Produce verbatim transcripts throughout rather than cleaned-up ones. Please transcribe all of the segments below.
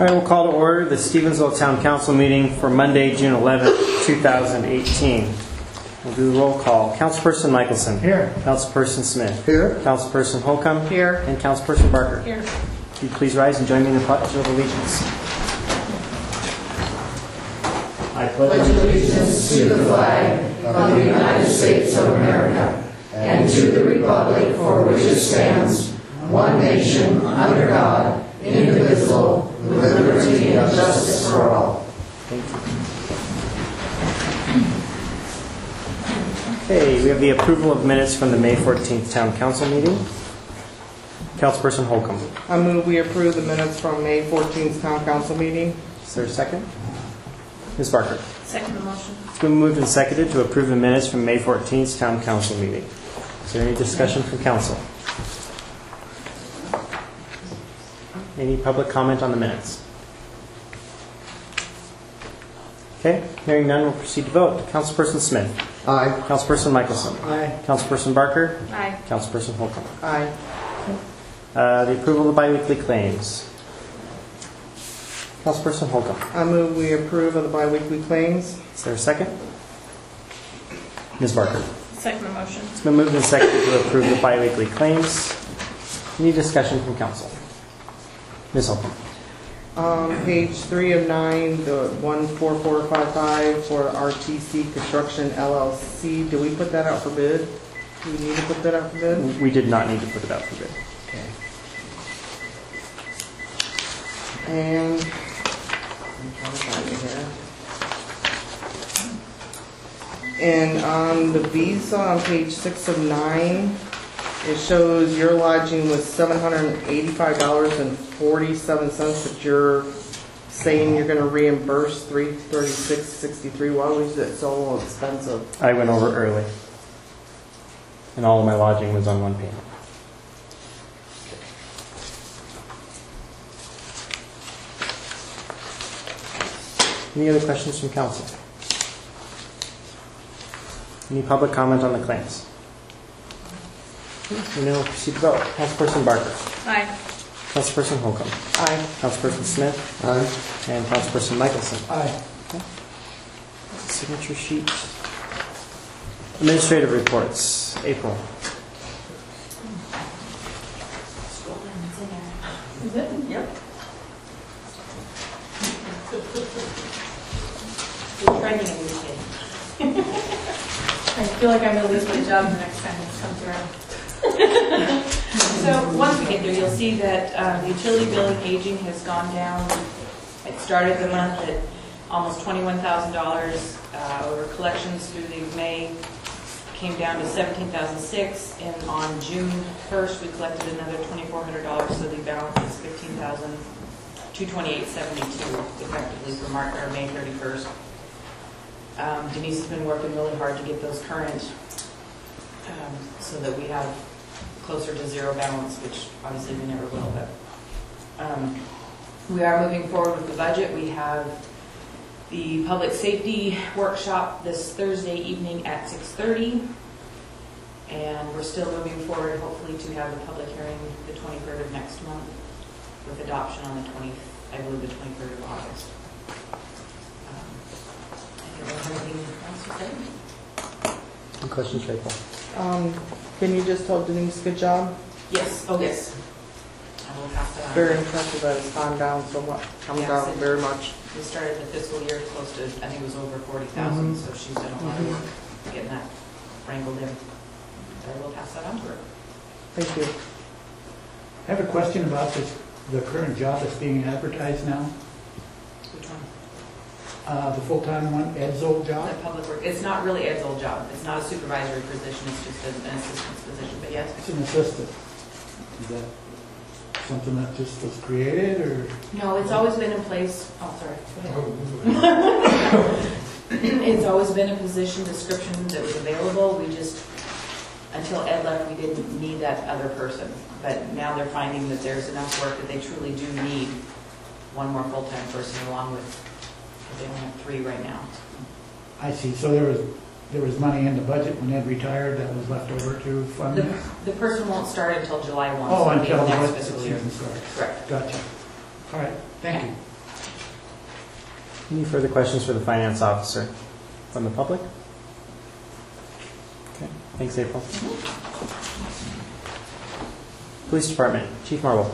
All right, we'll call to order the Stevensville Town Council meeting for Monday, June eleventh, two thousand eighteen. We'll do the roll call. Councilperson Michelson. Here. Councilperson Smith. Here. Councilperson Holcomb. Here. And Councilperson Barker. Here. Will you please rise and join me in the Pledge of Allegiance? I pledge allegiance to the flag of the United States of America and to the republic for which it stands, one nation, under God, indivisible, with liberty and justice for all. Thank you. Okay, we have the approval of minutes from the May fourteenth Town Council meeting. Councilperson Holcomb. I move we approve the minutes from May fourteenth Town Council meeting. Is there a second? Miz Barker. Second the motion. It's been moved and seconded to approve the minutes from May fourteenth Town Council meeting. Is there any discussion from council? Any public comment on the minutes? Okay, hearing none, we'll proceed to vote. Councilperson Smith. Aye. Councilperson Michelson. Aye. Councilperson Barker. Aye. Councilperson Holcomb. Aye. Uh, the approval of biweekly claims. Councilperson Holcomb. I move we approve of the biweekly claims. Is there a second? Miz Barker. Second the motion. It's been moved and seconded to approve the biweekly claims. Any discussion from council? Miz Holcomb. Um, page three of nine, the one four four five five for R T C Construction L L C. Do we put that out for bid? Do we need to put that out for bid? We did not need to put it out for bid. Okay. And I'm trying to find it here. And on the visa on page six of nine, it shows your lodging was seven hundred eighty-five dollars and forty-seven cents, but you're saying you're going to reimburse three thirty-six sixty-three. Why was it so expensive? I went over early, and all of my lodging was on one payment. Any other questions from council? Any public comment on the claims? And then we'll proceed to vote. Councilperson Barker. Aye. Councilperson Holcomb. Aye. Councilperson Smith. Aye. And Councilperson Michelson. Aye. Signature sheet. Administrative reports. April. Is it? Yep. We're training a new kid. I feel like I'm going to lose my job the next time this comes around. So once we get there, you'll see that uh, the utility billing aging has gone down. It started the month at almost twenty-one thousand dollars. Uh, over collections through the May came down to seventeen thousand six dollars, and on June first we collected another twenty-four hundred dollars, so the balance is fifteen thousand two hundred twenty-eight dollars and seventy-two cents effectively for March or May thirty-first. Um, Denise has been working really hard to get those current um, so that we have closer to zero balance, which obviously we never will, but um, we are moving forward with the budget. We have the public safety workshop this Thursday evening at six thirty, and we're still moving forward hopefully to have the public hearing the twenty-third of next month with adoption on the twentieth, I believe the twenty-third of August. Um, I don't know anything else to say. Any questions, April? Um, can you just tell Denise good job? Yes, oh yes. I will pass that on. Very impressive that it's gone down so much, come Yes, down it- very much. We started the fiscal year close to, I think it was over forty thousand, Mhm. so she's done a lot of work getting that wrangled in. So I will pass that on to her. Thank you. I have a question about this, the current job that's being advertised now, Which one? uh, the full-time one, Ed's old job. The public work, it's not really Ed's old job. It's not a supervisory position, it's just an an assistant's position, but yes. It's an assistant. Is that something that just was created, or? No, it's always been in place, oh, sorry. Go ahead. It's always been a position description that was available. We just, until Ed left, we didn't need that other person. But now they're finding that there's enough work that they truly do need one more full-time person along with, because they only have three right now. I see, so there was, there was money in the budget when Ed retired that was left over to fund The, this? the person won't start until July first. Oh, so it'll be until the next budget fiscal year. season starts. Correct. Gotcha. All right, thank you. Any further questions for the finance officer from the public? Okay, thanks, April. Police Department, Chief Marble.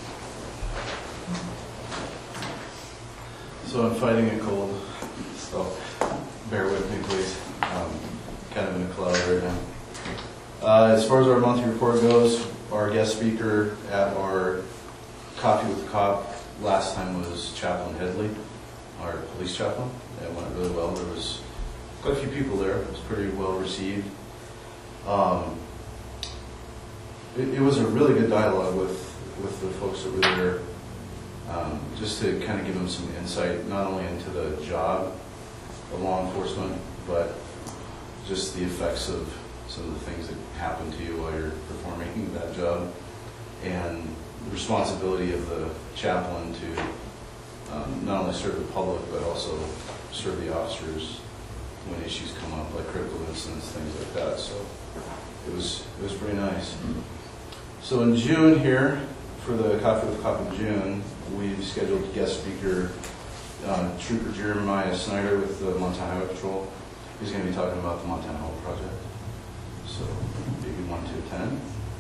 So I'm fighting a cold, so bear with me, please. Um, kind of in a cloud right now. Uh, as far as our monthly report goes, our guest speaker at our Coffee with the Cop last time was Chaplain Headley, our police chaplain. It went really well. There was quite a few people there. It was pretty well received. Um, it, it was a really good dialogue with, with the folks that were there, um, just to kind of give them some insight, not only into the job of law enforcement, but just the effects of some of the things that happen to you while you're performing that job, and the responsibility of the chaplain to um, not only serve the public, but also serve the officers when issues come up, like critical incidents, things like that. So it was it was pretty nice. So in June here, for the Coffee with the Cop in June, we've scheduled a guest speaker, uh, Trooper Jeremiah Snyder with the Montana Highway Patrol. He's going to be talking about the Montana Hall Project. So maybe one to attend.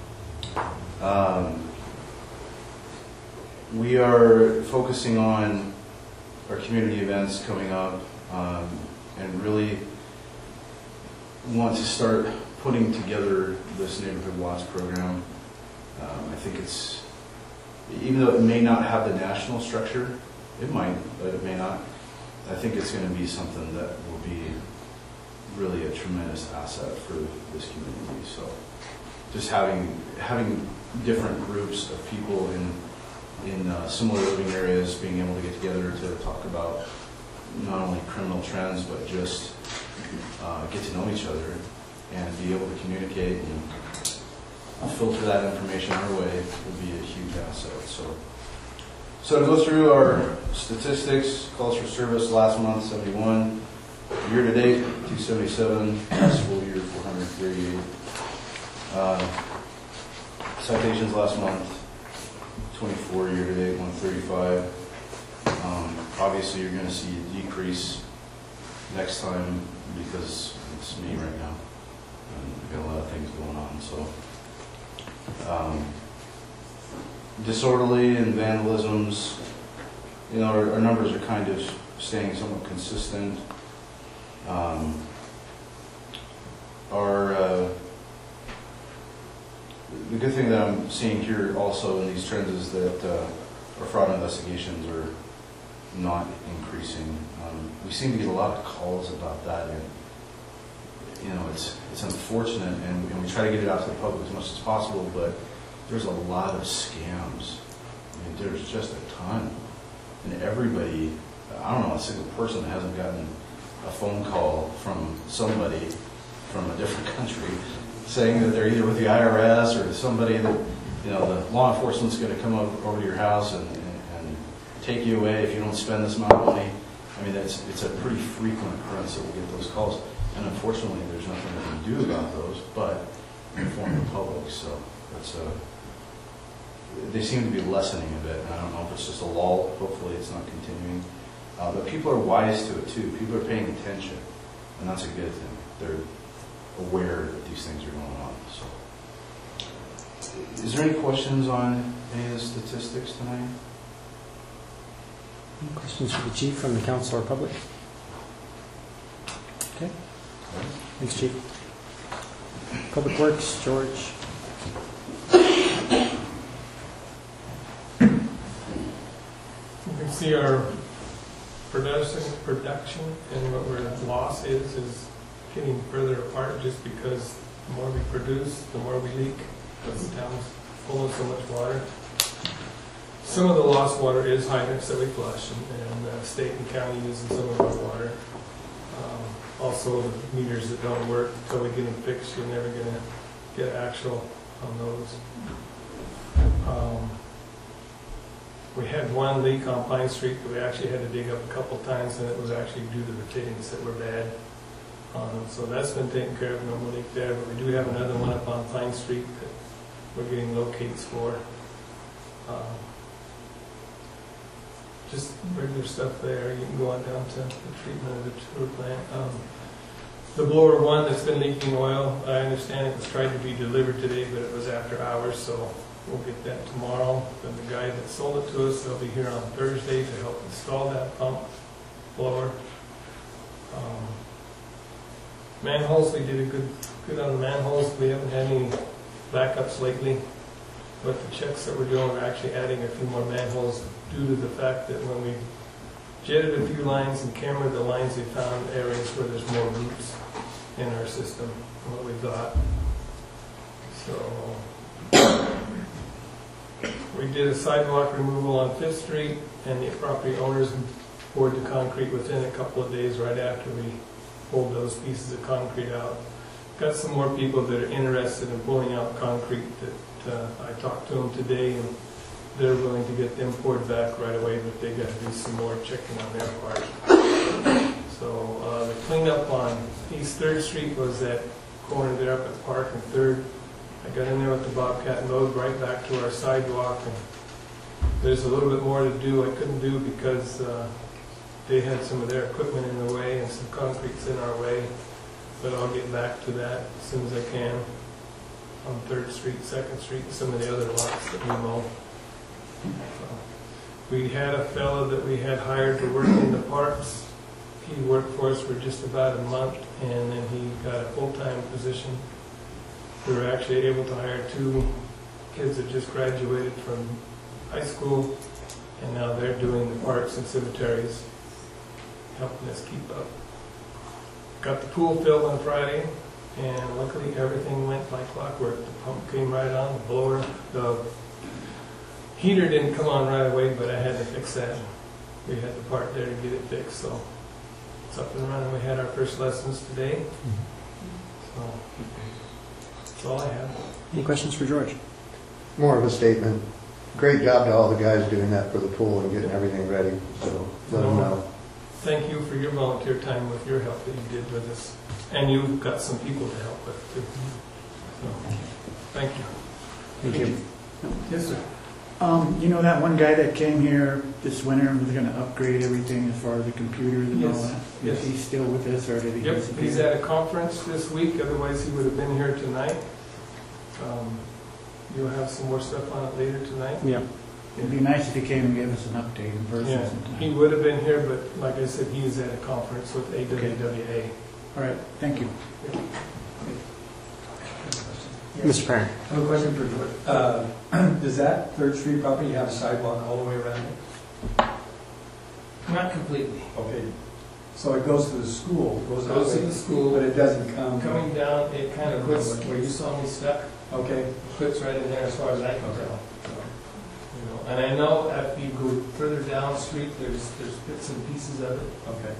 Um, we are focusing on our community events coming up, um, and really want to start putting together this Neighborhood Watch program. Um, I think it's, even though it may not have the national structure, it might, but it may not. I think it's going to be something that will be really a tremendous asset for this community. So just having having different groups of people in in uh, similar living areas being able to get together to talk about not only criminal trends, but just uh, get to know each other and be able to communicate and filter that information our way would be a huge asset. So, so to go through our statistics, calls for service last month, seventy-one. Year to date, two seventy-seven. Full year, four hundred thirty-eight. Uh, citations last month, twenty-four. Year to date, one thirty-five. Um, obviously, you're going to see a decrease next time because it's me right now, and we've got a lot of things going on. So, um, disorderly and vandalisms. You know, our, our numbers are kind of staying somewhat consistent. Um, our uh, the good thing that I'm seeing here also in these trends is that uh, our fraud investigations are not increasing. Um, we seem to get a lot of calls about that, and you know it's it's unfortunate, and, and we try to get it out to the public as much as possible. But there's a lot of scams. I mean, there's just a ton, and everybody. I don't know a single person that hasn't gotten a phone call from somebody from a different country saying that they're either with the I R S or somebody that, you know, the law enforcement's going to come over, over to your house and, and, and take you away if you don't spend this amount of money. I mean, that's, it's a pretty frequent occurrence that we get those calls. And unfortunately, there's nothing that we do about those but inform the public. So that's a, they seem to be lessening a bit. And I don't know if it's just a lull. Hopefully it's not continuing. Uh, but people are wise to it too. People are paying attention, and that's a good thing. They're aware that these things are going on. So, is there any questions on any of the statistics tonight? Any questions for the chief from the council or public? Okay. Thanks, Chief. Public Works, George. You can see our production, production and what our loss is, is getting further apart just because the more we produce, the more we leak, because the town's full of so much water. Some of the lost water is hydrants that we flush, and, and uh, state and county using some of our water. Um, also, the meters that don't work, until we get them fixed, you're never going to get actual on those. Um, We had one leak on Pine Street that we actually had to dig up a couple times, and it was actually due to the fittings that were bad. Um, so that's been taken care of, no more leak there. But we do have another one up on Pine Street that we're getting locates for. Um, just regular stuff there. You can go on down to the treatment of the sewer plant. Um, The blower one that's been leaking oil, I understand it was tried to be delivered today, but it was after hours, so we'll get that tomorrow. And the guy that sold it to us, they'll be here on Thursday to help install that pump blower. Um, Manholes, we did a good, good on the manholes. We haven't had any backups lately, but the checks that we're doing are actually adding a few more manholes due to the fact that when we jetted a few lines and cambered the lines, we found areas where there's more roots in our system than what we thought. So we did a sidewalk removal on Fifth Street, and the property owners poured the concrete within a couple of days right after we pulled those pieces of concrete out. Got some more people that are interested in pulling out concrete that uh, I talked to them today, and they're willing to get them poured back right away, but they got to do some more checking on their part. So uh, the cleanup on East Third Street was that corner there up at Park and Third. I got in there with the Bobcat load right back to our sidewalk, and there's a little bit more to do I couldn't do because uh, they had some of their equipment in the way and some concrete's in our way, but I'll get back to that as soon as I can on Third Street, Second Street, and some of the other lots that we mow. We had a fellow that we had hired to work in the parks. He worked for us for just about a month, and then he got a full-time position. We were actually able to hire two kids that just graduated from high school, and now they're doing the parks and cemeteries, helping us keep up. Got the pool filled on Friday, and luckily everything went like clockwork. The pump came right on, the blower, the heater didn't come on right away, but I had to fix that. We had the part there to get it fixed, so it's up and running. We had our first lessons today. So that's all I have. Any questions for George? More of a statement. Great job to all the guys doing that for the pool and getting everything ready. So let them know. Thank you for your volunteer time with your help that you did with us. And you've got some people to help with too. So, thank you. Thank you. Yes, sir. Um, you know that one guy that came here this winter and was gonna upgrade everything as far as the computers and all Yes, that? yes. Is he still with us, or did he Yep, disappear? he's at a conference this week, otherwise he would have been here tonight. Um, You'll have some more stuff on it later tonight. Yeah. It'd be nice if he came and gave us an update in person Yeah, sometime. he would have been here, but like I said, he is at a conference with A W W A. All right, thank you. Mister Parent. I have a question for George. Uh, Does that Third Street property have a sidewalk all the way around it? Not completely. Okay, so it goes to the school, goes that Goes to way, the school, but it doesn't come... coming down, it kind of puts, where you saw me stuck, Okay, puts right in there as far as I can tell. You know, and I know if you go further down the street, there's, there's bits and pieces of it. okay.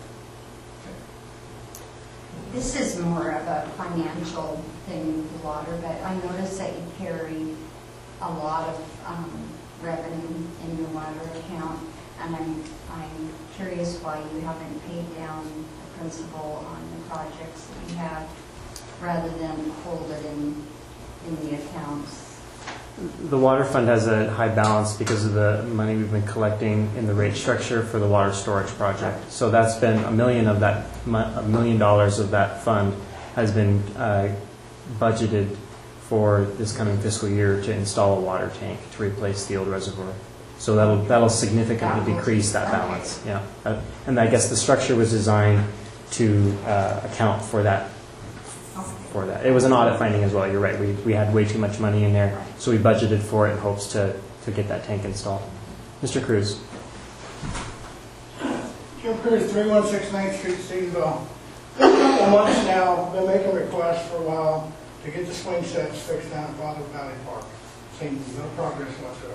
This is more of a financial thing with the water, but I noticed that you carry a lot of um, revenue in your water account, and I'm, I'm curious why you haven't paid down the principal on the projects that you have, rather than hold it in, in the accounts. The water fund has a high balance because of the money we've been collecting in the rate structure for the water storage project. So that's been a million of that, a million dollars of that fund has been uh, budgeted for this coming fiscal year to install a water tank to replace the old reservoir. So that'll that'll significantly decrease that balance. Yeah, uh, and I guess the structure was designed to uh, account for that. For that. It was an audit finding as well, you're right. We, we had way too much money in there, so we budgeted for it in hopes to, to get that tank installed. Mister Cruz. Jim Cruz, three one six ninth Street, Stevensville. For a couple of months now, been making requests for a while to get the swing sets fixed down at Father Valley Park. Seen no progress whatsoever.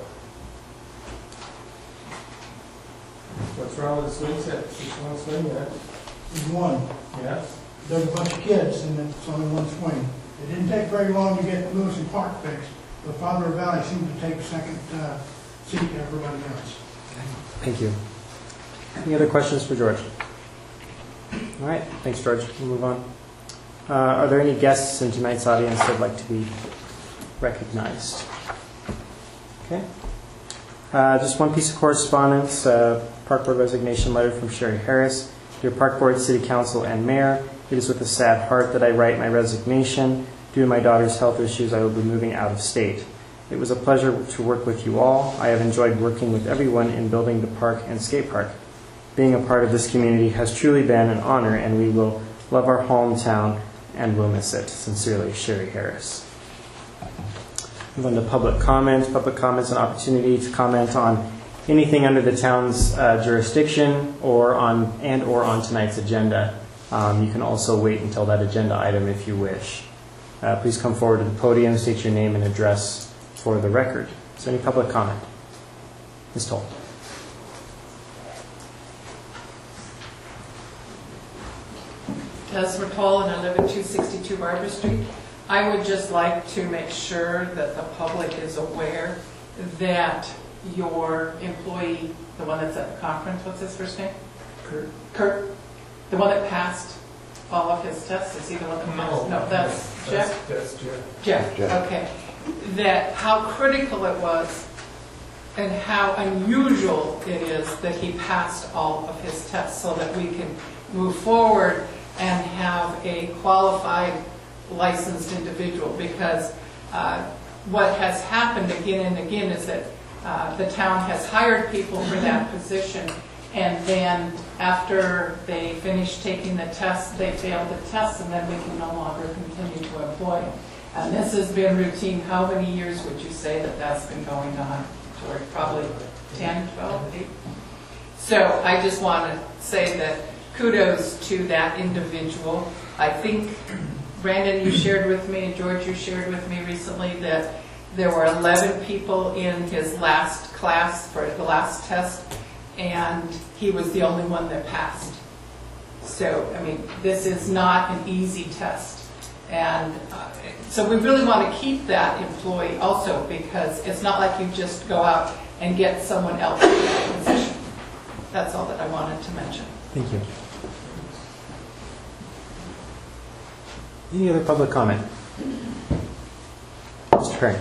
What's wrong with the swing set? Just one swing set? There's one. Yes. There's a bunch of kids, and it's only one swing. It didn't take very long to get Lewis and Park fixed, but Father Valley seemed to take second uh, seat to everybody else. Thank you. Any other questions for George? All right, thanks, George. We'll move on. Uh, are there any guests in tonight's audience that would like to be recognized? Okay. Uh, just one piece of correspondence, uh, Park Board resignation letter from Sherry Harris. Dear Park Board, City Council, and Mayor, it is with a sad heart that I write my resignation. Due to my daughter's health issues, I will be moving out of state. It was a pleasure to work with you all. I have enjoyed working with everyone in building the park and skate park. Being a part of this community has truly been an honor, and we will love our hometown and will miss it. Sincerely, Sherry Harris. Move on to public comment. Public comments an opportunity to comment on anything under the town's uh, jurisdiction or on and or on tonight's agenda. Um, you can also wait until that agenda item if you wish. Uh, please come forward to the podium, state your name and address for the record. Is there any public comment? Miz Toll. Desiree Toll, and I live at two sixty-two Barbara Street. I would just like to make sure that the public is aware that your employee, the one that's at the conference, what's his first name? Kurt. Kurt, the one that passed all of his tests, is he the one that passed? No, that's Jeff? That's Jeff. Jeff, Jeff. okay. That how critical it was and how unusual it is that he passed all of his tests so that we can move forward and have a qualified licensed individual, because uh, what has happened again and again is that uh, the town has hired people for that position, and then after they finish taking the test, they fail the test, and then we can no longer continue to employ them. And this has been routine. How many years would you say that that's been going on, George? Probably ten, twelve, eight? So I just want to say that kudos to that individual. I think, Brandon, you shared with me, and George, you shared with me recently that there were eleven people in his last class for the last test, and he was the only one that passed. So, I mean, this is not an easy test. And uh, so we really want to keep that employee also, because it's not like you just go out and get someone else in that position. That's all that I wanted to mention. Thank you. Any other public comment? Mister Perry.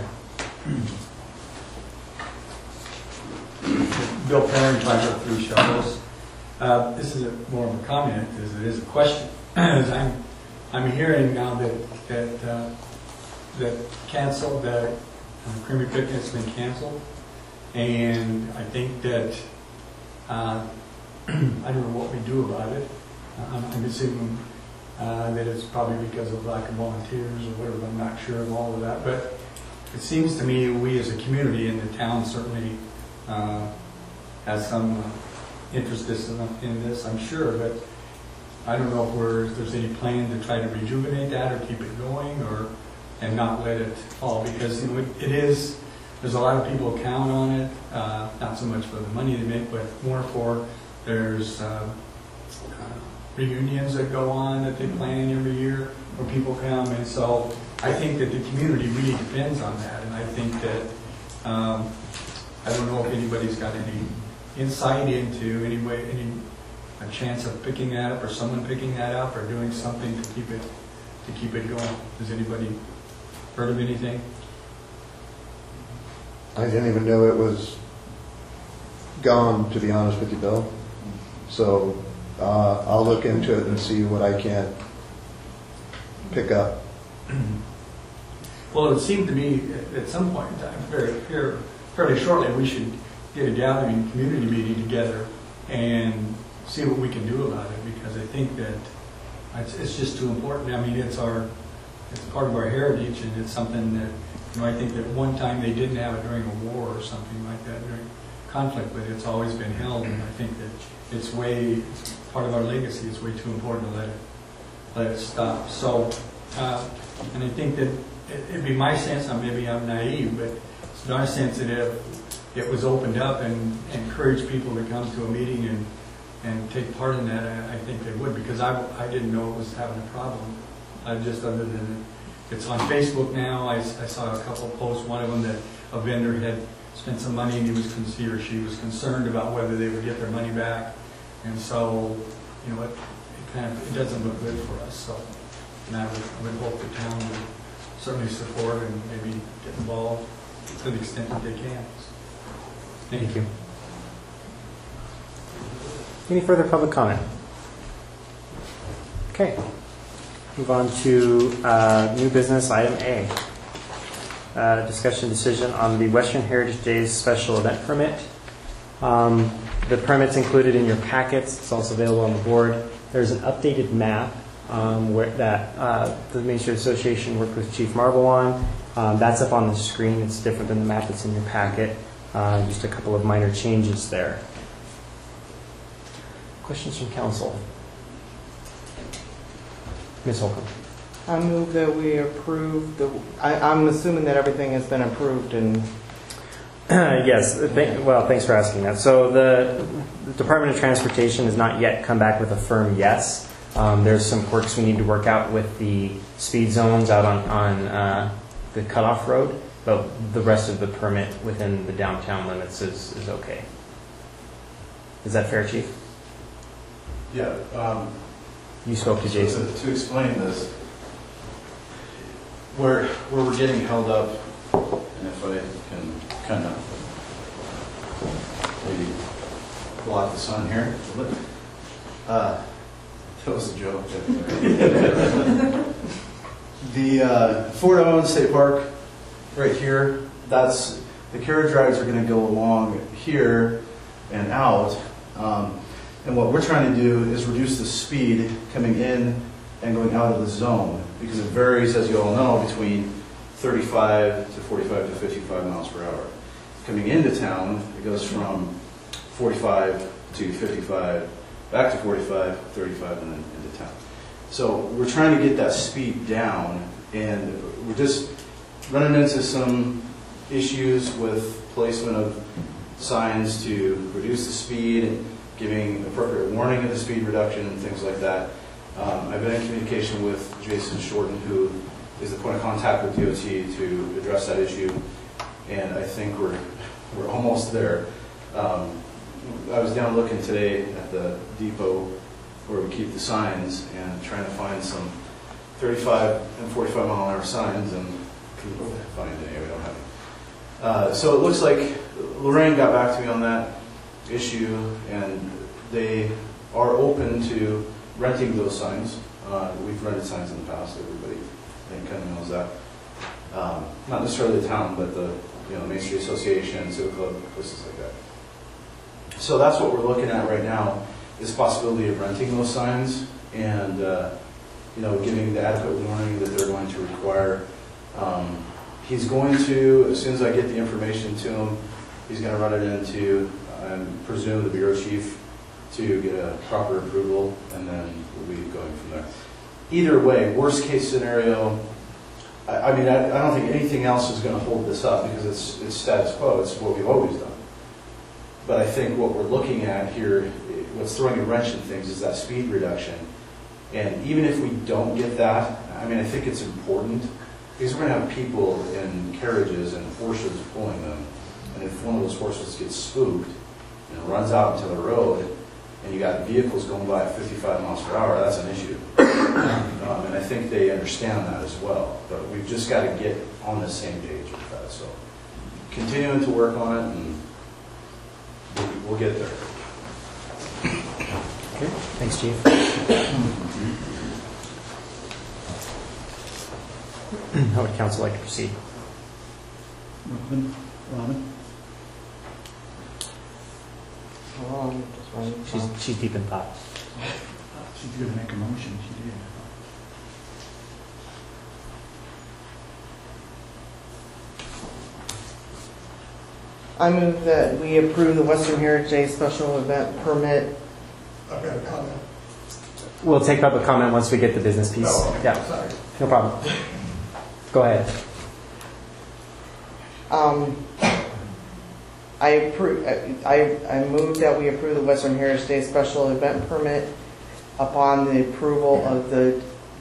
Bill Perry, five oh three Shovels. Uh, this is a, more of a comment as it is a question. As I'm, I'm hearing now that that uh, that canceled that uh, Creamy Picnic's been canceled, and I think that uh, I don't know what we do about it. I'm, I'm assuming uh, that it's probably because of lack of volunteers or whatever. I'm not sure of all of that, but it seems to me we as a community and the town certainly uh, has some uh, interest in this, I'm sure, but I don't know if, we're, if there's any plan to try to rejuvenate that or keep it going, or and not let it fall, because you know, it, it is, there's a lot of people count on it, uh, not so much for the money they make, but more for there's uh, uh, reunions that go on that they plan every year where people come, and so I think that the community really depends on that, and I think that um, I don't know if anybody's got any insight into any way, any a chance of picking that up, or someone picking that up, or doing something to keep it to keep it going. Has anybody heard of anything? I didn't even know it was gone, to be honest with you, Bill. So uh, I'll look into it and see what I can pick up. Well, it seemed to me at, at some point in time, very here, fairly shortly, we should get a gathering community meeting together and see what we can do about it, because I think that it's, it's just too important. I mean, it's our, it's part of our heritage, and it's something that, you know, I think that one time they didn't have it during a war or something like that, during conflict, but it's always been held, and I think that it's way, it's part of our legacy. It's way too important to let it, let it stop. So, uh, and I think that it, it'd be my sense, and maybe I'm naive, but it's my sense that if it was opened up and encouraged people to come to a meeting and and take part in that, I, I think they would, because I, I didn't know it was having a problem. I just other than it's on Facebook now. I, I saw a couple of posts. One of them that a vendor had spent some money and he was he or she was concerned about whether they would get their money back, and so you know it, it kind of it doesn't look good for us. So, and I would, I would hope the town would certainly support and maybe get involved to the extent that they can. Thank you. Any further public comment? Okay. Move on to uh, new business, item A. Uh, discussion decision on the Western Heritage Days special event permit. Um, the permit's included in your packets. It's also available on the board. There's an updated map um, where that uh, the Main Street Association worked with Chief Marble on. Um, that's up on the screen. It's different than the map that's in your packet. Uh, just a couple of minor changes there. Questions from council? Miz Holcomb. I move that we approve the, I, I'm assuming that everything has been approved and. Yes, th- well, thanks for asking that. So the, the Department of Transportation has not yet come back with a firm yes. Um, there's some quirks we need to work out with the speed zones out on, on uh, the cutoff road, but the rest of the permit within the downtown limits is, is okay. Is that fair, Chief? Yeah. Um, You spoke to Jason. So to, to explain this, where, where we're getting held up, and if I can kind of maybe block the sun here. Uh, that was a joke. The uh, Fort Owens State Park, right here, that's, the carriage rides are going to go along here and out. Um, and what we're trying to do is reduce the speed coming in and going out of the zone, because it varies, as you all know, between thirty-five to forty-five to fifty-five miles per hour. Coming into town, it goes from forty-five to fifty-five, back to forty-five, thirty-five, and then into town. So we're trying to get that speed down, and we're just running into some issues with placement of signs to reduce the speed and giving appropriate warning of the speed reduction and things like that. Um, I've been in communication with Jason Shorten, who is the point of contact with D O T to address that issue, and I think we're we're almost there. Um, I was down looking today at the depot where we keep the signs and trying to find some thirty-five and forty-five mile an hour signs, and couldn't find any. We don't have any. Uh, so it looks like Lorraine got back to me on that issue, and they are open to renting those signs. Uh, we've rented signs in the past. Everybody, I think, kind of knows that. Um, not necessarily the town, but the you know Main Street Association, Civic Club, places like that. So that's what we're looking at right now, is the possibility of renting those signs and uh, you know giving the adequate warning that they're going to require. Um, he's going to, as soon as I get the information to him, he's going to run it into, I presume, the bureau chief to get a proper approval, and then we'll be going from there. Either way, worst case scenario, I, I mean, I, I don't think anything else is going to hold this up, because it's, it's status quo. It's what we've always done. But I think what we're looking at here, what's throwing a wrench in things, is that speed reduction. And even if we don't get that, I mean, I think it's important, because we're going to have people in carriages and horses pulling them. And if one of those horses gets spooked and runs out into the road, and you got vehicles going by at fifty-five miles per hour, that's an issue. Um, and I think they understand that as well. But we've just got to get on the same page with that. So continuing to work on it, and we'll, we'll get there. Okay. Thanks, Chief. How would council like to proceed? Robin? Robin? Um, just writing She's, down. she's deep in thought. She's going to make a motion, she did. I move that we approve the Western Heritage Day special event permit. I've got a comment. We'll take public comment once we get the business piece. Oh, Yeah, sorry. no problem. Go ahead. Um, I approve, I, I move that we approve the Western Heritage Day special event permit upon the approval of the,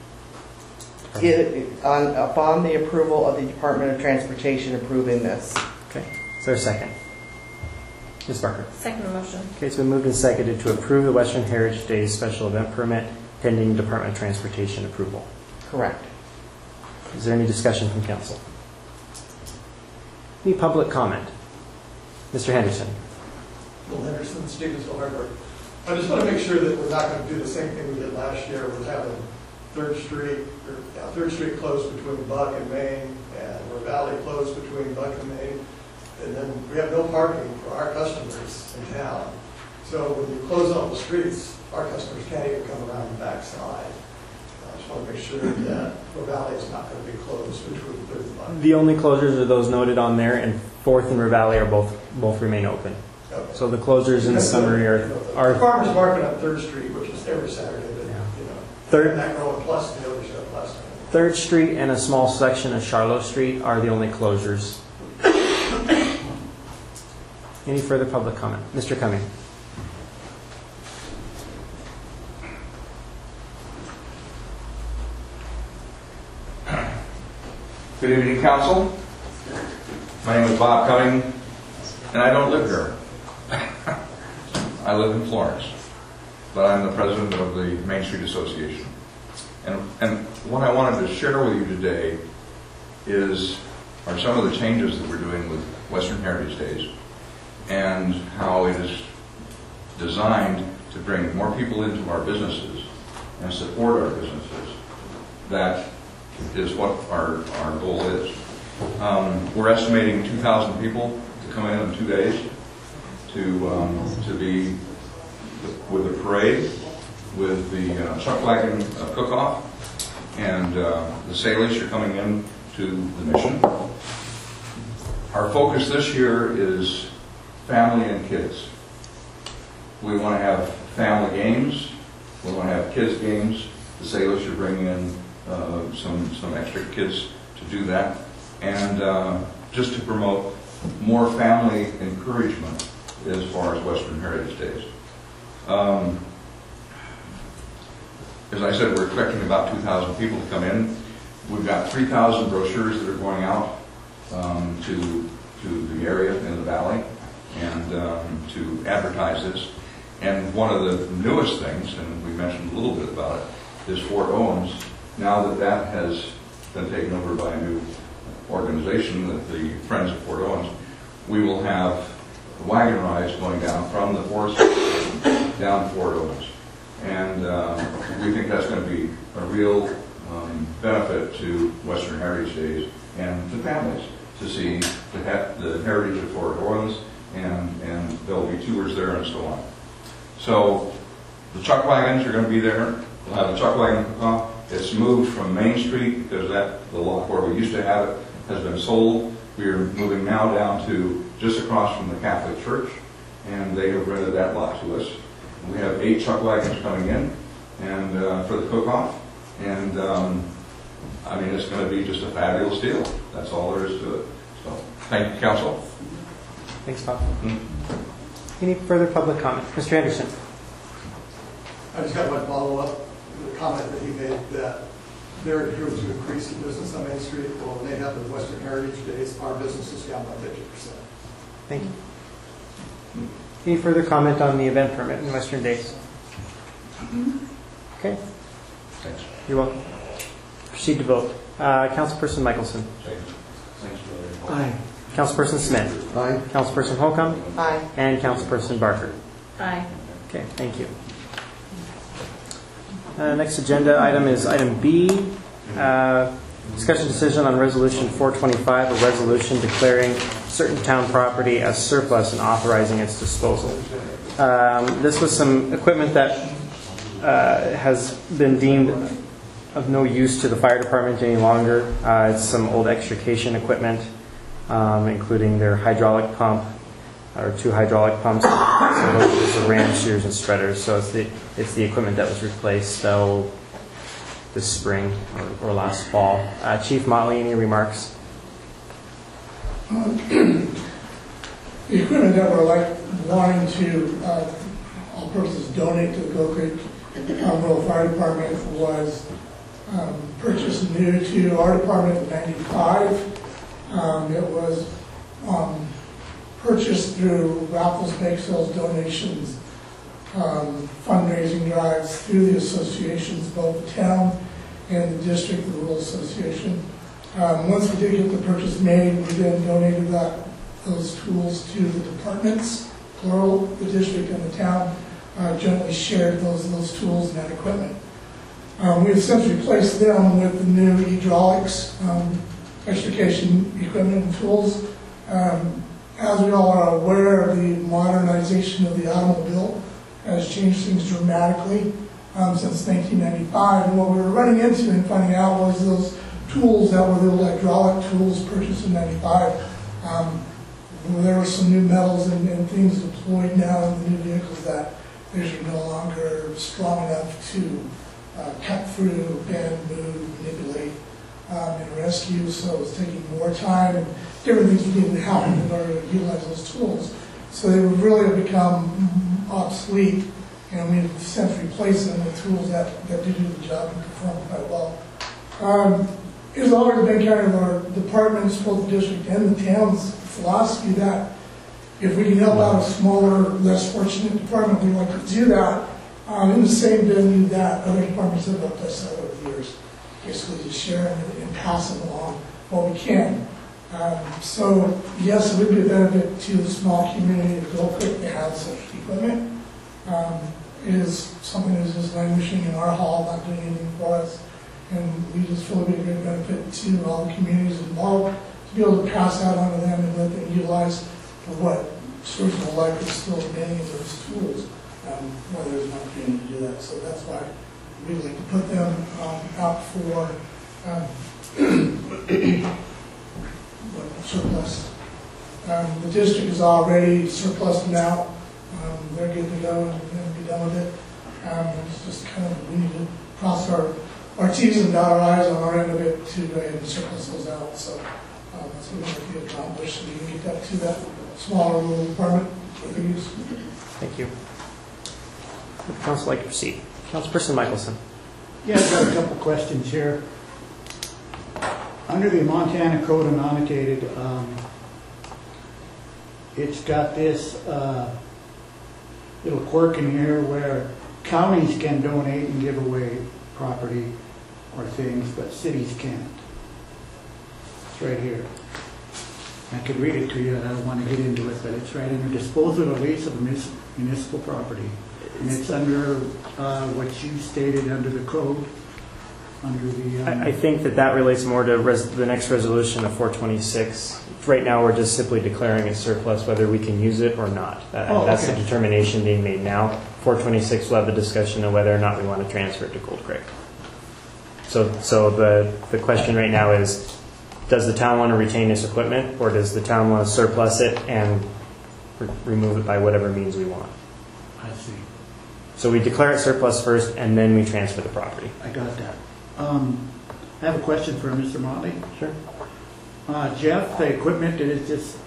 it, on, upon the approval of the Department of Transportation approving this. Okay. Is there a second? Miz Barker. Second motion. Okay, it's been moved and seconded to approve the Western Heritage Day special event permit pending Department of Transportation approval. Correct. Is there any discussion from council? Any public comment? Mister Henderson. Bill Henderson, Stevensville Harbor. I just want to make sure that we're not going to do the same thing we did last year with having Third Street, or yeah, Third Street closed between Buck and Main, and River Valley closed between Buck and Main, and then we have no parking for our customers in town. So when you close off the streets, our customers can't even come around the backside. I just want to make sure that River Valley is not going to be closed between Third and Buck. The only closures are those noted on there, and Fourth and River Valley are both both remain open. Okay. So the closures in the summary are, You know, the are farmers market on Third Street, which is every Saturday, but, Yeah. you know, Third, that road plus the other show last time. Third Street and a small section of Charlotte Street are the only closures. Any further public comment? Mister Cumming. Good evening, Council. My name is Bob Cumming, and I don't live here. I live in Florence, but I'm the president of the Main Street Association. And, and what I wanted to share with you today is are some of the changes that we're doing with Western Heritage Days and how it is designed to bring more people into our businesses and support our businesses. That is what our, our goal is. Um, we're estimating two thousand people to come in in two days to um, to be with the parade, with the uh, chuck wagon uh, cook-off, and uh, the Salish are coming in to the mission. Our focus this year is family and kids. We want to have family games. We want to have kids games. The Salish are bringing in uh, some some extra kids to do that, and uh, just to promote more family encouragement as far as Western Heritage Days. Um, as I said, we're expecting about two thousand people to come in. We've got three thousand brochures that are going out um, to to the area in the valley and um, to advertise this. And one of the newest things, and we mentioned a little bit about it, is Fort Owens. Now that that has been taken over by a new organization, the Friends of Fort Owens, we will have wagon rides going down from the forest down to Fort Owens. And uh, we think that's going to be a real um, benefit to Western Heritage Days and to families to see the, the heritage of Fort Owens, and, and there'll be tours there and so on. So the chuck wagons are going to be there. We'll have a chuck wagon cook-off. It's moved from Main Street because that the lot where we used to have it has been sold. We are moving now down to just across from the Catholic Church, and they have rented that lot to us. We have eight chuck wagons coming in, and uh, for the cook-off, and um, I mean it's going to be just a fabulous deal. That's all there is to it. So thank you, Council. Thanks, Bob. Mm-hmm. Any further public comment? Mister Anderson. I just got one follow-up, the comment that he made that they're here to increase the business on Main Street. Well, when they have the Western Heritage Days, our business is down by fifty percent. Thank you. Any further comment on the event permit in Western Days? Okay. Thanks. You're welcome. Proceed to vote. Uh, Councilperson Michelson. Thanks, Aye. Councilperson Smith. Aye. Councilperson Holcomb. Aye. And Councilperson Barker. Aye. Okay, thank you. Uh, next agenda item is item B. Uh, discussion decision on resolution four twenty-five, a resolution declaring certain town property as surplus and authorizing its disposal. Um, this was some equipment that uh, has been deemed of no use to the fire department any longer. Uh, it's some old extrication equipment, um, including their hydraulic pump, or two hydraulic pumps, some loaders, a ram, shears, and spreaders. So it's the it's the equipment that was replaced uh, this spring or, or last fall. Uh, Chief Motley, any remarks? Um, the equipment that we're like wanting to, uh, all purposes, donate to the Goat Creek uh, Rural Fire Department was um, purchased new to our department in ninety-five. Um, it was um, purchased through raffles, bake sales, donations, um, fundraising drives through the associations, both the town and the district, the rural association. Um, once we did get the purchase made, we then donated that those tools to the departments, plural, the district and the town uh, jointly shared those, those tools and that equipment. Um, We've since replaced them with the new hydraulics, um, extrication equipment and tools. Um, as we all are aware, the modernization of the automobile has changed things dramatically um, since nineteen ninety-five. And what we were running into and finding out was those tools that were the hydraulic tools purchased in ninety-five. Um, there were some new metals and, and things deployed now in the new vehicles that these are no longer strong enough to uh, cut through, bend, move, manipulate, um, and rescue. So it's taking more time and different things needed to happen in order to utilize those tools. So they would really have become obsolete, and we've since replaced them with tools that, that do do the job and perform quite well. Um, it's always been kind of our department's, both the district and the town's philosophy that if we can help out a smaller, less fortunate department, we like to do that um, in the same venue that other departments have helped us out over the years. Basically just share and, and pass it along what we can. Um, so yes, it would be a benefit to the small community of Gold Creek to have such equipment. Um, it is something that is just languishing in our hall, not doing anything for us. And we just feel it would be a great benefit to all the communities involved to be able to pass that on to them and let them utilize what Sturgeon Life is still demanding of those tools, um, whether there's an opportunity to do that. So that's why we like to put them um, out for um, surplus. Um, the district is already surplus now. Um, they're good to go and, and be done with it. Um, it's just kind of, we need to cross our, our T's and dot our I's on our end of it to go ahead and surplus those out. So um, that's what we'd like to accomplish, so we can get that to that smaller little department for the use. Thank you. Would the council like to proceed? Councilperson Michelson. Yeah, I've got a couple questions here. Under the Montana Code of Annotated, um, it's got this uh, little quirk in here where counties can donate and give away property or things, but cities can't. It's right here. I could read it to you, I don't want to get into it, but it's right under disposal or lease of municipal property. And it's under uh, what you stated under the code, under the... Um, I, I think that that relates more to res the next resolution of four twenty-six. Right now, we're just simply declaring it surplus, whether we can use it or not. That, oh, that's okay. the determination being made now. four twenty-six will have the discussion of whether or not we want to transfer it to Gold Creek. So, so the, the question right now is, does the town want to retain this equipment, or does the town want to surplus it and re remove it by whatever means we want? I see. So we declare it surplus first, and then we transfer the property. I got that. Um, I have a question for Mister Motley. Sure. Uh, Jeff, the equipment that is just,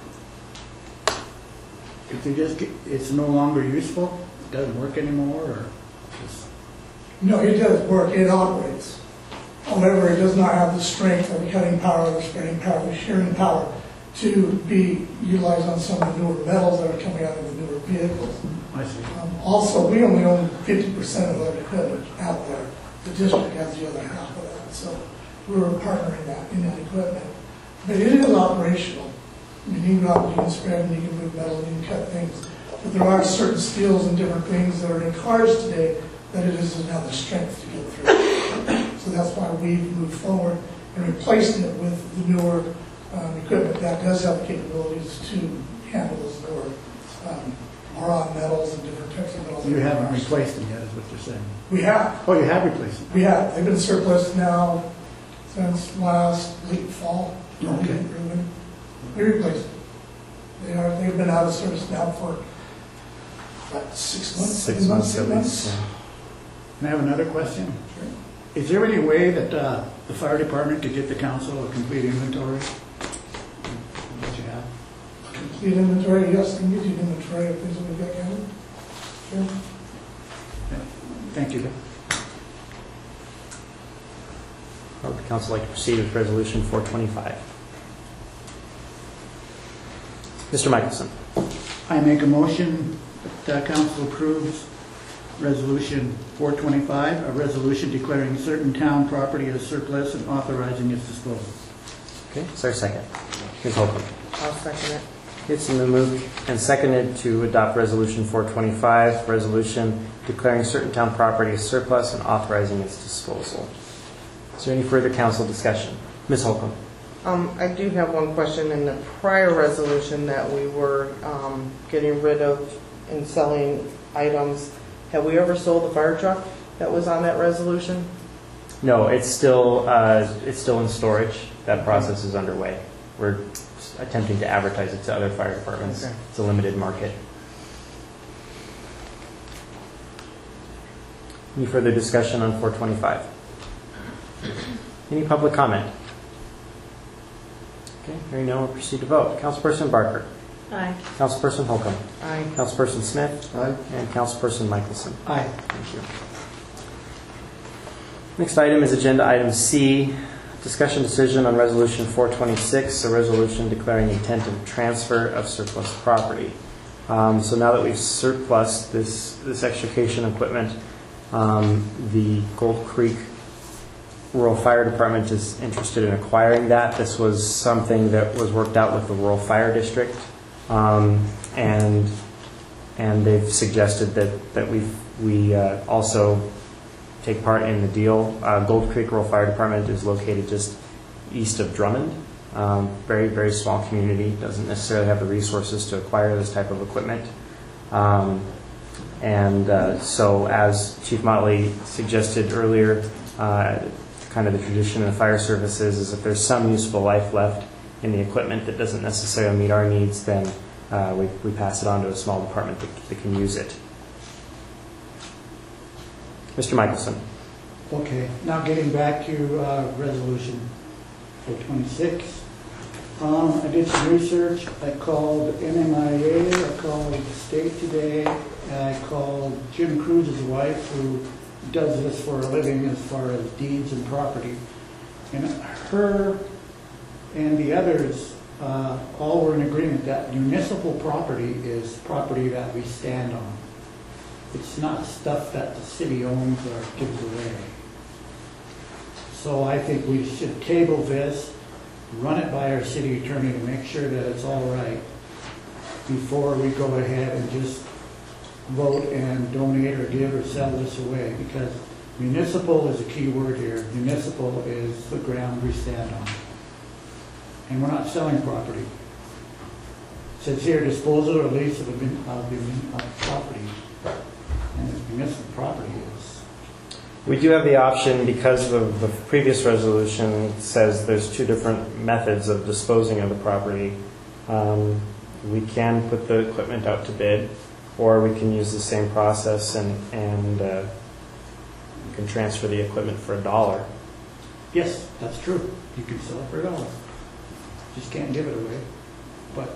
if you just get, it's no longer useful, it doesn't work anymore, or just... No, it does work, it operates. However, it does not have the strength of the cutting power, the spreading power, the shearing power to be utilized on some of the newer metals that are coming out of the newer vehicles. I see. Um, also, we only own fifty percent of that equipment out there. The district has the other half of that. So we were partnering that in that equipment. But it is operational. I mean, you can go out and you can spread and you can move metal and you can cut things. But there are certain steels and different things that are in cars today that it doesn't have the strength to get through. So that's why we've moved forward and replaced it with the newer um, equipment that does have the capabilities to handle those newer um, boron metals and different types of metals. You haven't replaced them yet, is what you're saying? We have. Oh, you have replaced them? We have. They've been surplus now since last late fall. Okay. We replaced them. They are, they've been out of service now for about six months, Six seven months, seven at months. least. And I have another question. Sure. Is there any way that uh, the fire department could get the council a complete inventory? What you have? Complete inventory, yes, I can get you an inventory of things that we've got counted. Sure. Thank you. How would the council like to proceed with resolution four twenty-five? Mister Michelson. I make a motion that council approves resolution four twenty-five, a resolution declaring certain town property as surplus and authorizing its disposal. Okay, is there a second? Miz Holcomb. I'll second it. It's been moved and seconded to adopt Resolution four twenty-five, resolution declaring certain town property as surplus and authorizing its disposal. Is there any further council discussion? Miz Holcomb. Um, I do have one question. In the prior resolution that we were um, getting rid of and selling items, have we ever sold the fire truck that was on that resolution? No, it's still uh, it's still in storage. That process is underway. We're attempting to advertise it to other fire departments. Okay. It's a limited market. Any further discussion on four twenty-five? Any public comment? Okay, hearing none, we'll proceed to vote. Councilperson Barker. Aye. Councilperson Holcomb. Aye. Councilperson Smith. Aye. And Councilperson Michelson. Aye. Thank you. Next item is agenda item C, discussion decision on resolution four twenty-six, a resolution declaring intent of transfer of surplus property. Um, so now that we've surplus this, this extrication equipment, um, the Gold Creek Rural Fire Department is interested in acquiring that. This was something that was worked out with the Rural Fire District, um, and and they've suggested that that we we uh, also take part in the deal. Uh, Gold Creek Rural Fire Department is located just east of Drummond. Um, very very small community, doesn't necessarily have the resources to acquire this type of equipment. Um, and uh, so, as Chief Motley suggested earlier, uh, kind of the tradition in the fire services is if there's some useful life left in the equipment that doesn't necessarily meet our needs, then uh, we, we pass it on to a small department that, that can use it. Mister Michelson. Okay, now getting back to uh, resolution four twenty-six. Um, I did some research. I called N M I A, I called the state today, and I called Jim Cruz's wife, who does this for a living as far as deeds and property. And her and the others uh, all were in agreement that municipal property is property that we stand on. It's not stuff that the city owns or gives away. So I think we should table this, run it by our city attorney to make sure that it's all right before we go ahead and just vote and donate or give or sell this away, because municipal is a key word here. Municipal is the ground we stand on. And we're not selling property. It says here, disposal or lease of, a, of, the, of property. And the municipal property is. We do have the option, because of the previous resolution says there's two different methods of disposing of the property. Um, we can put the equipment out to bid, or we can use the same process and, and uh, you can transfer the equipment for a dollar. Yes, that's true. You can sell it for a dollar. Just can't give it away. But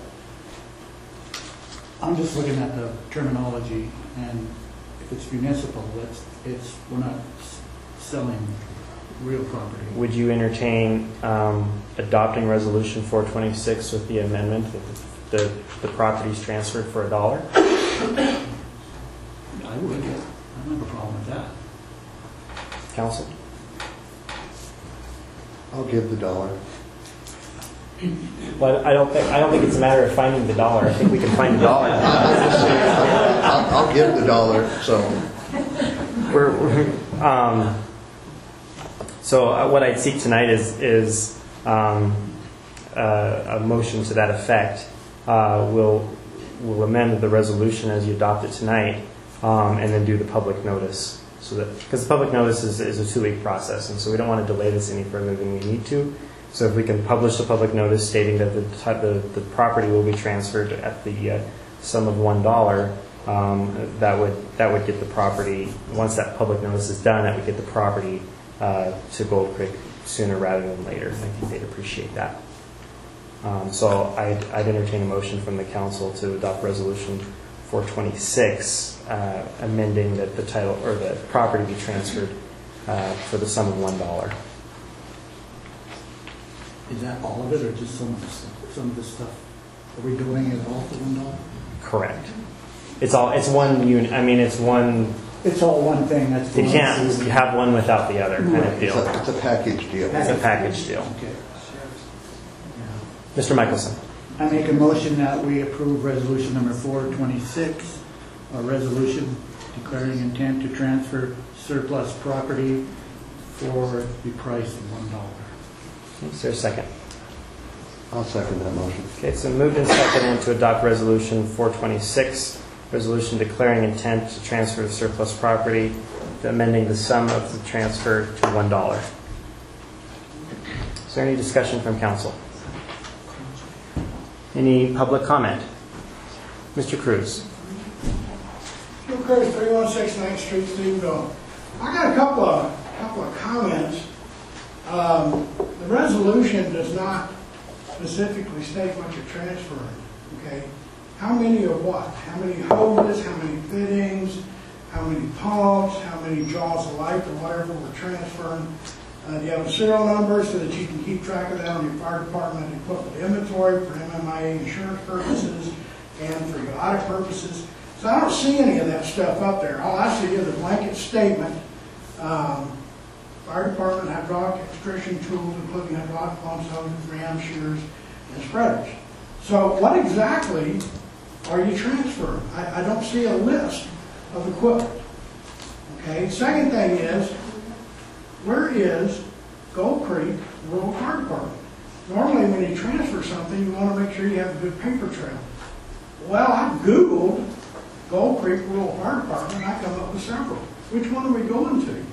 I'm just looking at the terminology, and if it's municipal, it's, it's we're not selling real property. Would you entertain um, adopting resolution four twenty-six with the amendment that the, the, the property is transferred for a dollar? I would. Yeah. I don't have a problem with that. Council? I'll give the dollar. Well, I don't think I don't think it's a matter of finding the dollar. I think we can find the dollar. I'll, I'll give the dollar. So we're, we're um, so uh, what I'd seek tonight is is um, uh, a motion to that effect. Uh, we'll we'll amend the resolution as you adopt it tonight, um, and then do the public notice. So that because the public notice is, is a two-week process, and so we don't want to delay this any further than we need to. So if we can publish the public notice stating that the the, the property will be transferred at the uh, sum of one dollar, um, that would that would get the property. Once that public notice is done, that would get the property uh, to Gold Creek sooner rather than later. I think they'd appreciate that. Um, so I'd, I'd entertain a motion from the council to adopt resolution four twenty-six, uh, amending that the title or the property be transferred uh, for the sum of one dollar. Is that all of it, or just some of the stuff? Some of the stuff. Are we doing it all for one dollar? Correct. It's all. It's one unit. I mean, it's one. It's all one thing. That's you can't you have one without the other kind of deal. It's a, it's a package deal. It's a package deal. Okay. Mister Michelson. I make a motion that we approve resolution number four twenty-six, a resolution declaring intent to transfer surplus property for the price of one dollar. Is there a second? I'll second that motion. Okay, so moved and seconded to adopt resolution four twenty-six, resolution declaring intent to transfer surplus property, amending the sum of the transfer to one dollar. Is there any discussion from council? Any public comment? Mister Cruz. Joe Curtis, thirty-one sixty-ninth Street, Stephenville. I got a couple of, couple of comments. Um, the resolution does not specifically state what you're transferring, okay? How many of what? How many hoses, how many fittings, how many pumps, how many jaws of life or whatever we're transferring? Uh, do you have a serial number so that you can keep track of that on your fire department equipment inventory for M M I A insurance purposes and for your audit purposes? So I don't see any of that stuff up there. All I see is a blanket statement. Um, fire department hydraulic extraction tools, including hydraulic pumps, hoses, rams, shears, and spreaders. So what exactly are you transferring? I, I don't see a list of equipment. Okay. Second thing is, where is Gold Creek Rural Fire Department? Normally when you transfer something, you want to make sure you have a good paper trail. Well, I Googled Gold Creek Rural Fire Department, and I come up with several. Which one are we going to?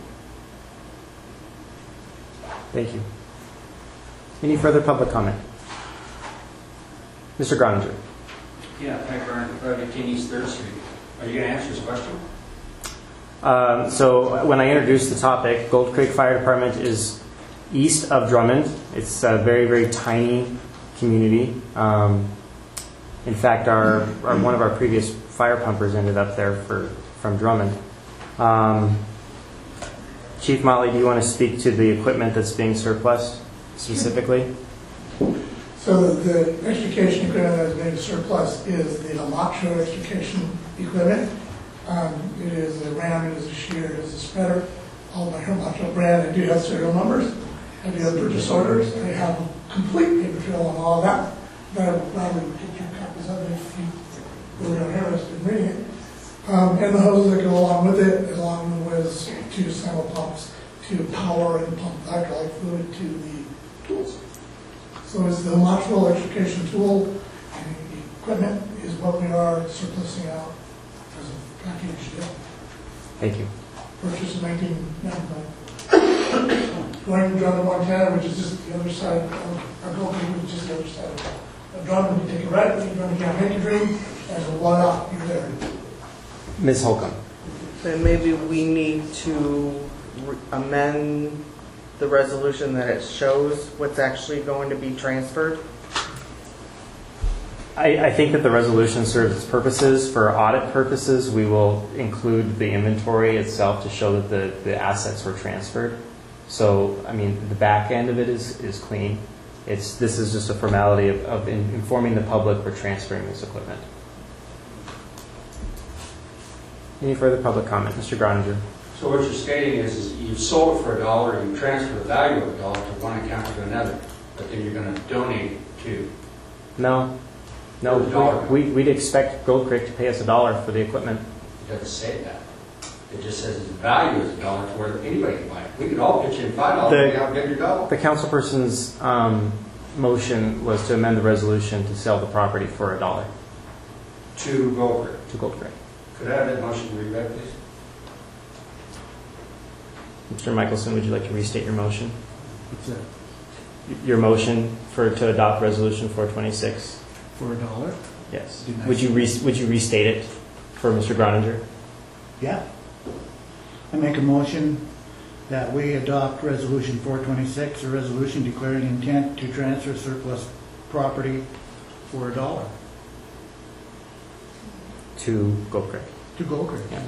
Thank you. Any further public comment? Mister Groninger. Yeah, Mike Groninger, five eighteen East third Street. Are you going to answer this question? Um, so when I introduced the topic, Gold Creek Fire Department is east of Drummond. It's a very, very tiny community. Um, in fact, our, our one of our previous fire pumpers ended up there for from Drummond. Um, Chief Motley, do you want to speak to the equipment that's being surplus specifically? So the, the extrication equipment that is made surplus is the Amacho extrication equipment. Um, it is a ram, it is a shear, it is a spreader. All my Amacho brand, I do have serial numbers. I do have purchase orders. I have a complete paper trail on all of that. But I will probably get you copies of it if you really are interested in reading it. Um, and the hoses that go along with it, along with two simul pumps to power and pump hydraulic fluid to the tools. So it's the Amacho extrication tool and the equipment is what we are surplusing out as a package deal. Thank you. Purchased in nineteen ninety-nine. Going to Drummond, Montana, which is just the other side of our Gold Creek, which is just the other side of Drummond. You take a right, you Drummond Camp Make a Dream, and a one up, you're there. Miz Holcomb. Then maybe we need to re- amend the resolution that it shows what's actually going to be transferred. I, I think that the resolution serves its purposes. For audit purposes, we will include the inventory itself to show that the, the assets were transferred. So, I mean, the back end of it is, is clean. It's, this is just a formality of, of in, informing the public we're transferring this equipment. Any further public comment? Mister Groninger. So what you're stating is, is you've sold it for a dollar, you transfer the value of a dollar to one account to another, but then you're going to donate to. No. No, we, we, we'd expect Gold Creek to pay us a dollar for the equipment. It doesn't say that. It just says its value is a dollar to where anybody can buy it. We could all pitch in five dollars and get your dollar. The councilperson's um, motion was to amend the resolution to sell the property for a dollar. To Gold Creek. To Gold Creek. Could I have that motion reread, please? Mister Michelson, would you like to restate your motion? What's that? Your motion for to adopt resolution four twenty-six. For a dollar? Yes. Would you re, would you restate it for Mister Groninger? Yeah. I make a motion that we adopt resolution four twenty-six, a resolution declaring intent to transfer surplus property for a dollar. To Gold Creek. To Gold Creek. Yeah.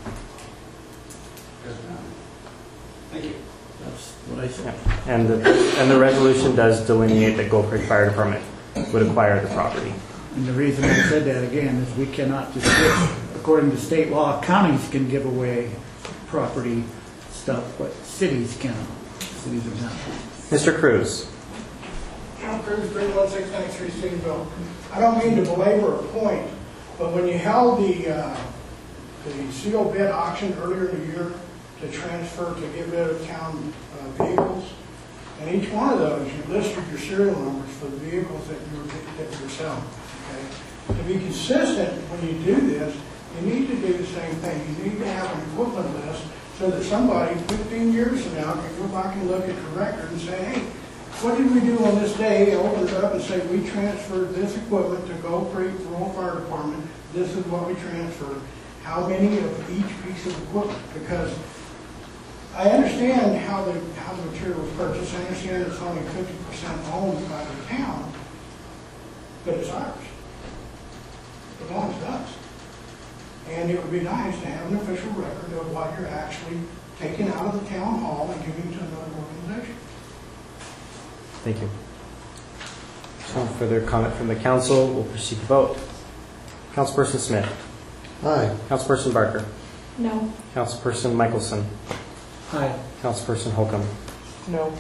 Thank you. That's what I said. Yeah. And the and the resolution does delineate that Gold Creek Fire Department would acquire the property. And the reason I said that again is we cannot just give, according to state law, counties can give away property stuff, but cities cannot. Cities are not. Mister Cruz. Council Cruz, three one six nine three, Stephenville. I don't mean to belabor a point, but when you held the, uh, the seal bid auction earlier in the year to transfer, to get rid of town uh, vehicles, and each one of those, you listed your serial numbers for the vehicles that you were, that you were selling, okay? To be consistent, when you do this, you need to do the same thing. You need to have an equipment list so that somebody fifteen years from now can go back and look at the record and say, hey, what did we do on this day? Open it up and say, we transferred this equipment to Gold Creek Rural Fire Department. This is what we transferred. How many of each piece of equipment? Because I understand how the, how the material was purchased. I understand it's only fifty percent owned by the town, but it's ours. It belongs to us. And it would be nice to have an official record of what you're actually taking out of the town hall and giving to another organization. Thank you. No further comment from the council. We'll proceed to vote. Councilperson Smith. Aye. Councilperson Barker. No. Councilperson Michelson. Aye. Councilperson Holcomb. No.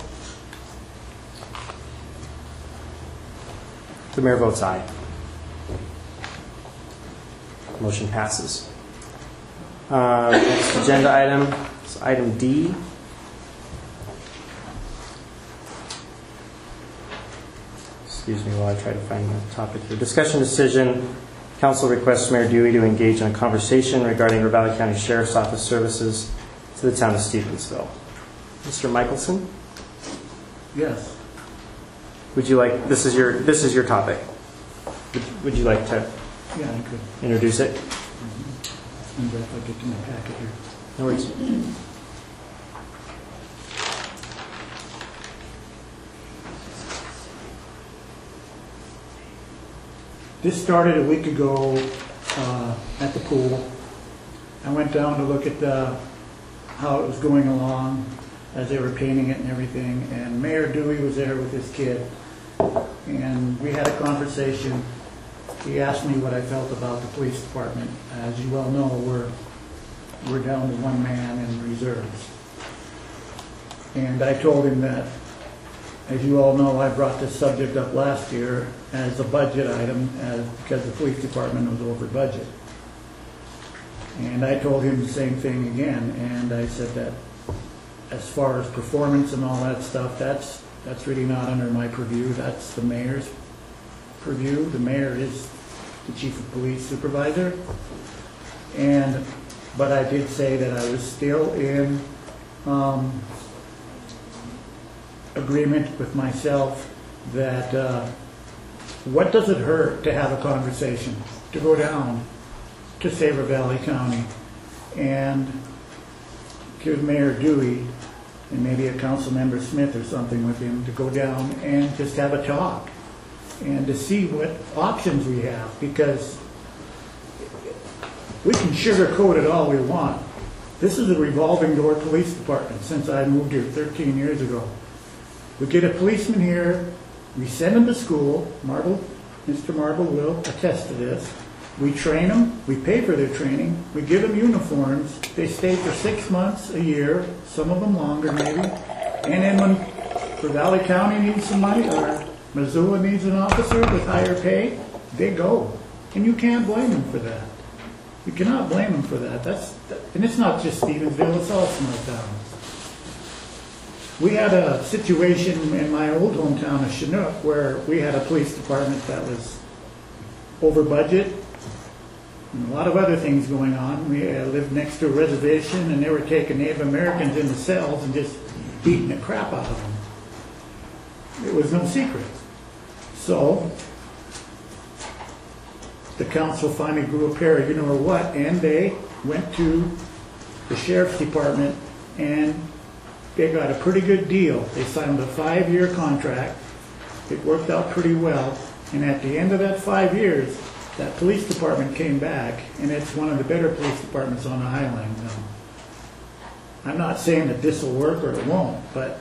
The mayor votes aye. Motion passes. Uh, next agenda item is item D. Excuse me while I try to find the topic here. Discussion decision. Council requests Mayor Dewey to engage in a conversation regarding Ravalli County Sheriff's Office services to the town of Stevensville. Mister Michelson, Yes. would you like, this is your, this is your topic. Would, would you like to Yeah, I could. introduce it? Maybe if I get to my packet here. No worries. This started a week ago uh, at the pool. I went down to look at the, how it was going along as they were painting it and everything, and Mayor Dewey was there with his kid. And we had a conversation. He asked me what I felt about the police department. As you well know, we're, we're down to one man in reserves. And I told him that, as you all know, I brought this subject up last year as a budget item as, because the police department was over budget. And I told him the same thing again, and I said that as far as performance and all that stuff, that's, that's really not under my purview. That's the mayor's purview. The mayor is the chief of police supervisor. And, but I did say that I was still in um, agreement with myself that uh, what does it hurt to have a conversation, to go down to Sabre Valley County and give Mayor Dewey and maybe a council member Smith or something with him to go down and just have a talk and to see what options we have, because we can sugarcoat it all we want. This is a revolving door police department since I moved here thirteen years ago. We get a policeman here, we send him to school, Marble, Mister Marble will attest to this. We train them, we pay for their training, we give them uniforms, they stay for six months, a year, some of them longer maybe, and then when Ravalli County needs some money or Missoula needs an officer with higher pay, they go. And you can't blame them for that. You cannot blame them for that. That's, and it's not just Stevensville, it's all small towns. We had a situation in my old hometown of Chinook where we had a police department that was over budget and a lot of other things going on. We uh, lived next to a reservation and they were taking Native Americans into cells and just beating the crap out of them. It was no secret. So the council finally grew a pair, you know what, and they went to the sheriff's department and they got a pretty good deal. They signed a five-year contract. It worked out pretty well. And at the end of that five years, that police department came back, and it's one of the better police departments on the Highline now. I'm not saying that this will work or it won't, but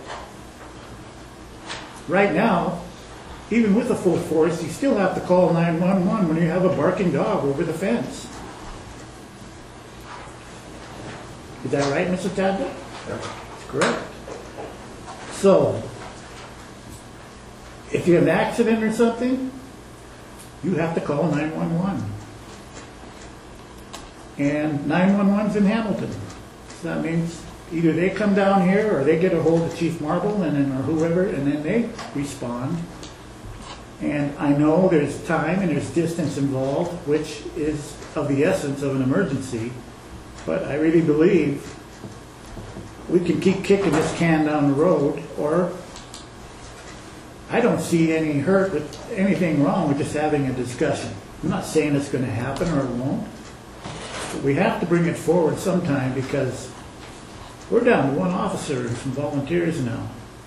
right now, even with a full force, you still have to call nine one one when you have a barking dog over the fence. Is that right, Mister Tadley? Yeah. Correct. So, if you have an accident or something, you have to call nine one one. And nine one one's in Hamilton. So that means either they come down here or they get a hold of Chief Marble and then, or whoever, and then they respond. And I know there's time and there's distance involved, which is of the essence of an emergency, but I really believe we can keep kicking this can down the road, or I don't see any hurt with anything wrong with just having a discussion. I'm not saying it's going to happen or it won't, but we have to bring it forward sometime because we're down to one officer and some volunteers now.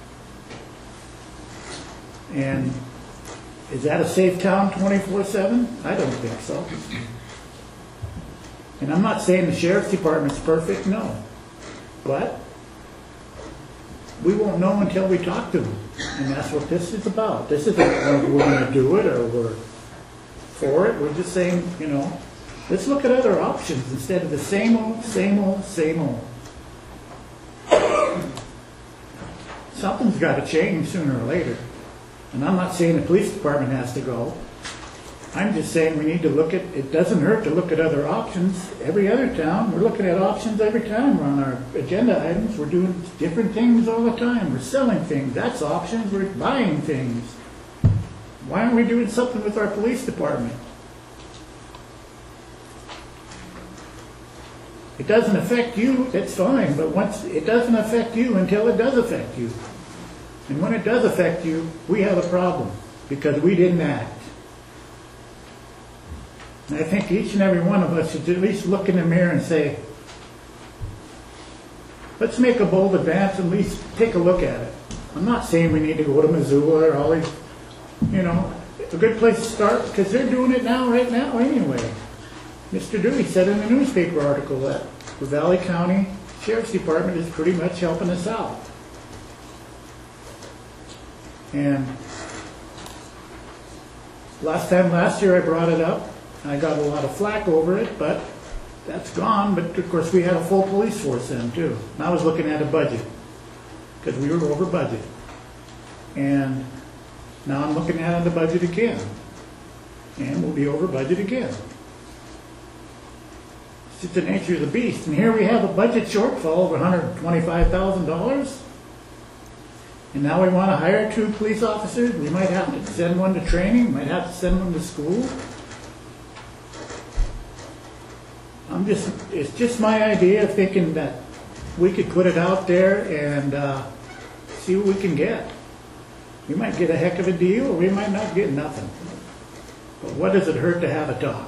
And is that a safe town twenty-four seven? I don't think so. And I'm not saying the sheriff's department's perfect, no. But we won't know until we talk to them. And that's what this is about. This isn't whether we're going to do it or we're for it. We're just saying, you know, let's look at other options instead of the same old, same old, same old. Something's got to change sooner or later. And I'm not saying the police department has to go. I'm just saying we need to look at, it doesn't hurt to look at other options. Every other town, we're looking at options every time we're on our agenda items. We're doing different things all the time. We're selling things. That's options. We're buying things. Why aren't we doing something with our police department? It doesn't affect you, it's fine, but once it doesn't affect you until it does affect you. And when it does affect you, we have a problem because we didn't act. And I think each and every one of us should at least look in the mirror and say, let's make a bold advance and at least take a look at it. I'm not saying we need to go to Missoula or all these, you know, a good place to start because they're doing it now, right now anyway. Mister Dewey said in a newspaper article that the Valley County Sheriff's Department is pretty much helping us out. And last time, last year I brought it up. I got a lot of flack over it, but that's gone. But of course we had a full police force then too. And I was looking at a budget because we were over budget. And now I'm looking at the budget again. And we'll be over budget again. It's just the nature of the beast. And here we have a budget shortfall of one hundred twenty-five thousand dollars. And now we want to hire two police officers. We might have to send one to training, might have to send one to school. I'm just, it's just my idea of thinking that we could put it out there and uh, see what we can get. We might get a heck of a deal, or we might not get nothing. But what does it hurt to have a talk?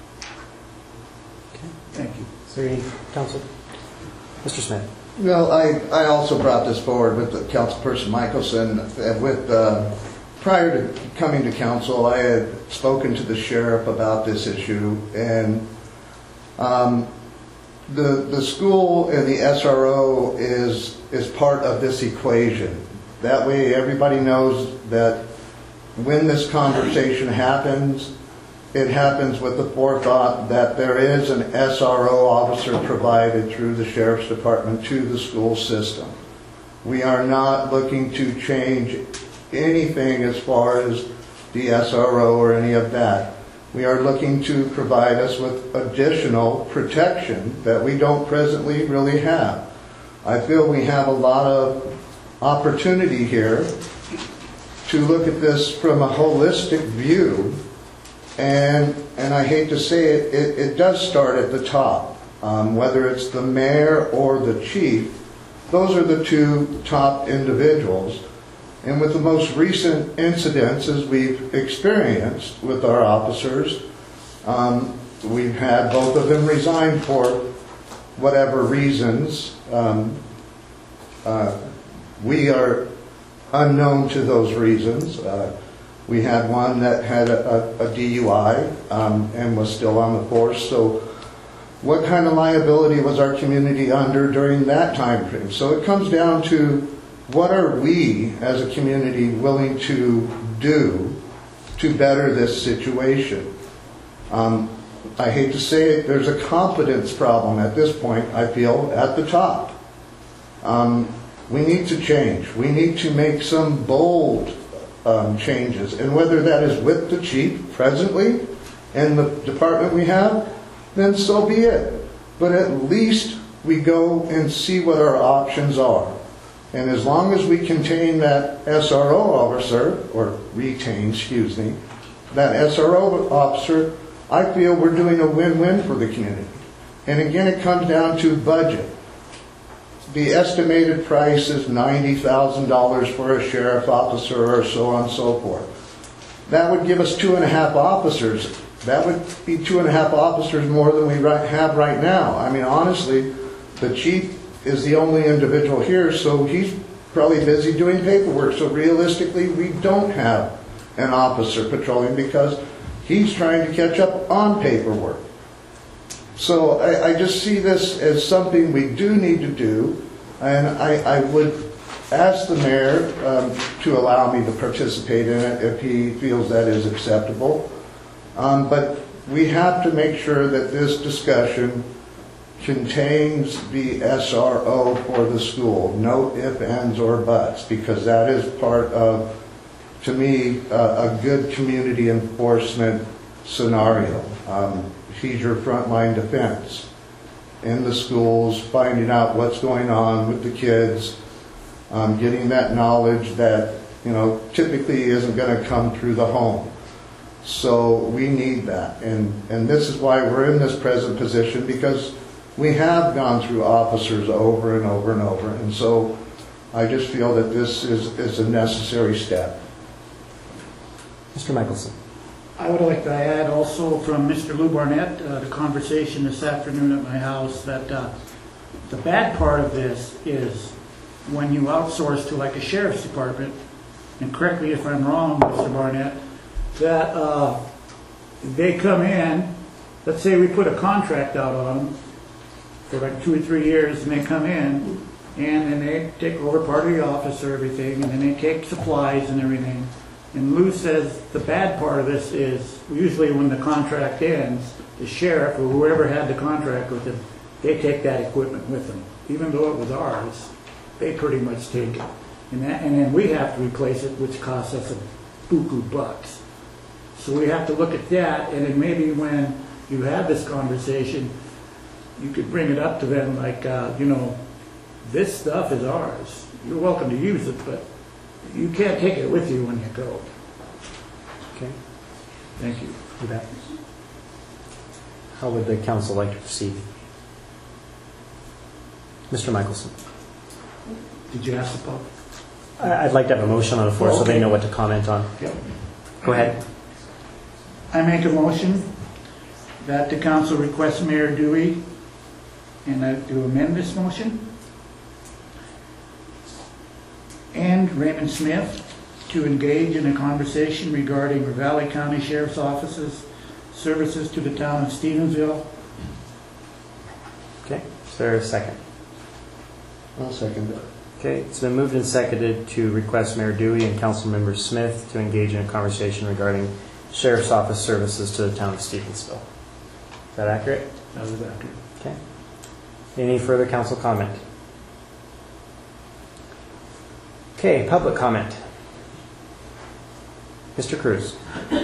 Okay. Thank you. Is there any counsel? Mister Smith. Well, I, I also brought this forward with the Councilperson Michelson. With uh, prior to coming to council, I had spoken to the sheriff about this issue, and um, the the school and the S R O is is part of this equation. That way, everybody knows that when this conversation happens, it happens with the forethought that there is an S R O officer provided through the Sheriff's Department to the school system. We are not looking to change anything as far as the S R O or any of that. We are looking to provide us with additional protection that we don't presently really have. I feel we have a lot of opportunity here to look at this from a holistic view. And and I hate to say it, it, it does start at the top. Um, whether it's the mayor or the chief, those are the two top individuals. And with the most recent incidences we've experienced with our officers, um, we've had both of them resign for whatever reasons. Um, uh, we are unknown to those reasons. Uh, We had one that had a, a, a D U I um, and was still on the force. So what kind of liability was our community under during that time frame? So it comes down to what are we as a community willing to do to better this situation? Um, I hate to say it, there's a confidence problem at this point, I feel, at the top. Um, we need to change. We need to make some bold um, changes. And whether that is with the chief presently and the department we have, then so be it. But at least we go and see what our options are. And as long as we contain that S R O officer, or retain, excuse me, that S R O officer, I feel we're doing a win-win for the community. And again, it comes down to budget. The estimated price is ninety thousand dollars for a sheriff's officer or so on and so forth. That would give us two and a half officers. That would be two and a half officers more than we right, have right now. I mean, honestly, the chief is the only individual here, so he's probably busy doing paperwork. So realistically, we don't have an officer patrolling because he's trying to catch up on paperwork. So I, I just see this as something we do need to do, and I, I would ask the mayor um, to allow me to participate in it if he feels that is acceptable. Um, but we have to make sure that this discussion contains the S R O for the school. No ifs, ands, or buts, because that is part of, to me, uh, a good community enforcement scenario. Um, he's your frontline defense in the schools, finding out what's going on with the kids, um, getting that knowledge that, you know, typically isn't going to come through the home. So we need that, and and this is why we're in this present position, because we have gone through officers over and over and over, and so I just feel that this is, is a necessary step. Mister Michelson. I would like to add also from Mister Lou Barnett, uh, the conversation this afternoon at my house, that uh, the bad part of this is when you outsource to like a sheriff's department, and correct me if I'm wrong, Mister Barnett, that uh, they come in, let's say we put a contract out on them for like two or three years, and they come in, and then they take over part of the office or everything, and then they take supplies and everything. And Lou says the bad part of this is usually when the contract ends, the sheriff or whoever had the contract with them, they take that equipment with them. Even though it was ours, they pretty much take it. And, that, and then we have to replace it, which costs us a buku bucks. So we have to look at that, and then maybe when you have this conversation, you could bring it up to them like, uh, you know, this stuff is ours. You're welcome to use it, but you can't take it with you when you go. Okay. Thank you. You bet. How would the council like to proceed? Mister Michelson. Did you ask the public? I'd like to have a motion on the floor Oh, okay. so they know what to comment on. Yep. Go ahead. I make a motion that the council requests Mayor Dewey, and I to amend this motion, and Raymond Smith to engage in a conversation regarding Ravalli County Sheriff's Office's services to the town of Stevensville. Okay. Is there a second? I'll second that. Okay. It's been moved and seconded to request Mayor Dewey and Councilmember Smith to engage in a conversation regarding Sheriff's Office services to the town of Stevensville. Is that accurate? That is accurate. Okay. Any further council comment? Okay, public comment. Mister Cruz.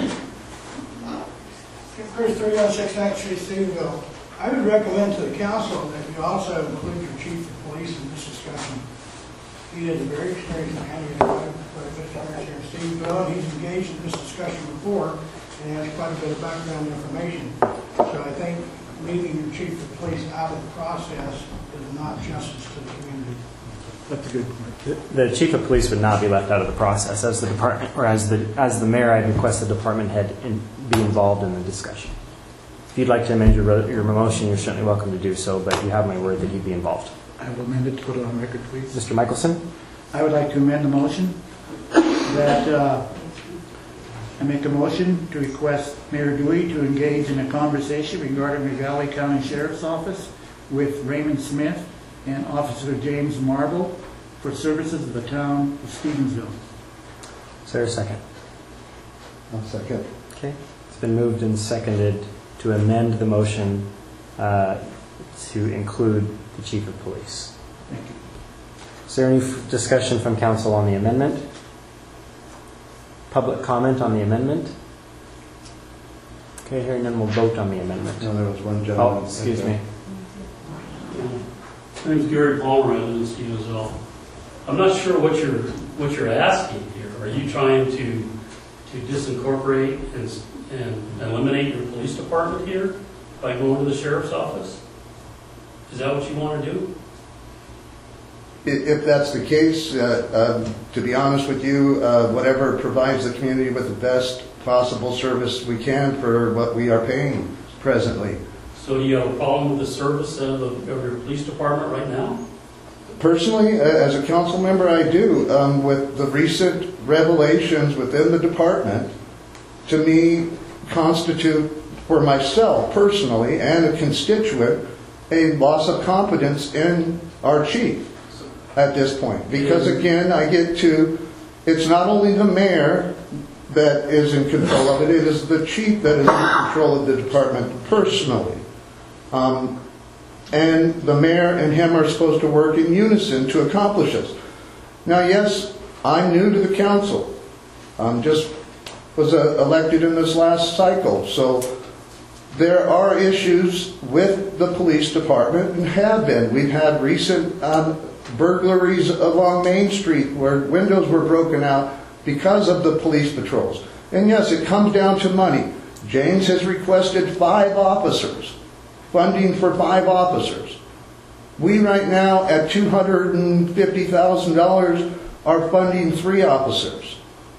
Chris, three oh six Ninth Street, Stevensville. I would recommend to the council that you also include your chief of police in this discussion. He is a very experienced man. He's quite a bit of here in Stevensville. He's engaged in this discussion before and has quite a bit of background information. So I think leaving your chief of police out of the process is not justice to the community. That's a good point. The chief of police would not be left out of the process. As the department, or as the as the mayor, I'd request the department head in, be involved in the discussion. If you'd like to amend your your motion, you're certainly welcome to do so. But you have my word that he'd be involved. I will amend it to put it on record, please. Mister Michelson. I would like to amend the motion that uh, I make a motion to request Mayor Dewey to engage in a conversation regarding the Valley County Sheriff's Office with Raymond Smith and Officer James Marble for services of the town of Stevensville. Is there a second? I'll second. Okay. It's been moved and seconded to amend the motion uh, to include the chief of police. Thank you. Is there any f- discussion from council on the amendment? public comment on the amendment? Okay, hearing none, we'll vote on the amendment. No, there was one gentleman. Oh, excuse me. My name's Gary Palmer, I live in Stevensville. I'm not sure what you're, what you're asking here. Are you trying to, to disincorporate and, s- and eliminate your police department here by going to the sheriff's office? Is that what you want to do? I- If that's the case, uh, um, to be honest with you, uh, whatever provides the community with the best possible service we can for what we are paying presently. So do you have a problem with the service of, of your police department right now? Personally, uh, as a council member, I do. Um, with the recent revelations within the department, to me, constitute for myself personally and a constituent a loss of confidence in our chief at this point. Because again, I get to, it's not only the mayor that is in control of it, it is the chief that is in control of the department personally. Um, and the mayor and him are supposed to work in unison to accomplish this. Now, yes, I'm new to the council. I'm just was uh, elected in this last cycle, so there are issues with the police department and have been. We've had recent um, burglaries along Main Street where windows were broken out because of the police patrols. And yes, it comes down to money. James has requested five officers, funding for five officers. We right now at two hundred fifty thousand dollars are funding three officers.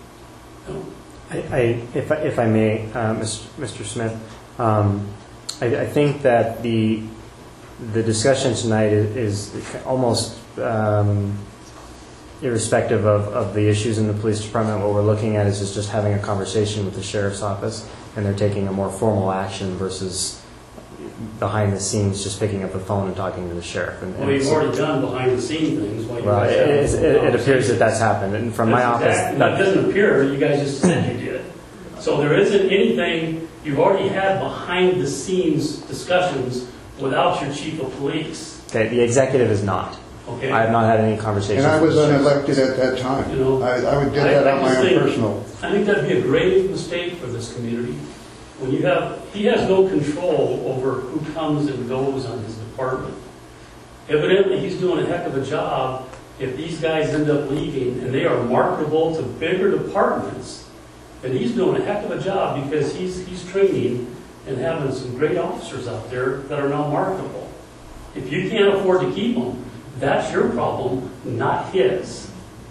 I, I, if, I, if I may, uh, Mister Smith, um, I, I think that the the discussion tonight is, is almost um, irrespective of, of the issues in the police department. What we're looking at is just, just having a conversation with the sheriff's office, and they're taking a more formal action versus behind the scenes just picking up the phone and talking to the sheriff. And, and Well, you've so- already done behind the scene things. While you well, guys it, have it, it appears that that's happened, and from my That's office, exactly- that, That doesn't appear, you guys just said you did. So there isn't anything, you've already had behind the scenes discussions without your chief of police. okay, the executive is not. Okay. I have not had any conversations. And I was with the sheriff. unelected at that time. You know, I, I would do that I- I on my just own think- personal. I think that'd be a grave mistake for this community. When you have, he has no control over who comes and goes on his department. Evidently, he's doing a heck of a job if these guys end up leaving and they are marketable to bigger departments. And he's doing a heck of a job because he's, he's training and having some great officers out there that are now marketable. If you can't afford to keep them, that's your problem, not his.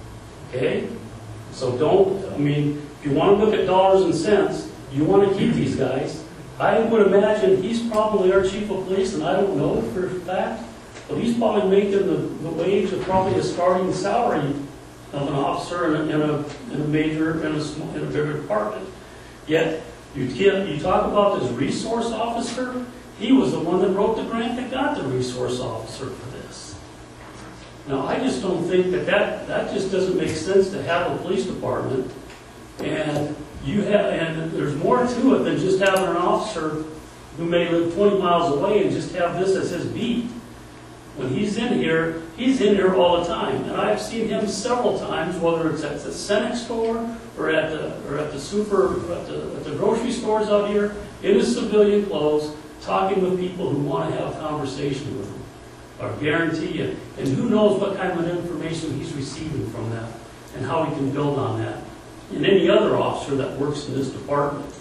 Okay? So don't, I mean, if you want to look at dollars and cents, you want to keep these guys. I would imagine he's probably our chief of police, and I don't know for a fact, but he's probably making the, the wage of probably a starting salary of an officer in a, in a, in a major, in a, small, in a bigger department. Yet, you, can't, you talk about this resource officer, he was the one that wrote the grant that got the resource officer for this. Now, I just don't think that that, that just doesn't make sense to have a police department, and you have, and there's more to it than just having an officer who may live twenty miles away and just have this as his beat. When he's in here, he's in here all the time, and I've seen him several times, whether it's at the Cenex store or at the or at the super at the, at the grocery stores out here in his civilian clothes, talking with people who want to have a conversation with him. I guarantee you, and who knows what kind of information he's receiving from that, and how he can build on that. And any other officer that works in this department,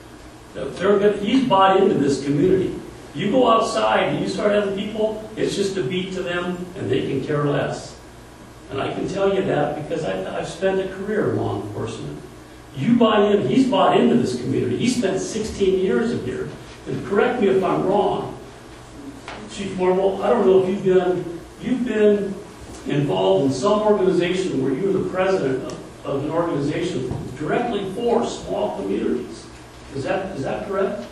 that they're good, he's bought into this community. You go outside and you start having people, it's just a beat to them, and they can care less. And I can tell you that because I, I've spent a career in law enforcement. You buy in, he's bought into this community. He spent sixteen years in here. And correct me if I'm wrong, Chief Marvel, I don't know if you've been, you've been involved in some organization where you were the president of, of an organization directly for small communities. Is that, is that correct?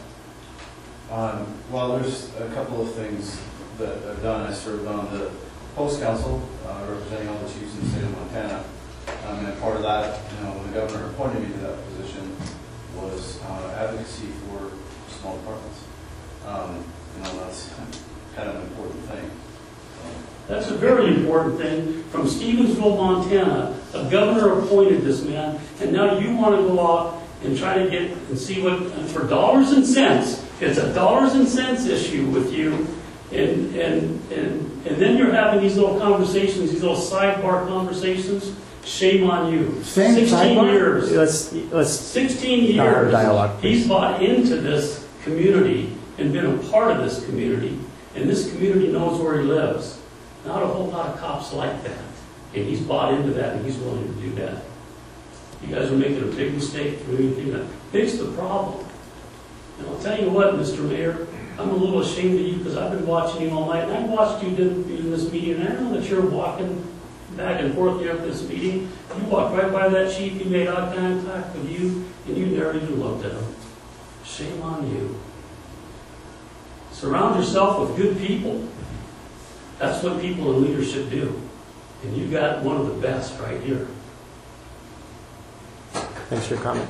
Um, well, there's a couple of things that I've done. I served on the Post Council, uh, representing all the chiefs in the state of Montana. Um, and part of that, you know, when the governor appointed me to that position, was uh, advocacy for small departments. Um, you know, that's kind of an important thing. That's a very important thing. From Stevensville, Montana, A governor appointed this man, and now you want to go out and try to get and see what, and for dollars and cents, it's a dollars and cents issue with you, and, and, and, and then you're having these little conversations, these little sidebar conversations. Shame on you. Same Sixteen sidebar? years. Let's, let's, Sixteen Not our years. dialogue, please. He's bought into this community and been a part of this community, and this community knows where he lives. Not a whole lot of cops like that. And he's bought into that, and he's willing to do that. You guys are making a big mistake doing anything that fix the problem. And I'll tell you what, Mister Mayor, I'm a little ashamed of you because I've been watching you all night, and I watched you in, in this meeting, and I know that you're walking back and forth here at this meeting. You walked right by that chief, he made eye contact with you, and you never even looked at him. Shame on you. Surround yourself with good people. That's what people in leadership do. And you got one of the best right here. thanks for your comment.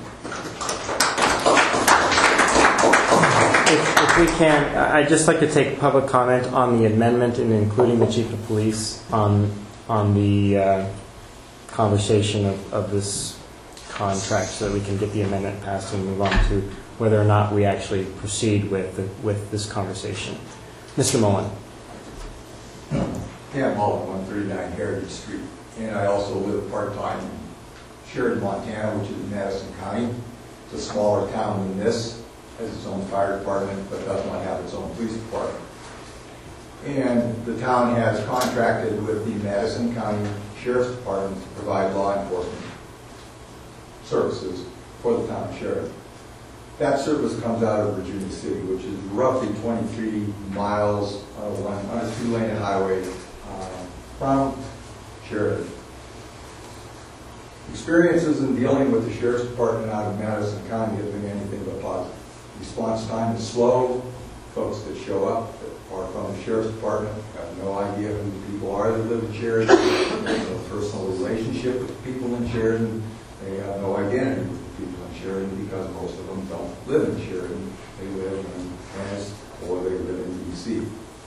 If, if we can, I'd just like to take public comment on the amendment and including the chief of police on on the uh, conversation of, of this contract, so that we can get the amendment passed and move on to whether or not we actually proceed with the, with this conversation. Mister Mullen. Yeah, Mullen, one thirty-nine Heritage Street, and I also live part-time in Sheridan, Montana, which is in Madison County. It's a smaller town than this, has its own fire department, but does not have its own police department. And the town has contracted with the Madison County Sheriff's Department to provide law enforcement services for the town of Sheridan. That service comes out of Virginia City, which is roughly twenty-three miles on a, one, on a two-lane highway uh, from Sheridan. Experiences in dealing with the Sheriff's Department out of Madison County have been anything but positive. Response time is slow. Folks that show up that are from the Sheriff's Department have no idea who the people are that live in Sheridan. There's no personal relationship with the people in Sheridan. They have no identity with the people in Sheridan because most of them don't live in Sheridan. They live in Venice or they live in D C.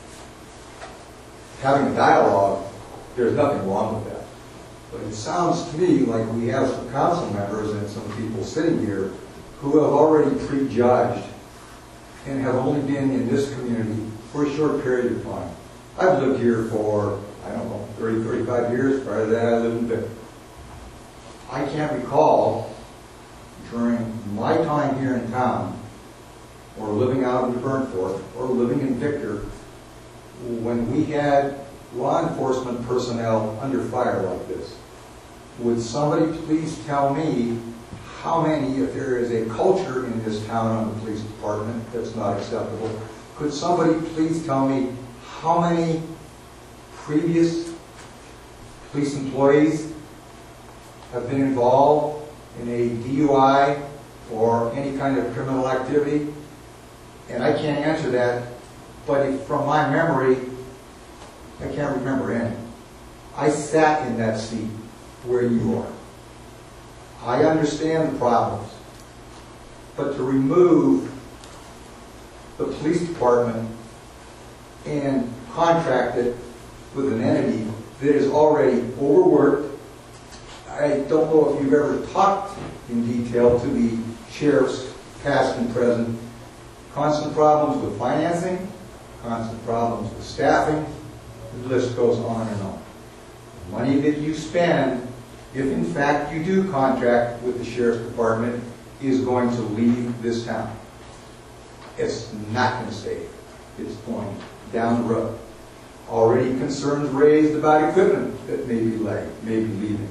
Having a dialogue, there's nothing wrong with that. But it sounds to me like we have some council members and some people sitting here who have already prejudged and have only been in this community for a short period of time. I've lived here for, I don't know, thirty, thirty-five years. Prior to that, I lived in Victor. I can't recall during my time here in town, or living out in Burnforth, or living in Victor, when we had law enforcement personnel under fire like this. Would somebody please tell me how many, if there is a culture in this town on the police department that's not acceptable, could somebody please tell me how many previous police employees have been involved in a D U I or any kind of criminal activity? And I can't answer that, but if, from my memory, I can't remember any. I sat in that seat where you are. I understand the problems, but to remove the police department and contract it with an entity that is already overworked. I don't know if you've ever talked in detail to the sheriffs, past and present. Constant problems with financing, constant problems with staffing, the list goes on and on. The money that you spend, if in fact you do contract with the sheriff's department, is going to leave this town. It's not going to stay. It's going down the road. Already concerns raised about equipment that may be lay, may be leaving.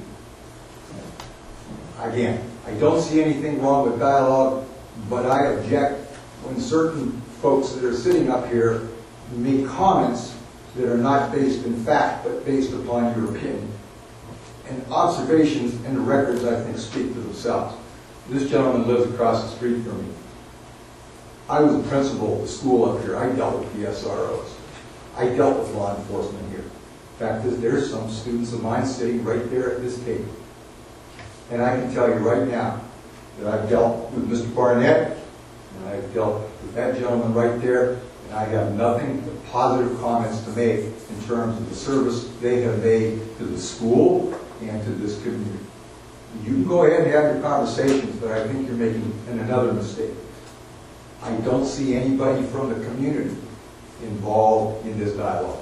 Again, I don't see anything wrong with dialogue, but I object when certain folks that are sitting up here make comments that are not based in fact, but based upon your opinion. And observations and the records, I think, speak for themselves. This gentleman lives across the street from me. I was a principal of the school up here. I dealt with the S R Os. I dealt with law enforcement here. Fact is, there's some students of mine sitting right there at this table. And I can tell you right now that I've dealt with Mister Barnett, and I've dealt with that gentleman right there, and I have nothing but positive comments to make in terms of the service they have made to the school, and to this community. You can go ahead and have your conversations, but I think you're making another mistake. I don't see anybody from the community involved in this dialogue.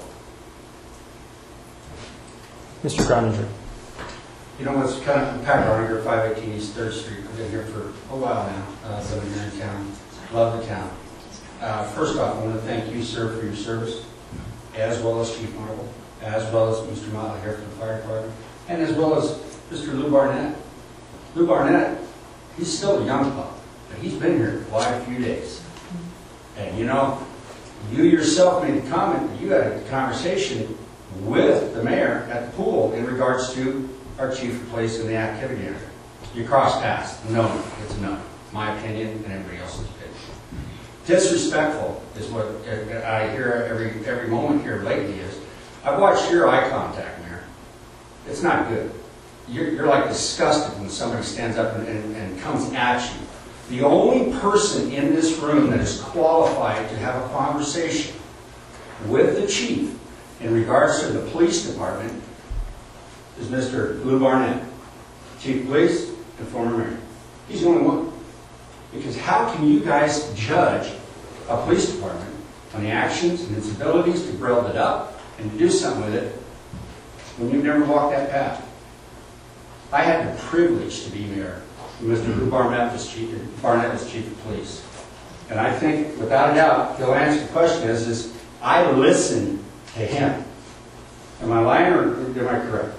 Mister Groninger. You know, it's kind of Pat Groninger, five eighteen East third Street. I've been here for a while now, uh, living here in town. Love the town. Uh, first off, I want to thank you, sir, for your service, as well as Chief Marble, as well as Mister Motley here from the fire department, and as well as Mister Lou Barnett. Lou Barnett, he's still a young pup, but he's been here quite a few days. And you know, you yourself made the comment that you had a conversation with the mayor at the pool in regards to our chief of police in the activity area. You cross paths. No, it's a no. My opinion and everybody else's opinion. Disrespectful is what I hear every every moment here lately is. I've watched your eye contact, Mayor. It's not good. You're, you're like disgusted when somebody stands up and, and, and comes at you. The only person in this room that is qualified to have a conversation with the chief in regards to the police department is Mister Lou Barnett, Chief of Police and former mayor. He's the only one. Because how can you guys judge a police department on the actions and its abilities to build it up and to do something with it when you've never walked that path? I had the privilege to be mayor when Mister Lou Barnett was chief, Barnett was chief of police. And I think, without a doubt, he'll answer the question is, is I listened to him. Am I lying or am I correct?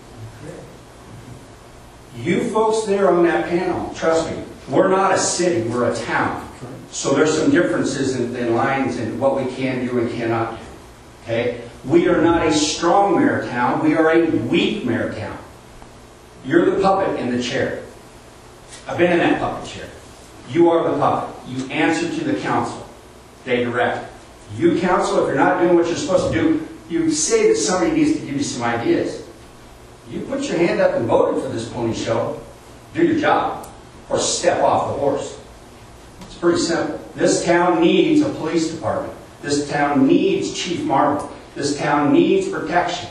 You folks there on that panel, trust me, we're not a city, we're a town. So there's some differences in, in lines in what we can do and cannot do. Okay? We are not a strong mayor town, we are a weak mayor town. You're the puppet in the chair. I've been in that puppet chair. You are the puppet. You answer to the council. They direct. You, council, if you're not doing what you're supposed to do, you say that somebody needs to give you some ideas. You put your hand up and voted for this pony show, do your job, or step off the horse. It's pretty simple. This town needs a police department. This town needs Chief Marble. This town needs protection.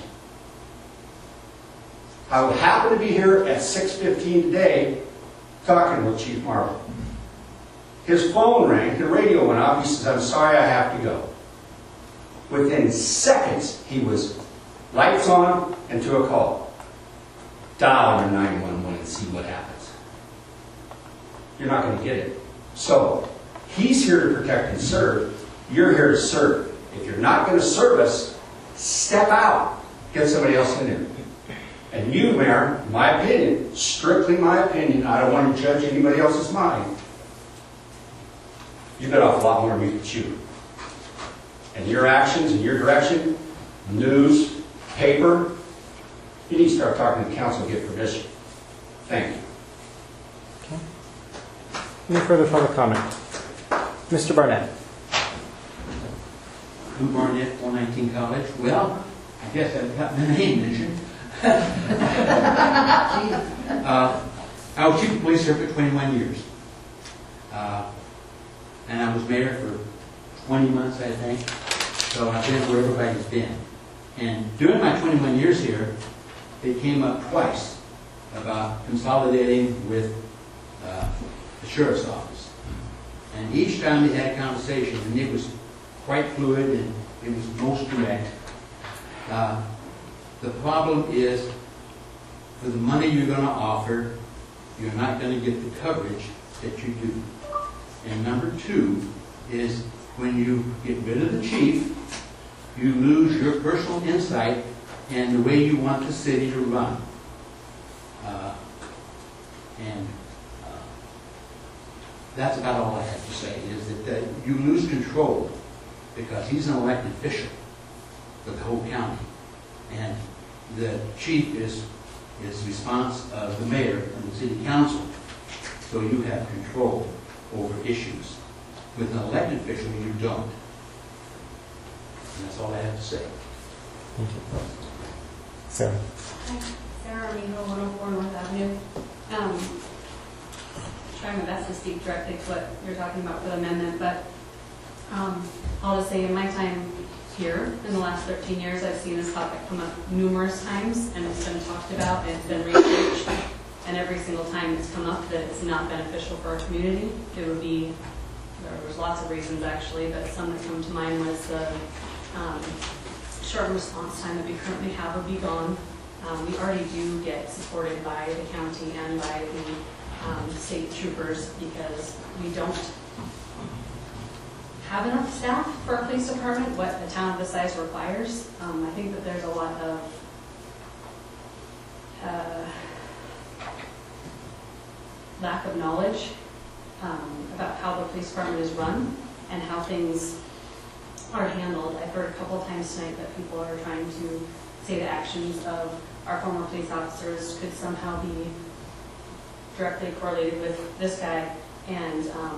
I would happen to be here at six fifteen today talking with Chief Marble. His phone rang, the radio went off, he says, I'm sorry, I have to go. Within seconds, he was lights on and to a call. Dial your nine one one and see what happens. You're not going to get it. So, he's here to protect and serve. You're here to serve. If you're not going to serve us, step out. Get somebody else in there. And you, Mayor, my opinion, strictly my opinion, I don't want to judge anybody else's mind, you bit off a lot more meat to chew. And your actions and your direction, news, paper, you need to start talking to the council and get permission. Thank you. Okay. Any further public comment? Mister Barnett. Lou Barnett, one nineteen College. Well, I guess I've got my name mentioned. uh, I was chief of police here for twenty-one years. Uh, and I was mayor for twenty months, I think. So I've been where everybody's been. And during my twenty-one years here, it came up twice about consolidating with uh, the sheriff's office. And each time they had a conversation, and it was quite fluid and it was most direct. Uh, the problem is, for the money you're going to offer, you're not going to get the coverage that you do. And number two is, when you get rid of the chief, you lose your personal insight and the way you want the city to run. Uh, and uh, that's about all I have to say, is that, that you lose control because he's an elected official for the whole county. And the chief is, is the response of the mayor and the city council. So you have control over issues. With an elected official, you don't. And that's all I have to say. Thank you. Sarah. Hi, Sarah Amigo, one oh four North Avenue. Um, trying my best to speak directly to what you're talking about for the amendment, but um, I'll just say in my time here in the last thirteen years. I've seen this topic come up numerous times, and it's been talked about, and it's been researched, and every single time it's come up that it's not beneficial for our community. It would be, there was lots of reasons actually, but some that come to mind was the um, short response time that we currently have would be gone. Um, we already do get supported by the county and by the um, state troopers because we don't have enough staff for our police department, what a town of this size requires. Um, I think that there's a lot of uh, lack of knowledge um, about how the police department is run and how things are handled. I've heard a couple of times tonight that people are trying to say the actions of our former police officers could somehow be directly correlated with this guy, and um,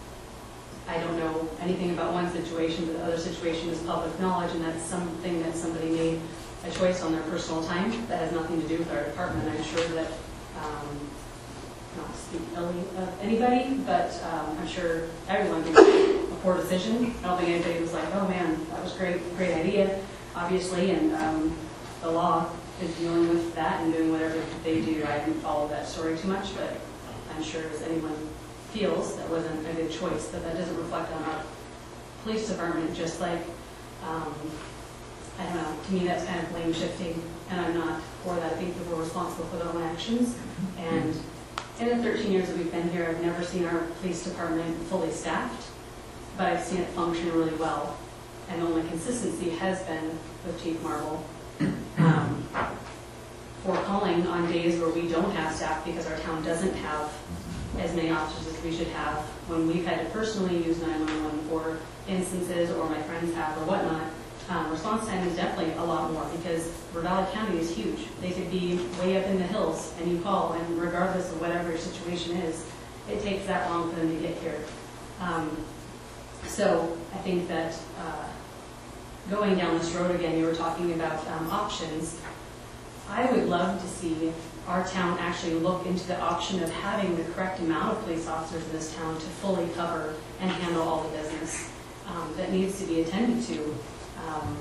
I don't know anything about one situation, but the other situation is public knowledge, and that's something that somebody made a choice on their personal time that has nothing to do with our department. I'm sure that, um, not to speak illy of anybody, but um, I'm sure everyone thinks it's a poor decision. I don't think anybody was like, oh man, that was great, great idea, obviously, and um, the law is dealing with that and doing whatever they do. I haven't followed that story too much, but I'm sure as anyone feels that wasn't a good choice, that that doesn't reflect on our police department, just like, um, I don't know, to me that's kind of blame shifting, and I'm not for that. I think that we're responsible for their own actions, and in the thirteen years that we've been here, I've never seen our police department fully staffed, but I've seen it function really well, and the only consistency has been with Chief Marble. Um, for calling on days where we don't have staff because our town doesn't have as many officers as we should have, when we've had to personally use nine one one for instances, or my friends have, or whatnot, um, response time is definitely a lot more because Rhode County is huge. They could be way up in the hills and you call, and regardless of whatever your situation is, it takes that long for them to get here. Um, so I think that uh, going down this road again, you were talking about um, options. I would love to see our town actually look into the option of having the correct amount of police officers in this town to fully cover and handle all the business um, that needs to be attended to. Um,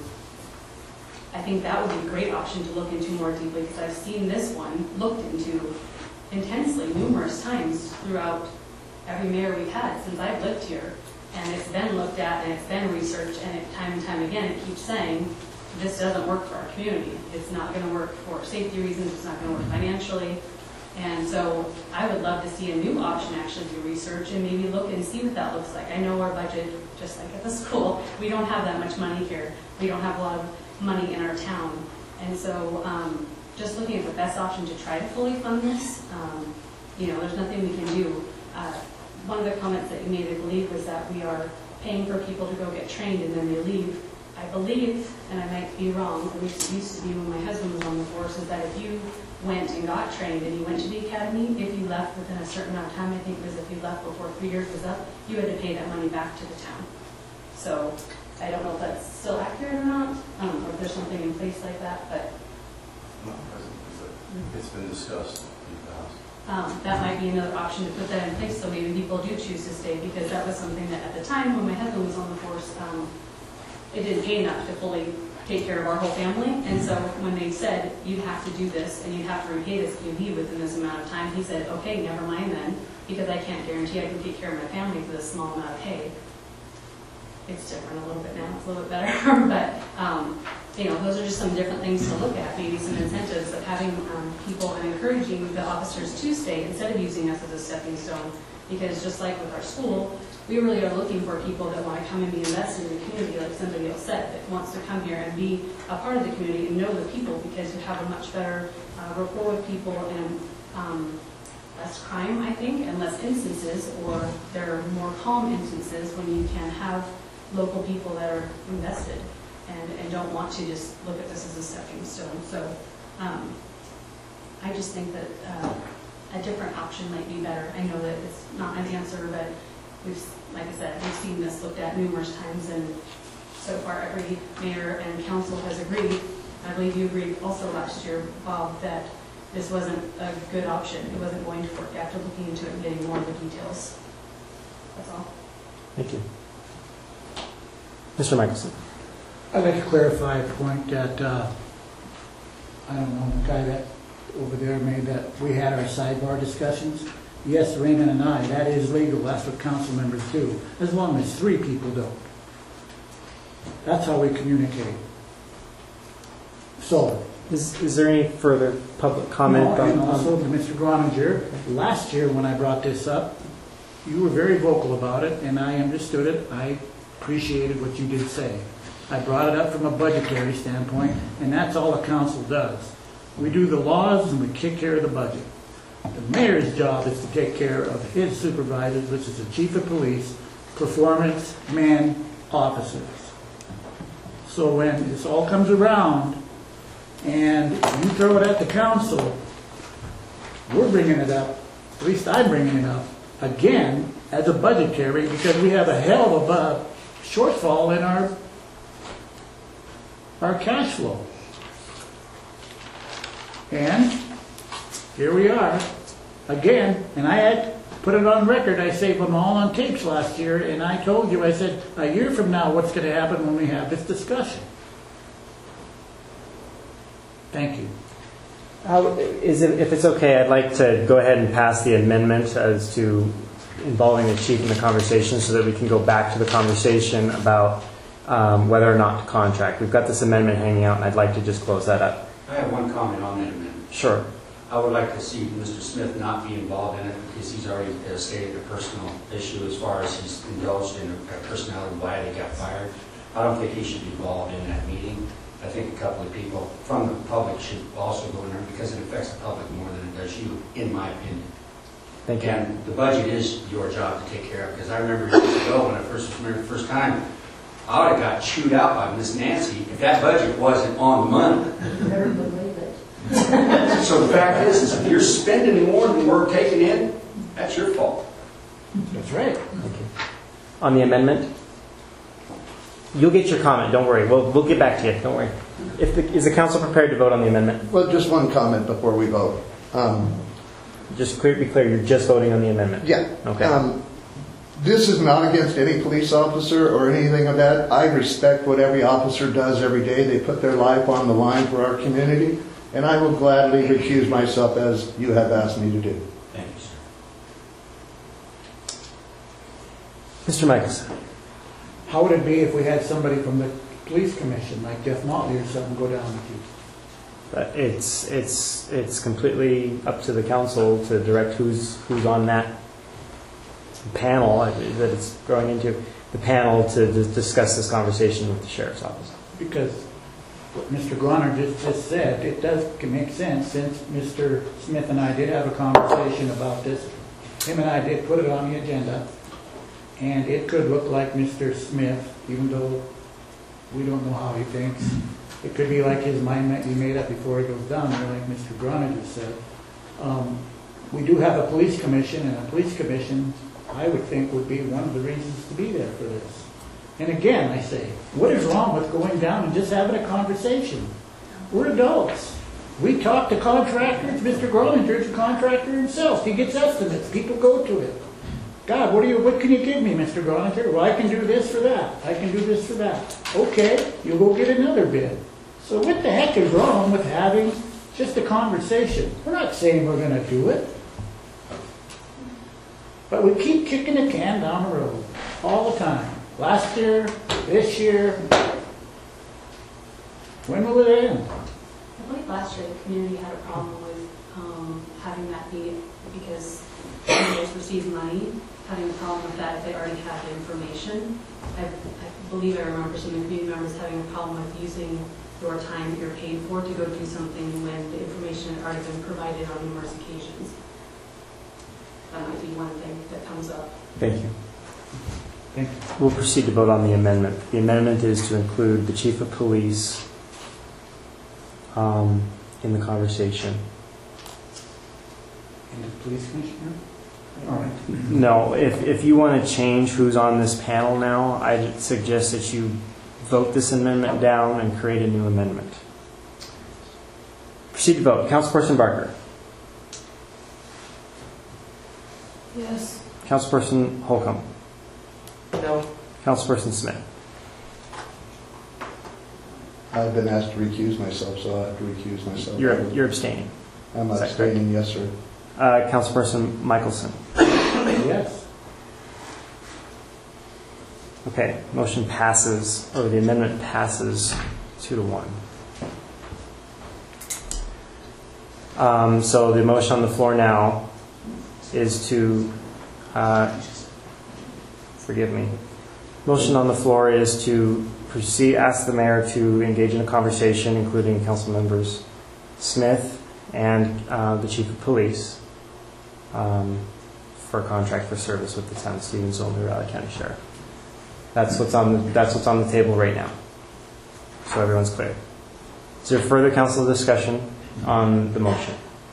I think that would be a great option to look into more deeply, because I've seen this one looked into intensely numerous times throughout every mayor we've had since I've lived here. And it's been looked at and it's been researched, and it, time and time again it keeps saying this doesn't work for our community. It's not going to work for safety reasons. It's not going to work financially. And so I would love to see a new option actually do research and maybe look and see what that looks like. I know our budget, just like at the school, we don't have that much money here. We don't have a lot of money in our town. And so um, just looking at the best option to try to fully fund this, um, you know, there's nothing we can do. Uh, one of the comments that you made, I believe, was that we are paying for people to go get trained and then they leave. I believe, and I might be wrong, at least it used to be when my husband was on the force, is that if you went and got trained and you went to the academy, if you left within a certain amount of time, I think it was if you left before three years was up, you had to pay that money back to the town. So I don't know if that's still accurate or not, um, or if there's something in place like that, but Not present, but it's been discussed in the past. Um, that might be another option to put that in place, so maybe people do choose to stay, because that was something that at the time when my husband was on the force, um, it didn't pay enough to fully take care of our whole family. And so when they said, you have to do this and you have to repay this Q B within this amount of time, he said, okay, never mind then, because I can't guarantee I can take care of my family for this small amount of pay. It's different a little bit now, it's a little bit better, but um, you know, those are just some different things to look at, maybe some incentives of having um, people and encouraging the officers to stay instead of using us as a stepping stone. Because just like with our school, we really are looking for people that want to come and be invested in the community, like somebody else said, that wants to come here and be a part of the community and know the people, because you have a much better uh, rapport with people and um, less crime, I think, and less instances, or there are more calm instances when you can have local people that are invested and, and don't want to just look at this as a stepping stone. So um, I just think that uh, a different option might be better. I know that it's not an answer, but we've, like I said, we've seen this looked at numerous times, and so far every mayor and council has agreed. I believe you agreed also last year, Bob, that this wasn't a good option. It wasn't going to work after looking into it and getting more of the details. That's all. Thank you. Mister Michelson. I'd like to clarify a point that, uh, I don't know, the guy that over there made that we had our sidebar discussions. Yes, Raymond and I, that is legal. That's what council members do, as long as three people don't. That's how we communicate. So. Is, is there any further public comment? No, and on, also to Mister Groninger, last year when I brought this up, you were very vocal about it, and I understood it. I appreciated what you did say. I brought it up from a budgetary standpoint, and that's all the council does. We do the laws and we kick care of the budget. The mayor's job is to take care of his supervisors, which is the chief of police, performance man officers. So when this all comes around and you throw it at the council, we're bringing it up, at least I'm bringing it up, again, as a budgetary, because we have a hell of a shortfall in our, our cash flow. And here we are, again, and I had put it on record, I saved them all on tapes last year, and I told you, I said, a year from now, what's going to happen when we have this discussion? Thank you. How, is it, if it's okay, I'd like to go ahead and pass the amendment as to involving the chief in the conversation so that we can go back to the conversation about um, whether or not to contract. We've got this amendment hanging out, and I'd like to just close that up. I have one comment on that amendment. Sure. I would like to see Mister Smith not be involved in it because he's already uh, stated a personal issue as far as he's indulged in a personality why they got fired. I don't think he should be involved in that meeting. I think a couple of people from the public should also go in there because it affects the public more than it does you, in my opinion. Thank you. And the budget is your job to take care of because I remember years ago when I first remember the first time, I would have got chewed out by Miss Nancy if that budget wasn't on the money. Never believe it. So the fact is, is if you're spending more than we're taking in, that's your fault. That's right. Thank you. On the amendment? You'll get your comment, don't worry. We'll, we'll get back to you, don't worry. If the, is the council prepared to vote on the amendment? Well, just one comment before we vote. Um, just clear, be clear, you're just voting on the amendment? Yeah. Okay. Um, this is not against any police officer or anything of that. I respect what every officer does every day. They put their life on the line for our community, and I will gladly recuse myself as you have asked me to do. Thank you, sir. Mister Michelson. How would it be if we had somebody from the police commission, like Jeff Motley or something, go down with you? But it's it's it's completely up to the council to direct who's who's on that panel that it's going into, the panel to d- discuss this conversation with the sheriff's office. Because what Mister Groner just, just said, it does make sense since Mister Smith and I did have a conversation about this. Him and I did put it on the agenda, and it could look like Mister Smith, even though we don't know how he thinks. It could be like his mind might be made up before he goes down there, like Mister Groner just said. Um, we do have a police commission, and a police commission, I would think, would be one of the reasons to be there for this. And again, I say, what is wrong with going down and just having a conversation? We're adults. We talk to contractors. Mister Groninger's a contractor himself. He gets estimates. People go to it. God, what do you? What can you give me, Mister Groninger? Well, I can do this for that. I can do this for that. Okay, you'll go get another bid. So what the heck is wrong with having just a conversation? We're not saying we're going to do it. But we keep kicking the can down the road all the time. Last year, this year. When will it end? I believe last year the community had a problem with um, having that be, because communities receive money, having a problem with that if they already have the information. I, I believe I remember some of the community members having a problem with using your time that you're paid for to go do something when the information had already been provided on numerous occasions. That might be one thing that comes up. Thank you. Thank you. We'll proceed to vote on the amendment. The amendment is to include the chief of police um, in the conversation. And the police commissioner? All right. No, if, if you want to change who's on this panel now, I'd suggest that you vote this amendment down and create a new amendment. Proceed to vote. Councilperson Barker. Yes. Councilperson Holcomb. No. Councilperson Smith. I've been asked to recuse myself, so I have to recuse myself. You're, you're abstaining. I'm Is that abstaining, yes, sir. Uh, Councilperson Michelson. Yes. Okay, motion passes, or the amendment passes two to one. Um, so the motion on the floor now is to, uh, forgive me, motion on the floor is to proceed, ask the mayor to engage in a conversation, including council members Smith and uh, the chief of police, um, for a contract for service with the town of Stevensville and the Riley County Sheriff. That's what's on the, that's what's on the table right now. So everyone's clear. Is there further council discussion on the motion?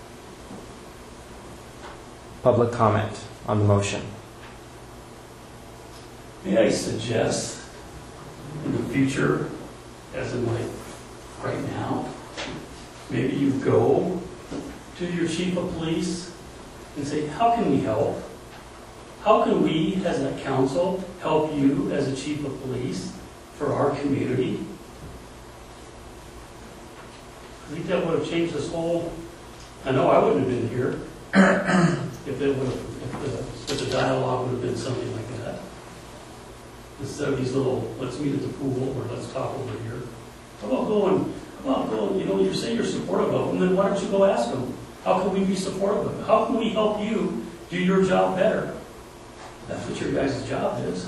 Public comment on the motion. May I suggest in the future, as in like right now, maybe you go to your chief of police and say, how can we help? How can we, as a council, help you as a chief of police for our community? I think that would have changed this whole, I know I wouldn't have been here if it would have, if the, if the dialogue would have been something like that. Instead of these little, let's meet at the pool or let's talk over here. How about going, how about going, you know, you say you're supportive of them, then why don't you go ask them? How can we be supportive of them? How can we help you do your job better? That's what your guys' job is.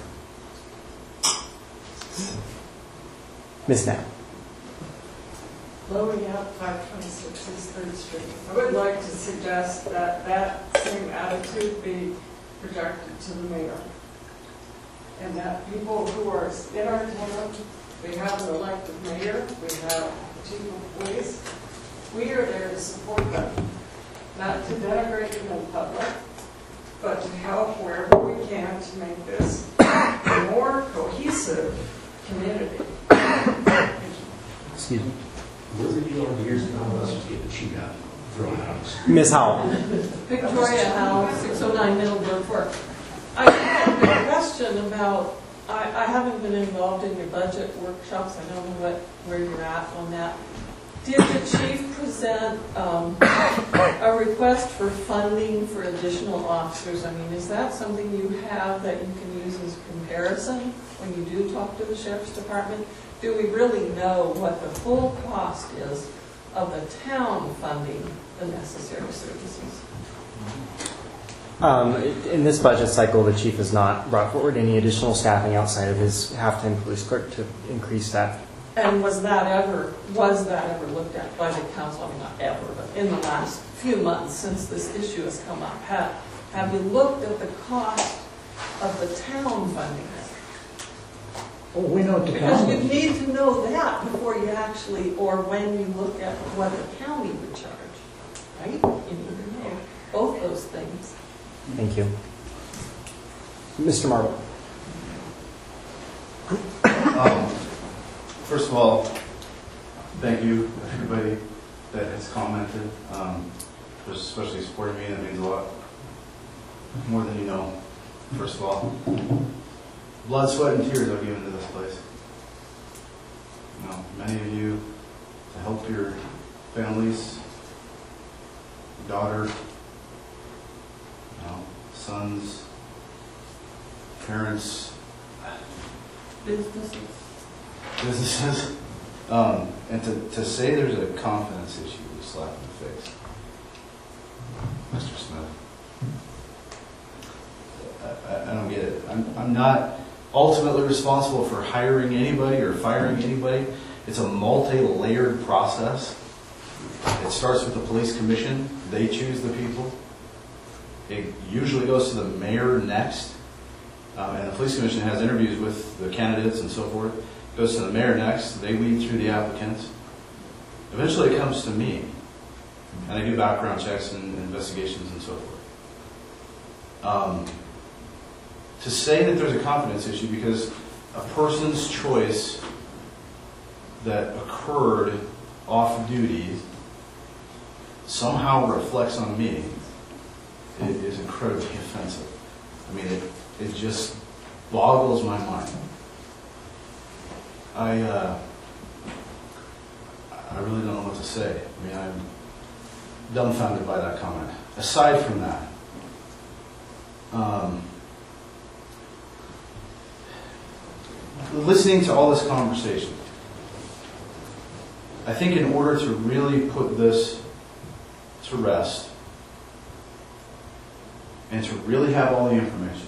Miz Knapp. Blowing out five twenty-six East Third Street. I would like to suggest that that same attitude be projected to the mayor. And that people who are in our town, we have an elected mayor, we have the chief of police, we are there to support them. Not to denigrate them in public, but to help wherever we can to make this a more cohesive community. Excuse me. Where were you all years ago? Us was getting chewed out, thrown out. Miz Howell. Victoria Howell, six oh nine Middleburg Court. I have a question about, I, I haven't been involved in your budget workshops. I don't know what, where you're at on that. Did the chief present um, a request for funding for additional officers? I mean, is that something you have that you can use as comparison when you do talk to the sheriff's department? Do we really know what the full cost is of the town funding the necessary services? Um, in this budget cycle, the chief has not brought forward any additional staffing outside of his half-time police clerk to increase that. And was that ever, was that ever looked at by the council? I mean, not ever, but in the last few months since this issue has come up, have, have you looked at the cost of the town funding it? Well, we know what the Because county. you need to know that before you actually, or when you look at what the county would charge, right? You need to know both those things. Thank you. Mister Marble. Um, first of all, thank you, everybody that has commented, um, for especially supporting me. That means a lot, more than you know, first of all. Blood, sweat, and tears I've given to this place. You know, many of you to help your families, daughter, you know, sons, parents, Businesses. businesses, um, and to, to say there's a confidence issue is a slap in the face. Mister Smith, I, I, I don't get it. I'm, I'm not ultimately responsible for hiring anybody or firing anybody. It's a multi-layered process. It starts with the police commission. They choose the people. It usually goes to the mayor next. Um, and the police commission has interviews with the candidates and so forth. It goes to the mayor next. They weed through the applicants. Eventually it comes to me. And I do background checks and investigations and so forth. Um, to say that there's a confidence issue because a person's choice that occurred off duty somehow reflects on me it is incredibly offensive. I mean, it, it just boggles my mind. I, uh, I really don't know what to say. I mean, I'm dumbfounded by that comment. Aside from that, um, listening to all this conversation, I think in order to really put this to rest and to really have all the information,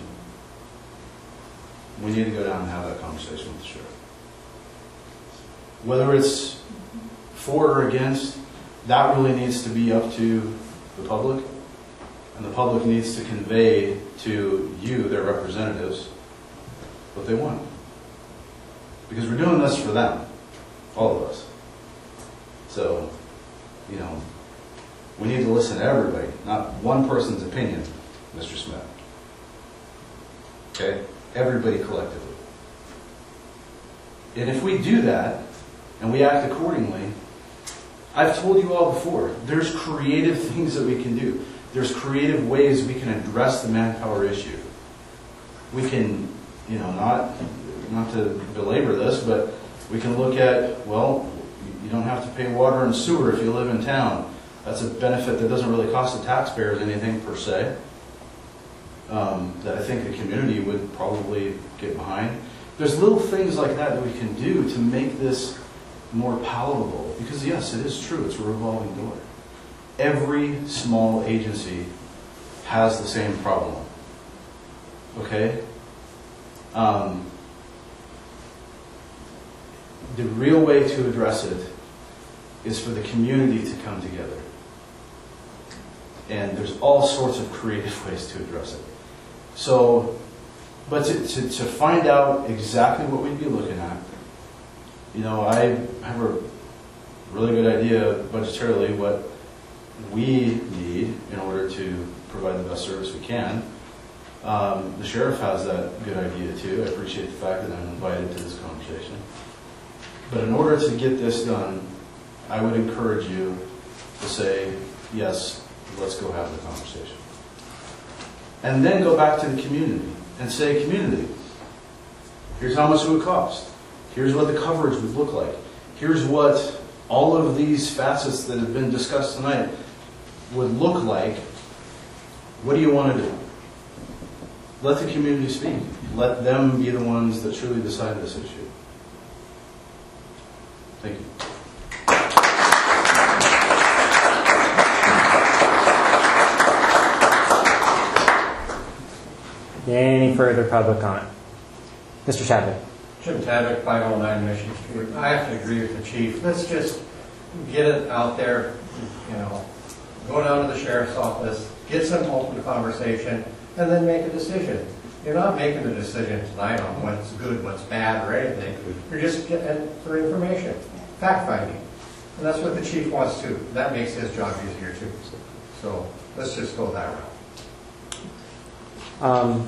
we need to go down and have that conversation with the sheriff. Whether it's for or against, that really needs to be up to the public, and the public needs to convey to you, their representatives, what they want. Because we're doing this for them, all of us. So, you know, we need to listen to everybody, not one person's opinion, Mister Smith. Okay? Everybody collectively. And if we do that, and we act accordingly, I've told you all before, there's creative things that we can do. There's creative ways we can address the manpower issue. We can, you know, not, not to belabor this, but we can look at, well, you don't have to pay water and sewer if you live in town. That's a benefit that doesn't really cost the taxpayers anything per se, um, that I think the community would probably get behind. There's little things like that that we can do to make this more palatable. Because yes, it is true, it's a revolving door. Every small agency has the same problem. Okay? Um, the real way to address it is for the community to come together. And there's all sorts of creative ways to address it. So, but to, to, to find out exactly what we'd be looking at, you know, I have a really good idea budgetarily what we need in order to provide the best service we can. Um, the sheriff has that good idea too. I appreciate the fact that I'm invited to this conversation. But in order to get this done, I would encourage you to say, yes, let's go have the conversation. And then go back to the community and say, community, here's how much it would cost. Here's what the coverage would look like. Here's what all of these facets that have been discussed tonight would look like. What do you want to do? Let the community speak. Let them be the ones that truly decide this issue. Thank you. Any further public comment? Mister Chadwick. Jim Tadwick, five oh nine Mission Street. I have to agree with the chief. Let's just get it out there, you know, go down to the sheriff's office, get some open conversation, and then make a decision. You're not making a decision tonight on what's good, what's bad, or anything. You're just getting for information, fact-finding. And that's what the chief wants to. That makes his job easier, too. So let's just go that route. Um,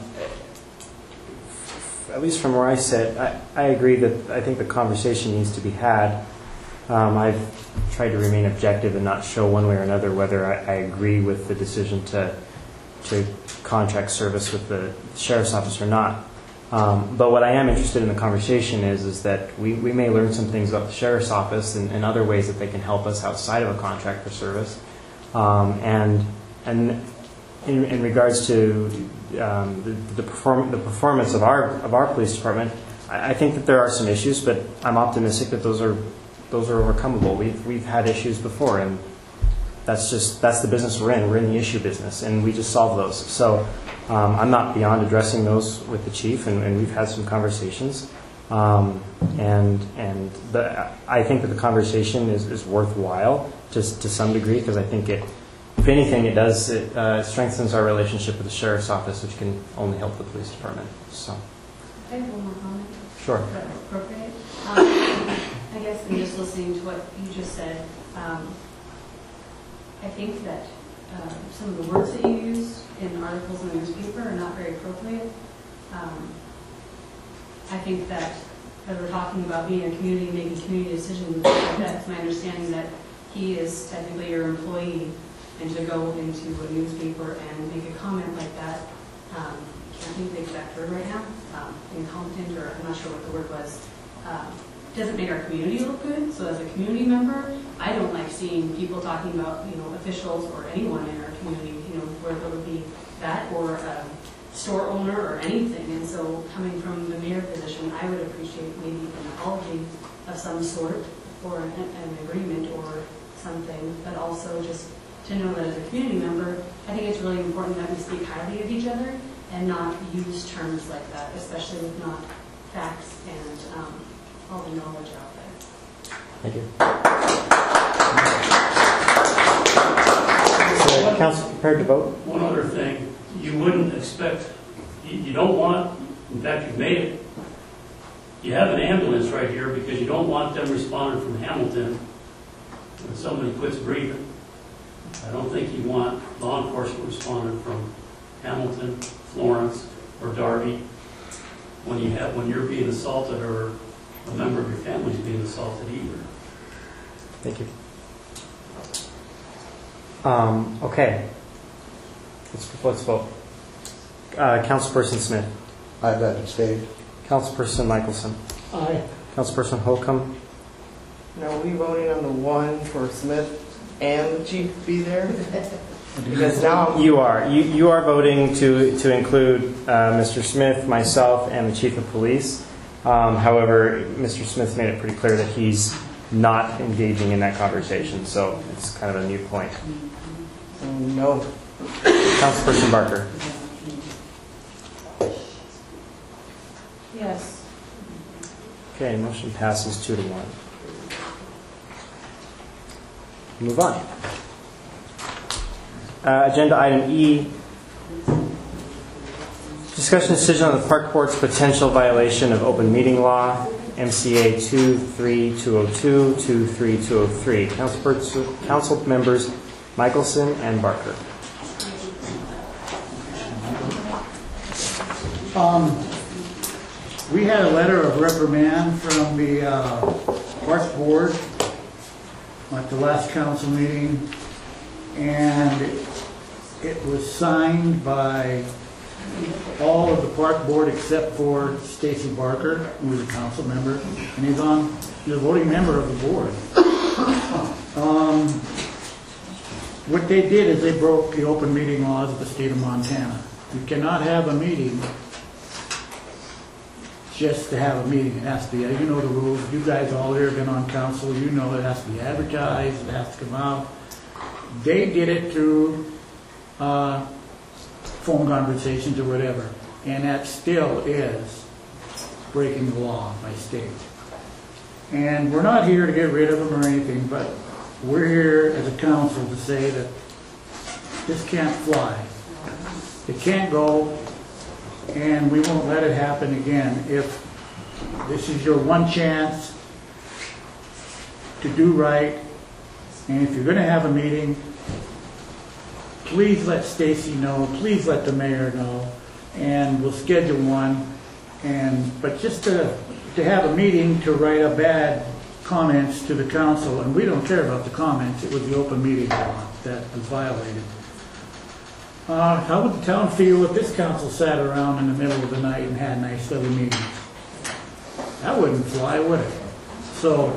at least from where I sit, I, I agree that I think the conversation needs to be had. Um, I've tried to remain objective and not show one way or another whether I, I agree with the decision to to contract service with the sheriff's office or not. Um, but what I am interested in the conversation is is that we, we may learn some things about the sheriff's office and, and other ways that they can help us outside of a contract for service. Um, and and in, in regards to um, the, the, perform, the performance of our of our police department, I, I think that there are some issues, but I'm optimistic that those are those are overcomable. We've we've had issues before, and that's just that's the business we're in. We're in the issue business, and we just solve those. So um, I'm not beyond addressing those with the chief, and, and we've had some conversations. Um, and and the, I think that the conversation is, is worthwhile just to some degree, because I think it, if anything, it does it uh, strengthens our relationship with the sheriff's office, which can only help the police department. So. I have one more comment. Sure. Is that appropriate? Um, I guess in just listening to what you just said, um, I think that uh, some of the words that you used in articles in the newspaper are not very appropriate. Um, I think that as we're talking about being a community, making community decisions, that's my understanding that he is technically your employee, and to go into a newspaper and make a comment like that, um, can't think of the exact word right now, um, incompetent, or I'm not sure what the word was, um, doesn't make our community look good. So as a community member, I I don't like seeing people talking about, you know, officials or anyone in our community, you know, whether it be that or a store owner or anything. And so coming from the mayor position, I would appreciate maybe an apology of some sort or an, an agreement or something, but also just to know that as a community member, I think it's really important that we speak highly of each other and not use terms like that, especially with not facts and um, all the knowledge out there. Thank you. Is the council prepared to vote? One other thing, you wouldn't expect, you, you don't want, in fact, you've made it, you have an ambulance right here because you don't want them responding from Hamilton when somebody quits breathing. I don't think you want law enforcement responding from Hamilton, Florence, or Darby when you have when you're being assaulted or a member of your family is being assaulted either. Thank you. Um, okay. Let's, let's vote. Uh, Councilperson Smith. I've abstained. Councilperson Michelson. Aye. Councilperson Holcomb. Now, are we voting on the one for Smith and the chief to be there? Because now I'm- You are. You, you are voting to, to include uh, Mister Smith, myself, and the chief of police. Um, however, Mister Smith made it pretty clear that he's not engaging in that conversation, so it's kind of a moot point. No. Councilperson Barker. Yes. Okay, motion passes two to one. Move on. Uh, agenda item E. Discussion decision on the park board's potential violation of open meeting law, M C A two three two oh two, two three two oh three. Council, council members Michelson and Barker. Um, we had a letter of reprimand from the uh, park board at the last council meeting, and it was signed by all of the park board except for Stacy Barker, who was a council member, and he's on, he's a voting member of the board. Um, what they did is they broke the open meeting laws of the state of Montana. You cannot have a meeting just to have a meeting. It has to be, you know the rules. You guys all here have been on council. You know it has to be advertised. It has to come out. They did it through uh, phone conversations or whatever, and that still is breaking the law by state. And we're not here to get rid of them or anything, but we're here as a council to say that this can't fly. It can't go, and we won't let it happen again. If this is your one chance to do right, and if you're going to have a meeting, please let Stacy know, please let the mayor know, and we'll schedule one. And but just to to have a meeting to write up bad comments to the council, and we don't care about the comments, it was the open meeting law that was violated. Uh, how would the town feel if this council sat around in the middle of the night and had nice little meetings? That wouldn't fly, would it? So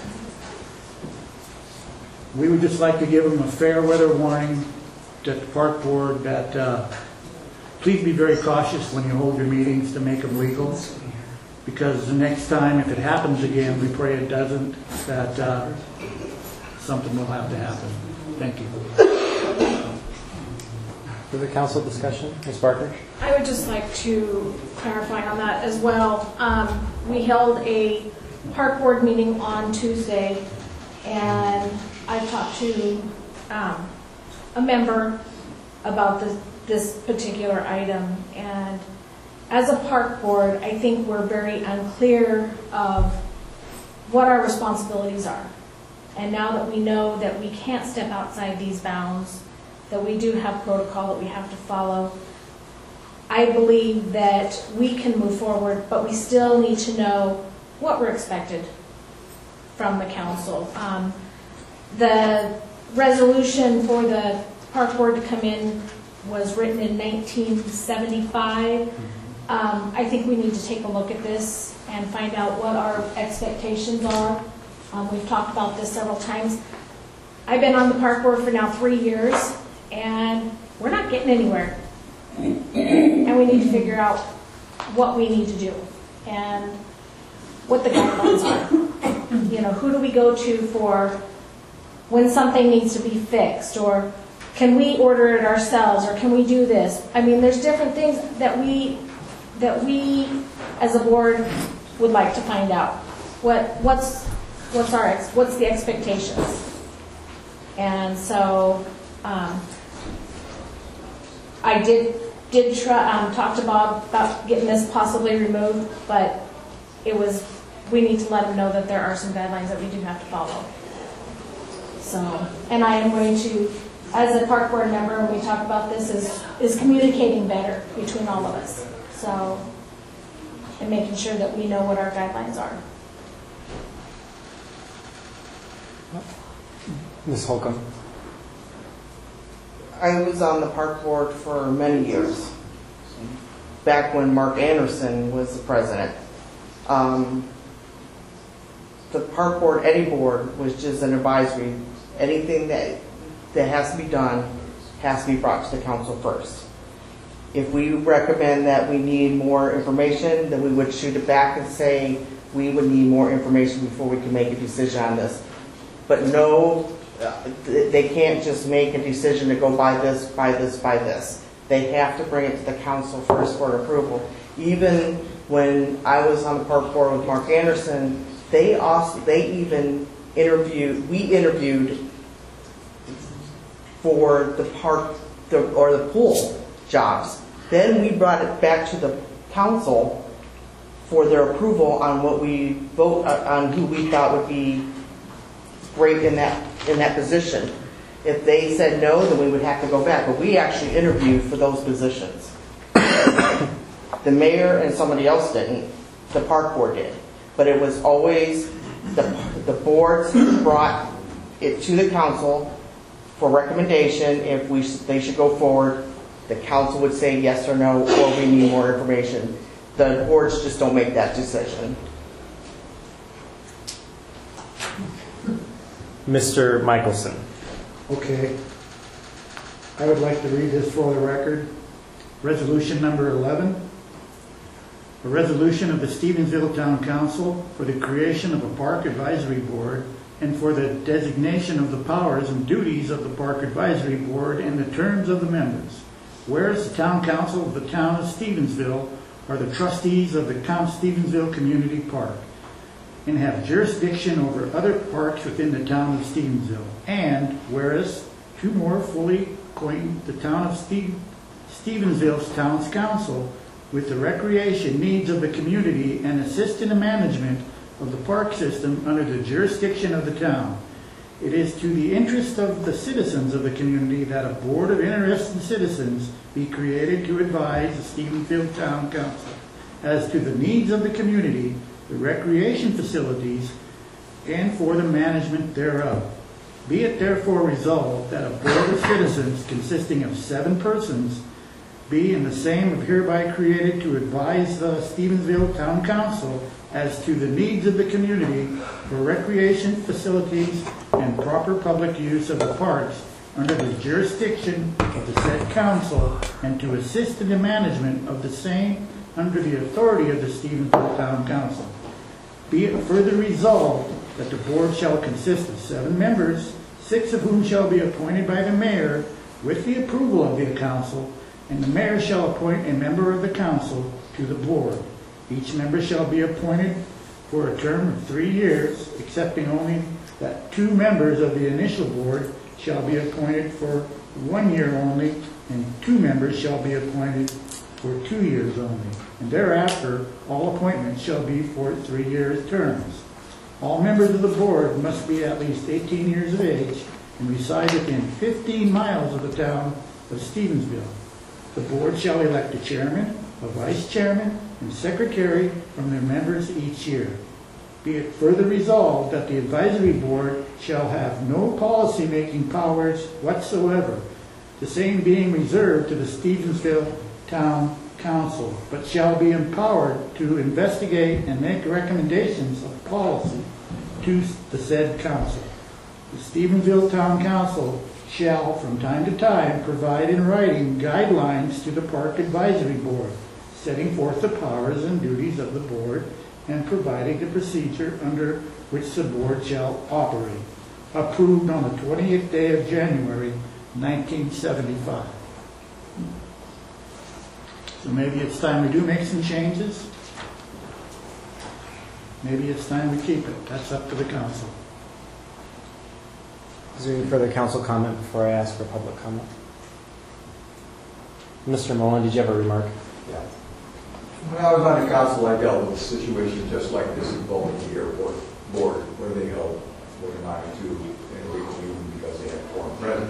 we would just like to give them a fair weather warning that the park board that uh, please be very cautious when you hold your meetings to make them legal, because the next time, if it happens again, we pray it doesn't, that uh, something will have to happen. Thank you. Further council discussion? Miz Barker? I would just like to clarify on that as well. Um, we held a park board meeting on Tuesday, and I talked to um, a member about this, this particular item. And as a park board, I think we're very unclear of what our responsibilities are. And now that we know that we can't step outside these bounds, that we do have protocol that we have to follow, I believe that we can move forward, but we still need to know what we're expected from the council. Um, the resolution for the park board to come in was written in nineteen seventy-five. Um, I think we need to take a look at this and find out what our expectations are Um, We've talked about this several times. I've been on the park board for now three years, and we're not getting anywhere. And we need to figure out what we need to do and what the guidelines are. You know, who do we go to for when something needs to be fixed, or can we order it ourselves, or can we do this? I mean, there's different things that we that we as a board would like to find out. What what's what's our ex, what's the expectations? And so um, I did did try um, talk to Bob about getting this possibly removed, but it was we need to let him know that there are some guidelines that we do have to follow. So, and I am going to, as a park board member, when we talk about this, is is communicating better between all of us. So, and making sure that we know what our guidelines are. Miz Holcomb. I was on the park board for many years, back when Mark Anderson was the president. Um, the park board, Eddie board, was just an advisory. Anything that that has to be done has to be brought to the council first. If we recommend that we need more information, then we would shoot it back and say we would need more information before we can make a decision on this. But no, uh, they can't just make a decision to go by this, by this, by this. They have to bring it to the council first for approval. Even when I was on the park board with Mark Anderson, they also they even interviewed. We interviewed for the park the, or the pool jobs. Then we brought it back to the council for their approval on what we vote uh, on who we thought would be great in that in that position. If they said no, then we would have to go back. But we actually interviewed for those positions. The mayor and somebody else didn't. The park board did. But it was always the the boards brought it to the council for recommendation. If we they should go forward, the council would say yes or no, or we need more information. The boards just don't make that decision. Mister Michelson. Okay. I would like to read this for the record. Resolution number eleven. A resolution of the Stevensville Town Council for the creation of a park advisory board and for the designation of the powers and duties of the park advisory board and the terms of the members. Whereas the Town Council of the Town of Stevensville are the trustees of the Count Stevensville Community Park and have jurisdiction over other parks within the Town of Stevensville. And whereas to more fully acquaint the Town of Steve, Stevensville's Town's Council with the recreation needs of the community and assist in the management of the park system under the jurisdiction of the town. It is to the interest of the citizens of the community that a board of interested citizens be created to advise the Stevensville Town Council as to the needs of the community, the recreation facilities, and for the management thereof. Be it therefore resolved that a board of citizens consisting of seven persons be and the same of hereby created to advise the Stevensville Town Council as to the needs of the community for recreation facilities and proper public use of the parks under the jurisdiction of the said council, and to assist in the management of the same under the authority of the Stevensville Town Council. Be it further resolved that the board shall consist of seven members, six of whom shall be appointed by the mayor with the approval of the council, and the mayor shall appoint a member of the council to the board. Each member shall be appointed for a term of three years, excepting only that two members of the initial board shall be appointed for one year only, and two members shall be appointed for two years only. And thereafter, all appointments shall be for three-year terms. All members of the board must be at least eighteen years of age and reside within fifteen miles of the town of Stevensville. The board shall elect a chairman, a vice chairman, and secretary from their members each year. Be it further resolved that the advisory board shall have no policy-making powers whatsoever, the same being reserved to the Stevensville Town Council, but shall be empowered to investigate and make recommendations of policy to the said council. The Stephenville Town Council shall, from time to time, provide in writing guidelines to the Park Advisory Board, setting forth the powers and duties of the board and providing the procedure under which the board shall operate. Approved on the twentieth day of January, nineteen seventy-five. So maybe it's time we do make some changes. Maybe it's time we keep it. That's up to the council. Is there any further council comment before I ask for public comment? Mister Mullen, did you have a remark? Yeah. When I was on the council, I dealt with a situation just like this involving the airport board, where they held what amounted to an illegal meeting because they had foreign presence.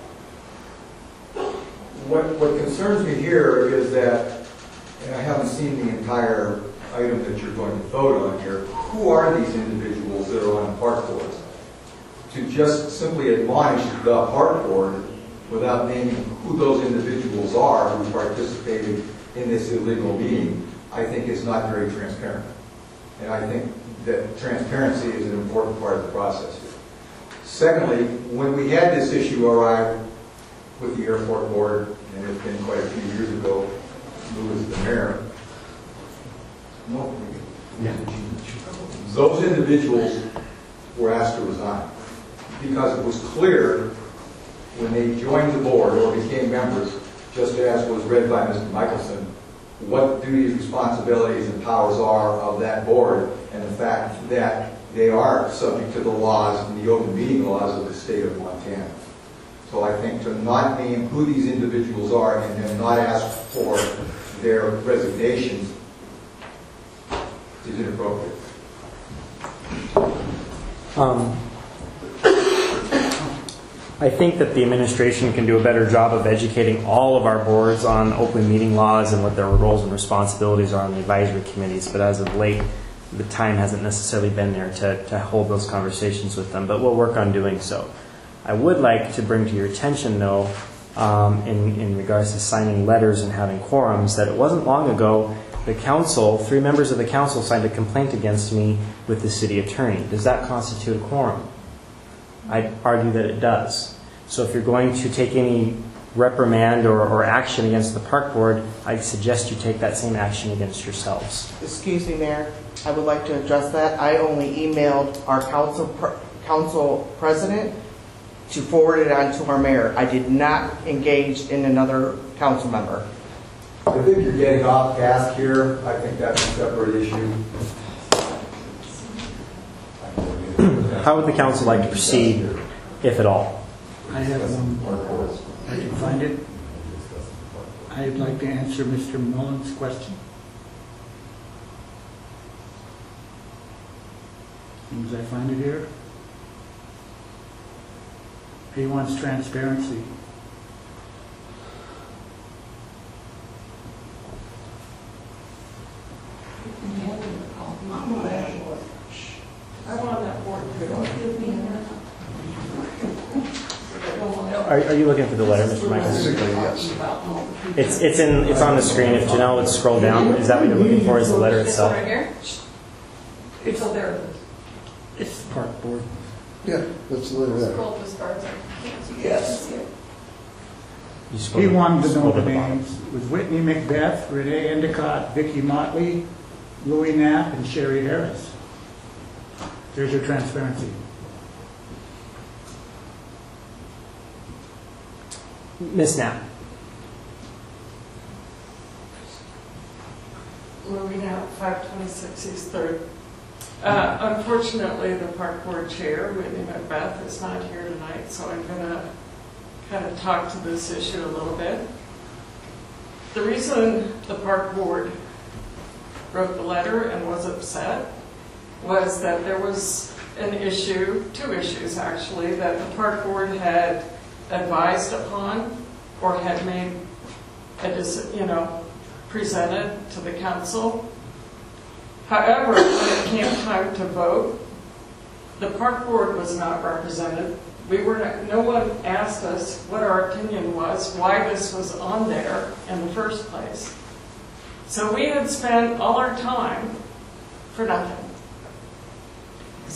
What, what concerns me here is that, and I haven't seen the entire item that you're going to vote on here, who are these individuals that are on the park board? To just simply admonish the park board without naming who those individuals are who participated in this illegal meeting, I think is not very transparent. And I think that transparency is an important part of the process here. Secondly, when we had this issue arrive with the airport board, and it's been quite a few years ago, who was the mayor, no, yeah. Those individuals were asked to resign because it was clear when they joined the board or became members, just as was read by Mister Michelson, what duties, responsibilities, and powers are of that board, and the fact that they are subject to the laws and the open meeting laws of the state of Montana. So I think to not name who these individuals are and then not ask for their resignations is inappropriate. Um, I think that the administration can do a better job of educating all of our boards on open meeting laws and what their roles and responsibilities are on the advisory committees, but as of late, the time hasn't necessarily been there to, to hold those conversations with them, but we'll work on doing so. I would like to bring to your attention, though, um, in, in regards to signing letters and having quorums, that it wasn't long ago the council, three members of the council signed a complaint against me with the city attorney. Does that constitute a quorum? I argue that it does. So if you're going to take any reprimand or, or action against the park board, I suggest you take that same action against yourselves. Excuse me, Mayor. I would like to address that. I only emailed our council pr- council president to forward it on to our mayor. I did not engage in another council member. I think you're getting off task here. I think that's a separate issue. How would the council like to proceed, if at all? I have one. I can find it. I'd like to answer Mister Mullen's question. As soon as I find it here. He wants transparency. I'm on that board. Are, are you looking for the letter, Mister Michael? Yes. It's it's in it's on the screen. If Janelle would scroll down, is that what you're looking for? Is the letter This one itself? right here? It's oh, there. It's the park board. Yeah, that's the letter. Scroll up as far as I can see. Yes. You He scroll- wanted to scroll know the the bottom. names. It was Whitney Macbeth, Renee Endicott, Vicki Motley, Louis Knapp, and Sherry Harris. There's your transparency. Miss Knapp. Louis five twenty-six East Third. Uh, unfortunately, the park board chair, Whitney Macbeth, is not here tonight, so I'm going to kind of talk to this issue a little bit. The reason the park board wrote the letter and was upset was that there was an issue, two issues actually, that the park board had advised upon or had made a, deci- you know, presented to the council. However, when it came time to vote, the park board was not represented. We were not, no one asked us what our opinion was, why this was on there in the first place. So we had spent all our time for nothing.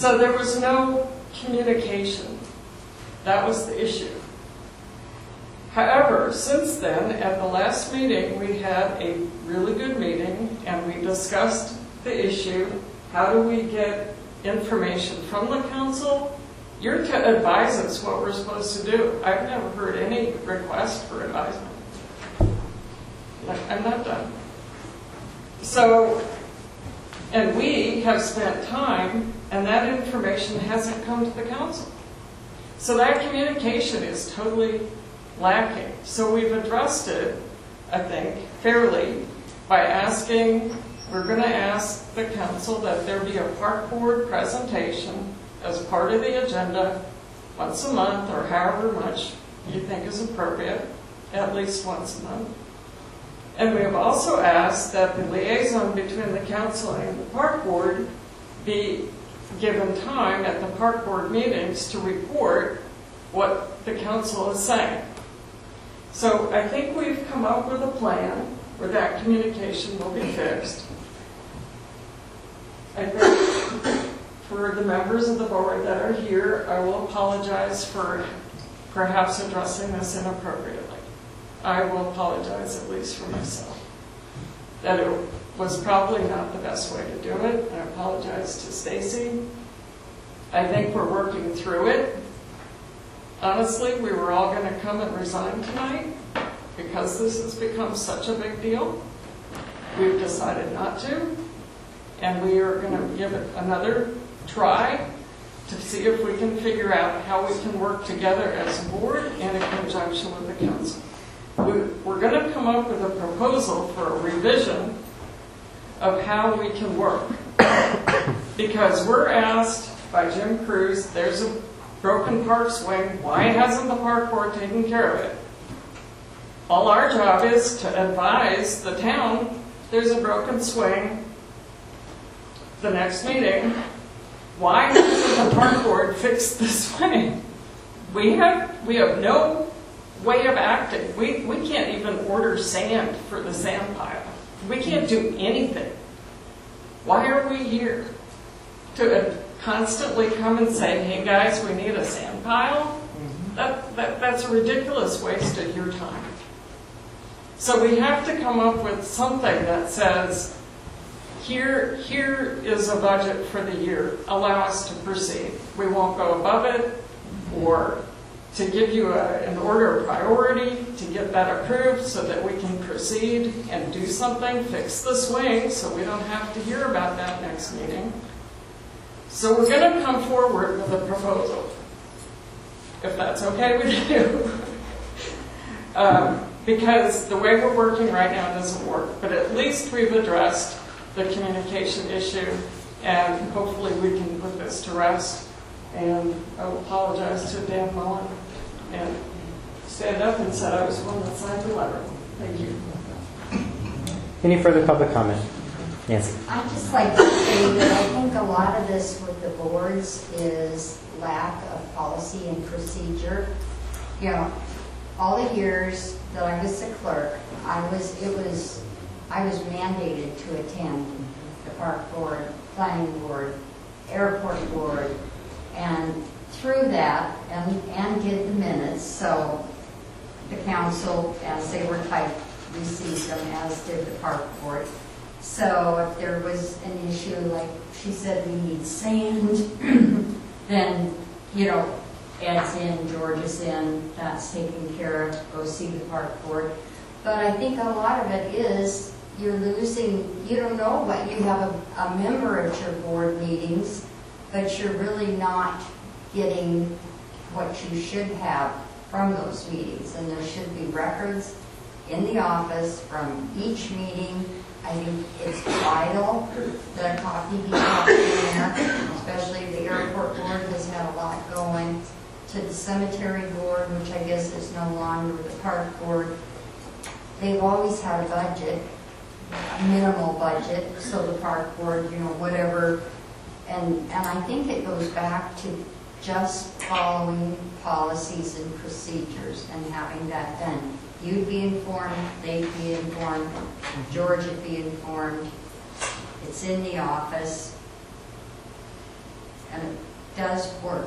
So there was no communication. That was the issue. However, since then, at the last meeting, we had a really good meeting and we discussed the issue. How do we get information from the council? You're to advise us what we're supposed to do. I've never heard any request for advisement. Like, I'm not done. So, and we have spent time, and that information hasn't come to the council. So that communication is totally lacking. So we've addressed it, I think, fairly by asking, we're going to ask the council that there be a park board presentation as part of the agenda once a month or however much you think is appropriate, at least once a month. And we have also asked that the liaison between the council and the park board be given time at the park board meetings to report what the council is saying. So I think we've come up with a plan where that communication will be fixed. I think for the members of the board that are here, I will apologize for perhaps addressing this inappropriately. I will apologize, at least for myself, that it was probably not the best way to do it. I apologize to Stacy. I think we're working through it. Honestly, we were all going to come and resign tonight because this has become such a big deal. We've decided not to, and we are going to give it another try to see if we can figure out how we can work together as a board and in conjunction with the council. We're going to come up with a proposal for a revision of how we can work. Because we're asked by Jim Cruz, there's a broken park swing, why hasn't the park board taken care of it? All our job is to advise the town there's a broken swing. The next meeting, why hasn't the park board fixed the swing? We have, we have no way of acting. We, we can't even order sand for the sand pile. We can't do anything. Why are we here? To constantly come and say, hey guys, we need a sand pile? That, that, that's a ridiculous waste of your time. So we have to come up with something that says, here, here is a budget for the year. Allow us to proceed. We won't go above it, or to give you a, an order of priority to get that approved so that we can proceed and do something, fix the swing so we don't have to hear about that next meeting. So we're going to come forward with a proposal, if that's okay with you. um, because the way we're working right now doesn't work, but at least we've addressed the communication issue, and hopefully we can put this to rest. And I will apologize to Dan Mullen and stand up and said I was the one that signed the letter. Thank you. Any further public comment? Nancy. I'd just like to say that I think a lot of this with the boards is lack of policy and procedure. You know, all the years that I was the clerk, I was, it was, I was mandated to attend the park board, planning board, airport board, and through that, and, and get the minutes, so the council, as they were typed, received them, as did the park board. So if there was an issue, like she said, we need sand, then, you know, Ed's in, George is in, that's taken care of, go see the park board. But I think a lot of it is, you're losing, you don't know what, you have a, a member at your board meetings, but you're really not getting what you should have from those meetings. And there should be records in the office from each meeting. I think it's vital that a copy be kept in there, especially the airport board has had a lot going. To the cemetery board, which I guess is no longer the park board, they've always had a budget, a minimal budget, so the park board, you know, whatever. And, and I think it goes back to just following policies and procedures and having that done. You'd be informed, they'd be informed, George would be informed. It's in the office. and it does work.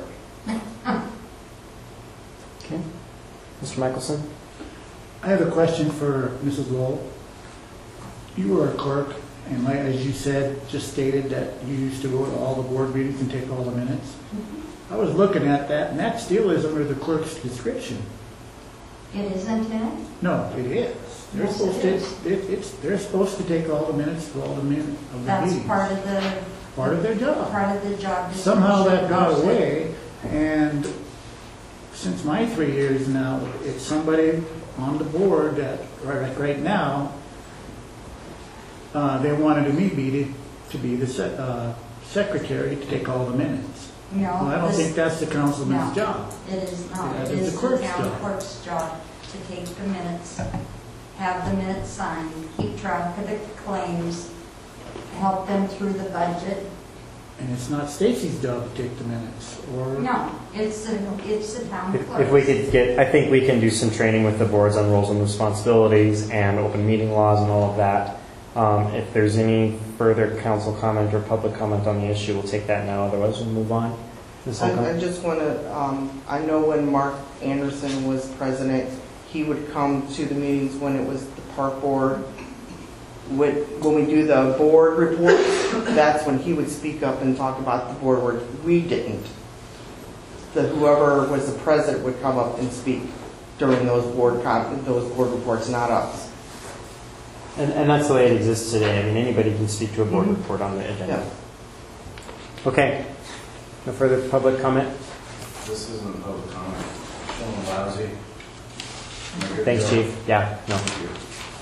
Okay. Mister Michelson? I have a question for Missus Lowell. You were a clerk, and like, as you said, just stated that you used to go to all the board meetings and take all the minutes. I was looking at that, and that still is under the clerk's description. It isn't in it? No, it is. They're Yes, supposed it to, is. it, it's, they're supposed to take all the minutes for all the minutes of the That's meetings. part of the. Part of their job. Part of the job. Somehow that got description. away, and since my three years now, it's somebody on the board that, right, like right now, uh, they wanted me be to, to be the se- uh, secretary to take all the minutes. No. Well, I don't this- think that's the councilman's no, job. It is not. That It is is the the clerk's town job. clerk's job to take the minutes, have the minutes signed, keep track of the claims, help them through the budget. And it's not Stacy's job to take the minutes, or... No, it's the, it's the town If, clerk. if we could get, I think we can do some training with the boards on roles and responsibilities and open meeting laws and all of that. Um, if there's any further council comment or public comment on the issue, we'll take that now. Otherwise, we'll move on. Miz Holcomb? I, I just want to, um, I know when Mark Anderson was president, he would come to the meetings when it was the park board. With, when we do the board reports, that's when he would speak up and talk about the board work. We didn't. The, whoever was the president would come up and speak during those board, con- those board reports, not us. And, and that's the way it exists today. I mean, anybody can speak to a board Mhm. report on the agenda. Yeah. Okay. No further public comment? This isn't public comment. Feeling lousy. Thanks, Chief. Yeah, no. Thank you.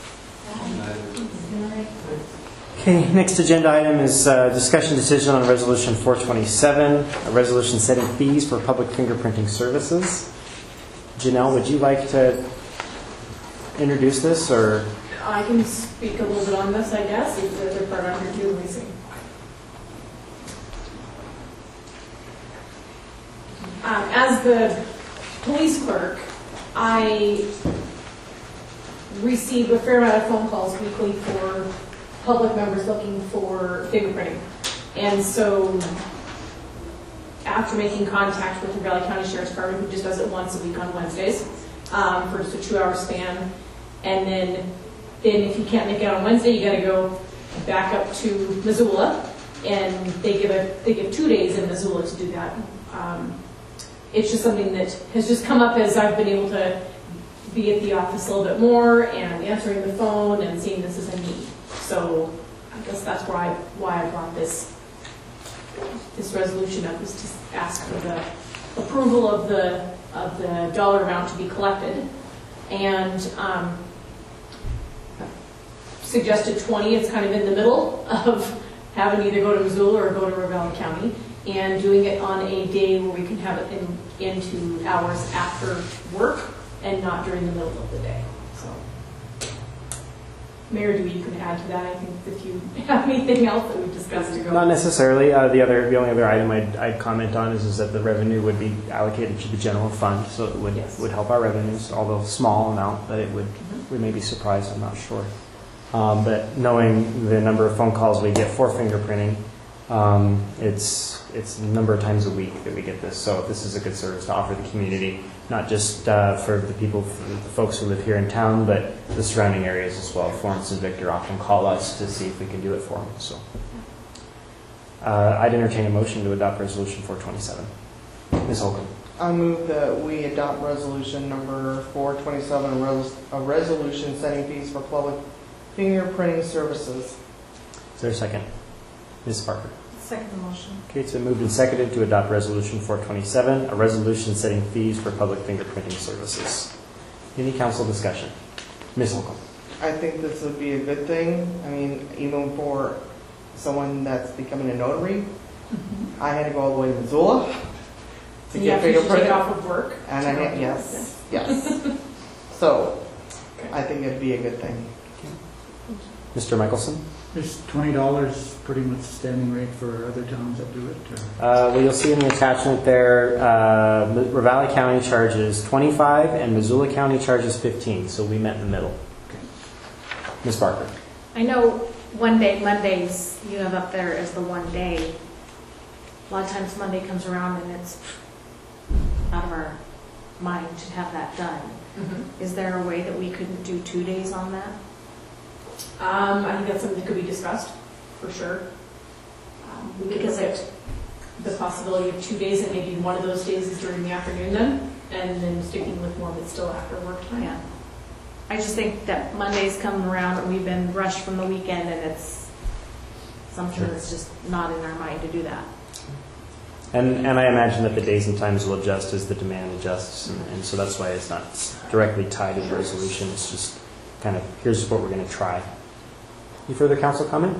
Okay, next agenda item is uh, discussion decision on Resolution four twenty-seven, a resolution setting fees for public fingerprinting services. Janelle, would you like to introduce this, or? I can speak a little bit on this, I guess, if the other part under you, Lucy. Um, as the police clerk, I receive a fair amount of phone calls weekly for public members looking for fingerprinting. And so after making contact with the Valley County Sheriff's Department, who just does it once a week on Wednesdays, um, for just a two-hour span, and then then if you can't make it on Wednesday, you got to go back up to Missoula, and they give a they give two days in Missoula to do that. Um, it's just something that has just come up as I've been able to be at the office a little bit more and answering the phone and seeing this as a need. So I guess that's why why I brought this this resolution up, is to ask for the approval of the of the dollar amount to be collected, and um, suggested twenty. It's kind of in the middle of having either go to Missoula or go to Ravalli County, and doing it on a day where we can have it in, into hours after work and not during the middle of the day. So, Mayor, do you can add to that? I think if you have anything else that we've discussed to go. Not necessarily. Uh, the other, the only other item I'd, I'd comment on is, is that the revenue would be allocated to the general fund, so it would Yes. would help our revenues, although small amount, but it would. Mm-hmm. We may be surprised. I'm not sure. Um, but knowing the number of phone calls we get for fingerprinting, um, it's it's a number of times a week that we get this. So this is a good service to offer the community, not just uh, for the people, for the folks who live here in town, but the surrounding areas as well. Florence and Victor often call us to see if we can do it for them. So uh, I'd entertain a motion to adopt Resolution four twenty-seven. Miz Holcomb. I move that we adopt resolution number four twenty-seven, a res- a resolution setting fees for public fingerprinting services. Is there a second? Miz Parker. Second the motion. Okay, it's been moved and seconded to adopt Resolution four twenty-seven, a resolution setting fees for public fingerprinting services. Any council discussion? Miz Holcomb. I think this would be a good thing. I mean, even for someone that's becoming a notary, Mm-hmm. I had to go all the way to Missoula to And get you have to take fingerprinted. it off of work? And I had, yes, yes. So, I think it'd be a good thing. Mister Michelson. Is twenty dollars pretty much the standing rate for other towns that do it? Or? Uh, well, you'll see in the attachment there, uh, Ravalli County charges twenty-five and Missoula County charges fifteen, so we met in the middle. Okay. Miz Barker. I know one day, Mondays, you have up there as the one day. a lot of times Monday comes around and it's out of our mind to have that done. Mhm. Is there a way that we couldn't do two days on that? Um, I think that's something that could be discussed, for sure. Um, We could Because look at the possibility of two days, and maybe one of those days is during the afternoon then, and then sticking with one that's still after work time. Yeah. I just think that Monday's come around and we've been rushed from the weekend and it's something Sure. that's just not in our mind to do that. And, and I imagine that the days and times will adjust as the demand adjusts, and, and so that's why it's not directly tied to the resolution. It's just kind of, here's what we're going to try. Any further council comment?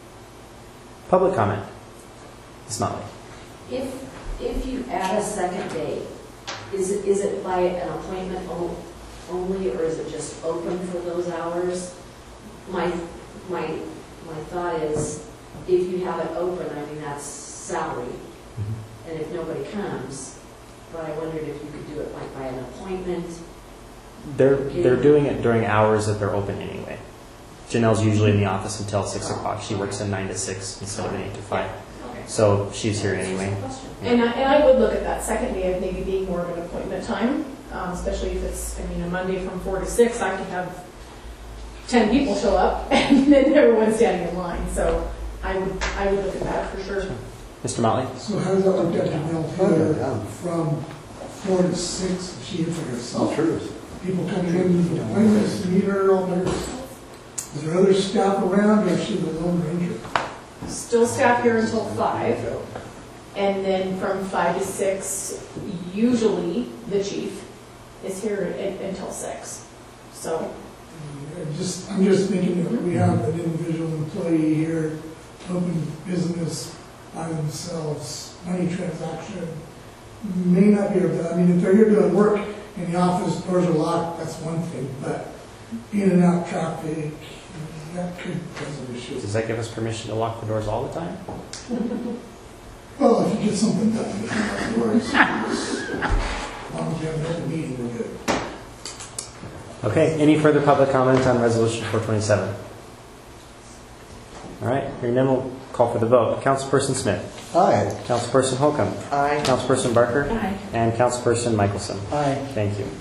Public comment? It's not. If, if you add a second day, is it, is it by an appointment o- only, or is it just open for those hours? My, my, my thought is, if you have it open, I mean, that's salary, and if nobody comes, but I wondered if you could do it like by an appointment. They're, they're doing it during hours that they're open anyway. Janelle's usually in the office until six o'clock. She works in nine to six instead of an eight to five. So she's here anyway. And I, and I would look at that second day of maybe being more of an appointment time, um, especially if it's, I mean, a Monday from four to six, I could have ten people show up and then everyone's standing in line. So I would, I would look at that for sure. Mister Motley? So how does that work out to Mel Taylor from four to six? She hits like herself. True. People coming in with appointments, meet her all by herself. Is there other staff around, or is she the lone ranger? Still staff here until five, and then from five to six, usually the chief is here a- until six. So, I'm just, I'm just thinking that we have an individual employee here, open business by themselves, money transaction, may not be able to, I mean, if they're here doing work in the office, doors are locked, that's one thing, but in and out traffic, that could cause an issue. Does that give us permission to lock the doors all the time? Well, if you get something done, you can lock the doors. As long as you have another meeting, we're good. Okay, any further public comment on Resolution four twenty-seven? All right, hearing none, we'll call for the vote. Councilperson Smith? Aye. Councilperson Holcomb? Aye. Councilperson Barker? Aye. And Councilperson Michelson? Aye. Thank you.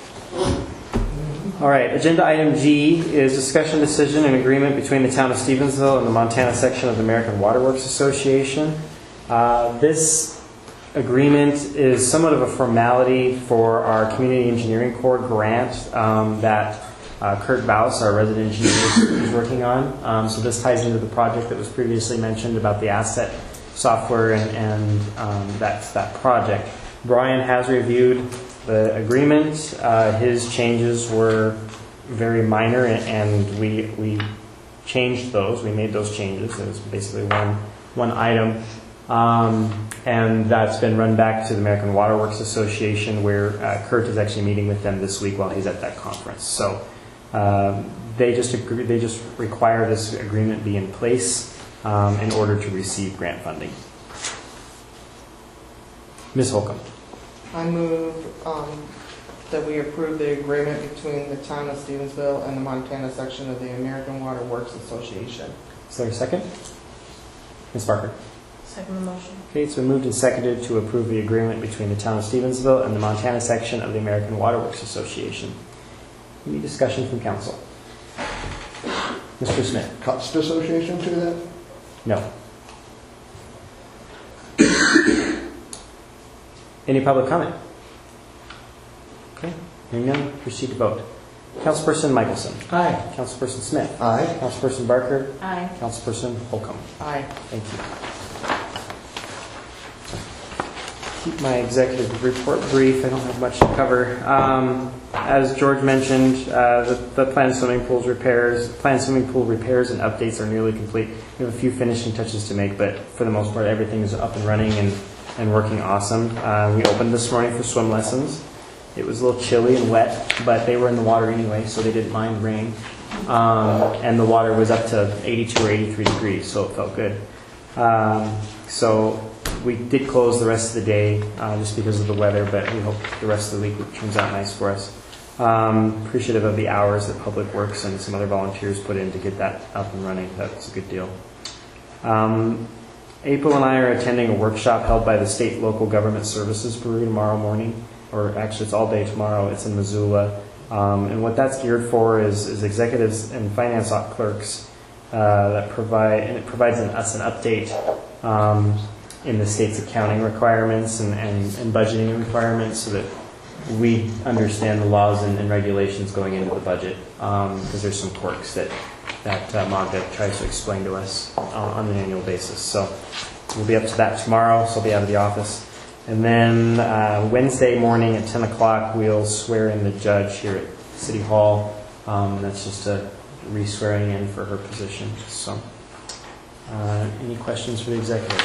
All right, agenda item G is discussion decision and agreement between the town of Stevensville and the Montana section of the American Water Works Association. Uh, this agreement is somewhat of a formality for our Community Engineering Corps grant um, that uh, Kurt Baus, our resident engineer, is working on. Um, so this ties into the project that was previously mentioned about the asset software and, and um, that's that project. Brian has reviewed the agreement. Uh, his changes were very minor, and we we changed those. We made those changes. It was basically one one item, um, and that's been run back to the American Water Works Association, where uh, Kurt is actually meeting with them this week while he's at that conference. So um, they just agree, they just require this agreement be in place um, in order to receive grant funding. Miz Holcomb. I move um, that we approve the agreement between the town of Stevensville and the Montana section of the American Water Works Association. Is there a second? Miz Barker. Second the motion. Okay, it's been moved and seconded to approve the agreement between the town of Stevensville and the Montana section of the American Water Works Association. Any discussion from council? Mister Smith. Cost association to that? No. Any public comment? Okay, hearing none, proceed to vote. Councilperson Michelson. Aye. Councilperson Smith. Aye. Councilperson Barker. Aye. Councilperson Holcomb. Aye. Thank you. Keep my executive report brief. I don't have much to cover. Um, as George mentioned, uh, the, the planned swimming pools repairs, planned swimming pool repairs and updates are nearly complete. We have a few finishing touches to make, but for the most part, everything is up and running and, and working awesome. Uh, we opened this morning for swim lessons. It was a little chilly and wet, but they were in the water anyway, so they didn't mind rain. Um, and the water was up to eighty-two or eighty-three degrees, so it felt good. Um, so we did close the rest of the day uh, just because of the weather, but we hope the rest of the week turns out nice for us. Um, appreciative of the hours that Public Works and some other volunteers put in to get that up and running. That's a good deal. Um, April and I are attending a workshop held by the State Local Government Services Bureau tomorrow morning, or actually it's all day tomorrow. It's in Missoula. Um, and what that's geared for is, is executives and finance clerks uh, that provide, and it provides an, us an update um, in the state's accounting requirements and, and, and budgeting requirements so that we understand the laws and, and regulations going into the budget, because um, there's some quirks that, that uh, Magda tries to explain to us uh, on an annual basis. So we'll be up to that tomorrow, so I'll be out of the office. And then uh, Wednesday morning at ten o'clock, we'll swear in the judge here at City Hall. Um, that's just a re-swearing in for her position. So uh, any questions for the executive?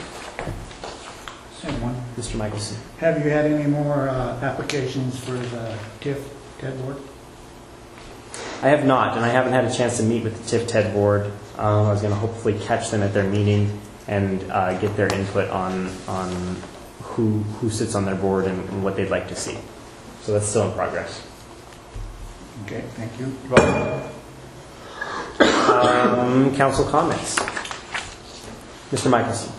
Anyone? Mister Michelson. Have you had any more uh, applications for the T I F TED board? I have not, and I haven't had a chance to meet with the T I F TED board. Um, I was going to hopefully catch them at their meeting and uh, get their input on on who who sits on their board and, and what they'd like to see. So that's still in progress. Okay, thank you. Um, council comments. Mister Michelson.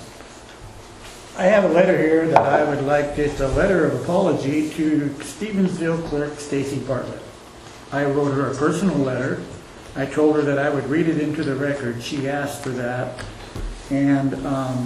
I have a letter here that I would like, it's a letter of apology to Stevensville clerk Stacy Bartlett. I wrote her a personal letter. I told her that I would read it into the record. She asked for that. And um,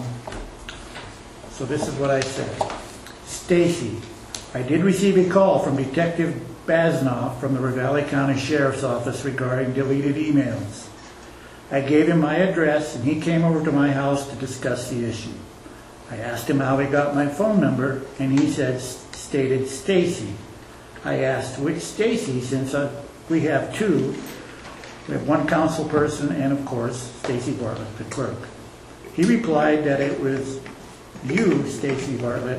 so this is what I said. Stacy, I did receive a call from Detective Basnoff from the Ravalli County Sheriff's Office regarding deleted emails. I gave him my address and he came over to my house to discuss the issue. I asked him how he got my phone number, and he said, stated Stacy. I asked which Stacy, since uh, we have two. We have one council person and, of course, Stacy Bartlett, the clerk. He replied that it was you, Stacy Bartlett,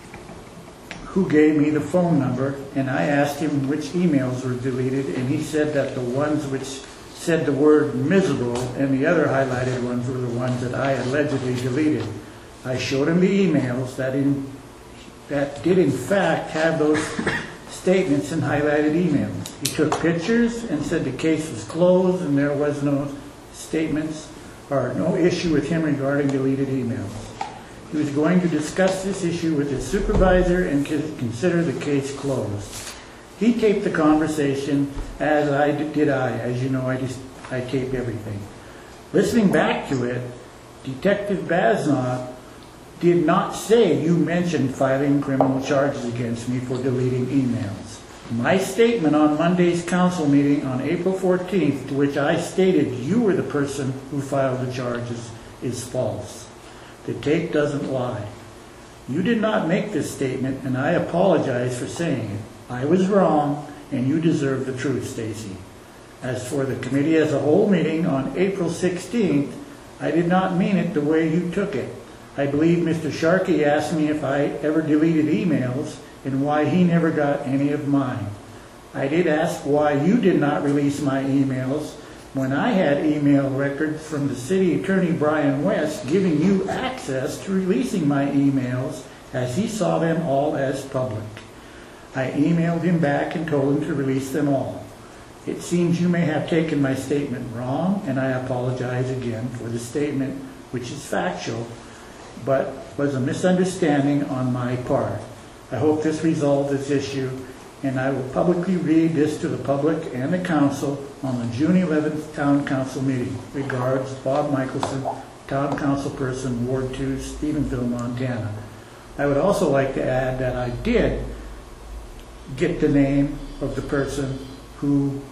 who gave me the phone number, and I asked him which emails were deleted, and he said that the ones which said the word miserable and the other highlighted ones were the ones that I allegedly deleted. I showed him the emails that in that did in fact have those statements and highlighted emails. He took pictures and said the case was closed and there was no statements or no issue with him regarding deleted emails. He was going to discuss this issue with his supervisor and consider the case closed. He taped the conversation, as I did I. As you know, I just I tape everything. Listening back to it, Detective Basnoff did not say you mentioned filing criminal charges against me for deleting emails. My statement on Monday's council meeting on April fourteenth, to which I stated you were the person who filed the charges, is false. The tape doesn't lie. You did not make this statement, and I apologize for saying it. I was wrong, and you deserve the truth, Stacy. As for the committee as a whole meeting on April sixteenth, I did not mean it the way you took it. I believe Mister Sharkey asked me if I ever deleted emails and why he never got any of mine. I did ask why you did not release my emails when I had email records from the city attorney Brian West giving you access to releasing my emails as he saw them all as public. I emailed him back and told him to release them all. It seems you may have taken my statement wrong, and I apologize again for the statement, which is factual, but was a misunderstanding on my part. I hope this resolves this issue, and I will publicly read this to the public and the council on the June eleventh Town Council meeting. Regards, Bob Michelson, Town Council Person, Ward two, Stevensville, Montana. I would also like to add that I did get the name of the person who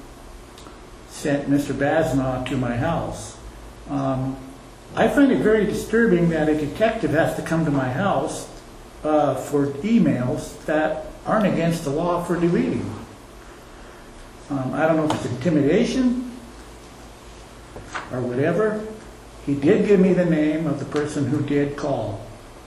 sent Mister Basnoff to my house. Um, I find it very disturbing that a detective has to come to my house uh, for emails that aren't against the law for deleting. Um, I don't know if it's intimidation or whatever. He did give me the name of the person who did call.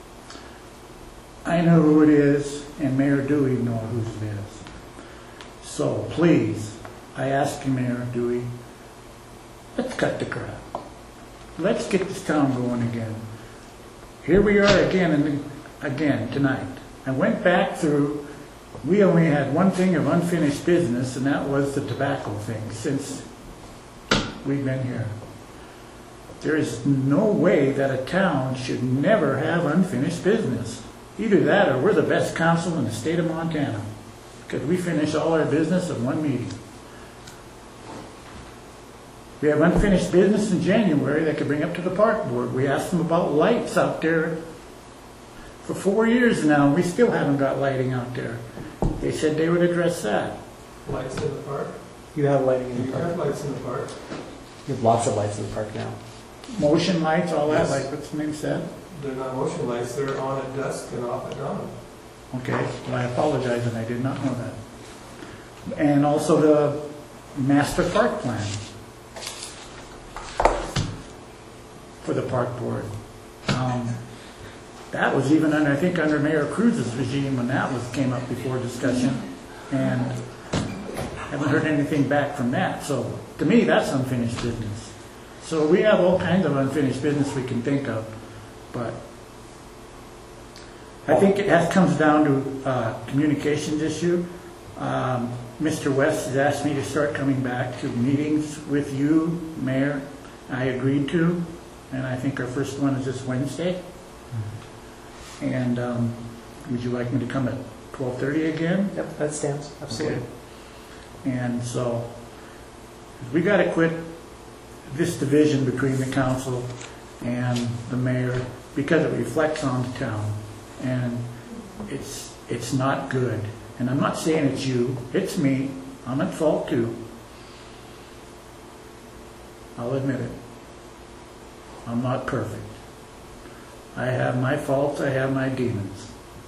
I know who it is, and Mayor Dewey knows who it is. So please, I ask you, Mayor Dewey, let's cut the crap. Let's get this town going again. Here we are again and again tonight. I went back through, we only had one thing of unfinished business, and that was the tobacco thing since we've been here. there is no way that a town should never have unfinished business. Either that or we're the best council in the state of Montana, because we finish all our business in one meeting. We have unfinished business in January that could bring up to the park board. We asked them about lights out there for four years now, and we still haven't got lighting out there. They said they would address that. Lights in the park? You have lighting in Do the you park. have lights in the park? You have lots of lights in the park now. Motion lights, all that, Yes. like what's the name said? They're not motion lights, they're on at dusk and off at dawn. Okay, well, I apologize, and I did not know that. And also the master park plan for the park board. Um, that was even under, I think, under Mayor Cruz's regime when that was came up before discussion, and haven't heard anything back from that. So to me, that's unfinished business. So we have all kinds of unfinished business we can think of, but I think it has, comes down to uh, communications issue. Um, Mister West has asked me to start coming back to meetings with you, Mayor. I agreed to, and I think our first one is this Wednesday. And um, would you like me to come at twelve thirty again? Yep, that stands. Absolutely. Okay. And so we got to quit this division between the council and the mayor because it reflects on the town. And it's it's not good. And I'm not saying it's you, it's me. I'm at fault too. I'll admit it. I'm not perfect. I have my faults, I have my demons.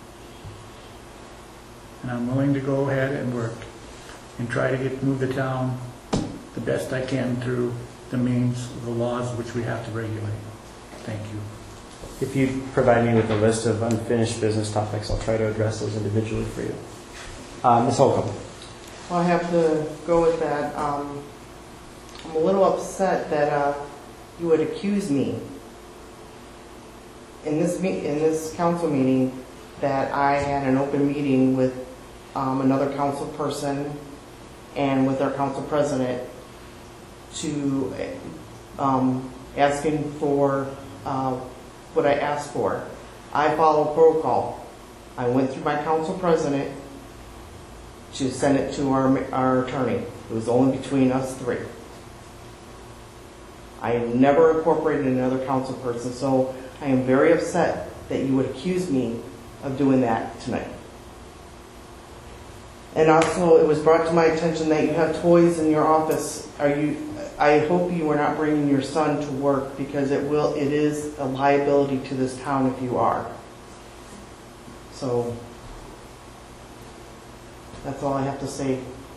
And I'm willing to go ahead and work and try to get move the town the best I can through the means of the laws which we have to regulate. Thank you. If you provide me with a list of unfinished business topics, I'll try to address those individually for you. Uh, Miz Holcomb. Well, I have to go with that. Um, I'm a little upset that uh, you would accuse me in this meet in this council meeting that I had an open meeting with um, another council person and with our council president to um, asking for uh, what I asked for. I follow protocol. I went through my council president to send it to our, our attorney. It was only between us three. I never incorporated another council person, so I am very upset that you would accuse me of doing that tonight. And also, it was brought to my attention that you have toys in your office. Are you? I hope you are not bringing your son to work, because it will. It is a liability to this town if you are. So that's all I have to say.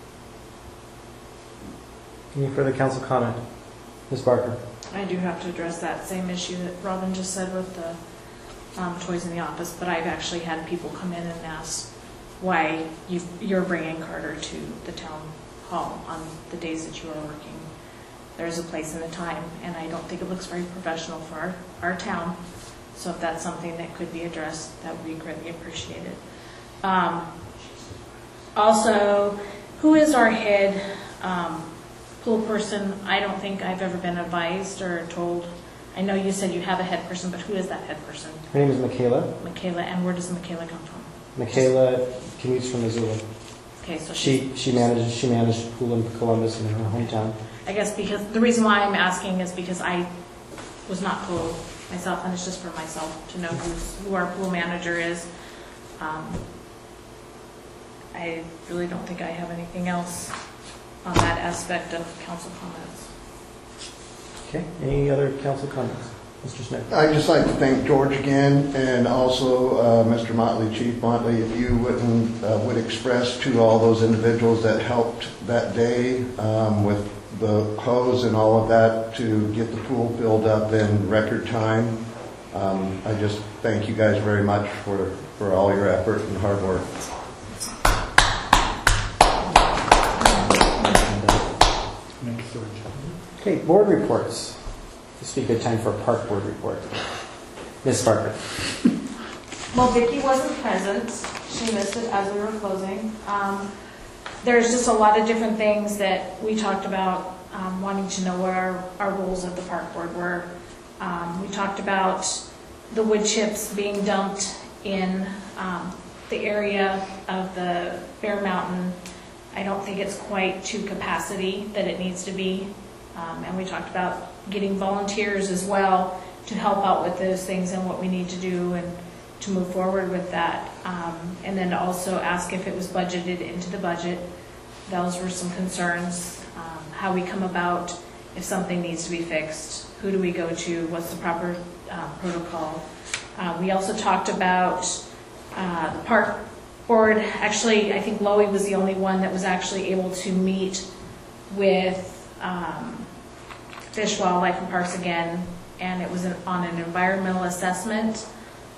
Any further council comment? Miz Barker. I do have to address that same issue that Robin just said with the um, toys in the office, but I've actually had people come in and ask why you, you're bringing Carter to the town hall on the days that you are working. There's a place and a time, and I don't think it looks very professional for our, our town. So if that's something that could be addressed, that would be greatly appreciated. Um, also, who is our head um, pool person? I don't think I've ever been advised or told. I know you said you have a head person, but who is that head person? Her name is Michaela. Michaela, and where does Michaela come from? Michaela commutes from Missoula. Okay, so she she manages she managed pool in Columbus in her hometown. I guess because the reason why I'm asking is because I was not told myself, and it's just for myself to know who's, who our pool manager is. Um, I really don't think I have anything else on that aspect of council comments. Okay. Any other council comments? Mister Smith. I'd just like to thank George again, and also uh, Mister Motley, Chief Motley, if you wouldn't, uh, would express to all those individuals that helped that day um, with the hose and all of that to get the pool filled up in record time. Um, I just thank you guys very much for, for all your effort and hard work. Thanks, George. Okay, board reports. This would be a good time for a park board report. Miz Barker. Well, Vicki wasn't present. She missed it as we were closing. Um, there's just a lot of different things that we talked about, um, wanting to know what our, our rules of the park board were. Um, we talked about the wood chips being dumped in um, the area of the Bear Mountain. I don't think it's quite to capacity that it needs to be. Um, and we talked about getting volunteers as well to help out with those things and what we need to do and to move forward with that. Um, and then to also ask if it was budgeted into the budget. Those were some concerns. Um, how we come about if something needs to be fixed. Who do we go to? What's the proper uh, protocol? Uh, we also talked about uh, the park board. Actually, I think Loie was the only one that was actually able to meet with um, Fish, Wildlife, and Parks again, and it was an, on an environmental assessment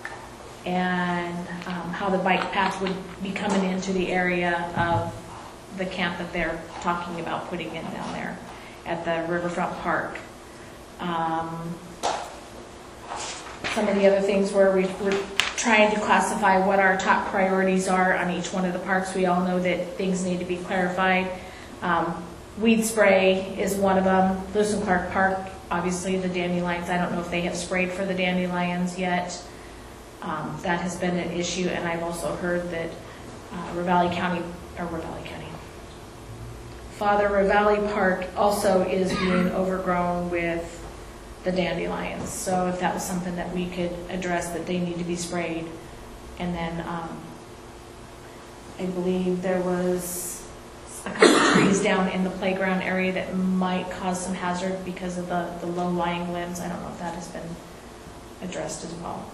and um, how the bike path would be coming into the area of the camp that they're talking about putting in down there at the Riverfront Park. Um, some of the other things where we, we're trying to classify what our top priorities are on each one of the parks. We all know that things need to be clarified. Um, weed spray is one of them. Lewis and Clark Park, obviously the dandelions. I don't know if they have sprayed for the dandelions yet. Um, that has been an issue, and I've also heard that uh, Ravalli County, or Ravalli County, Father Ravalli Park also is being overgrown with the dandelions. So if that was something that we could address, that they need to be sprayed. And then um, I believe there was a couple of trees down in the playground area that might cause some hazard because of the, the low-lying limbs. I don't know if that has been addressed as well.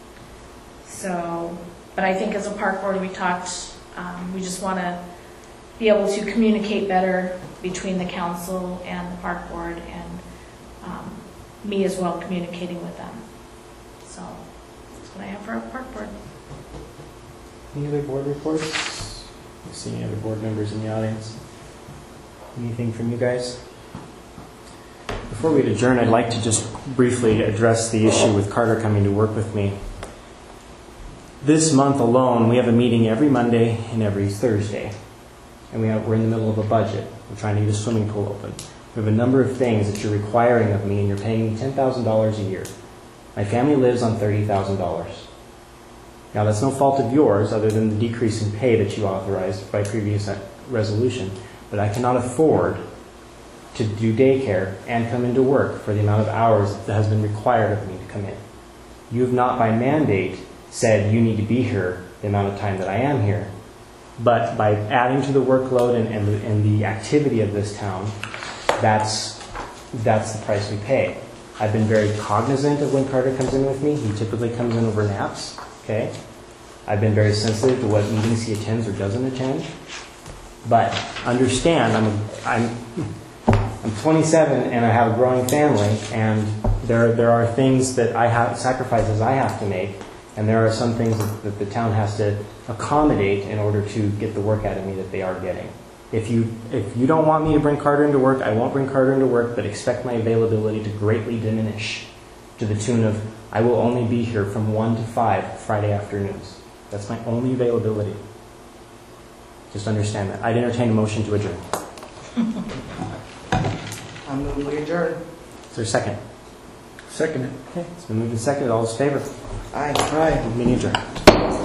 So, but I think as a park board, we talked, um, we just want to be able to communicate better between the council and the park board, and um, me as well communicating with them. So that's what I have for our park board. Any other board reports? I see any other board members in the audience? Anything from you guys? Before we adjourn, I'd like to just briefly address the issue with Carter coming to work with me. This month alone, we have a meeting every Monday and every Thursday. And we have, we're in the middle of a budget. We're trying to get a swimming pool open. We have a number of things that you're requiring of me, and you're paying me ten thousand dollars a year. My family lives on thirty thousand dollars. Now, that's no fault of yours, other than the decrease in pay that you authorized by previous resolution. But I cannot afford to do daycare and come into work for the amount of hours that has been required of me to come in. You have not, by mandate, said you need to be here the amount of time that I am here. But by adding to the workload and, and, the, and the activity of this town, that's, that's the price we pay. I've been very cognizant of when Carter comes in with me. He typically comes in over naps. Okay? I've been very sensitive to what meetings he attends or doesn't attend. But understand, I'm, a, I'm, I'm twenty-seven and I have a growing family, and there, there are things that I have, sacrifices I have to make. And there are some things that, that the town has to accommodate in order to get the work out of me that they are getting. If you, if you don't want me to bring Carter into work, I won't bring Carter into work, but expect my availability to greatly diminish to the tune of I will only be here from one to five Friday afternoons. That's my only availability. Just understand that. I'd entertain a motion to adjourn. I'm moving to adjourn. Is there a second? Second. Okay, it's been moved and seconded. All those in favor? Aye. Aye. Meeting adjourned.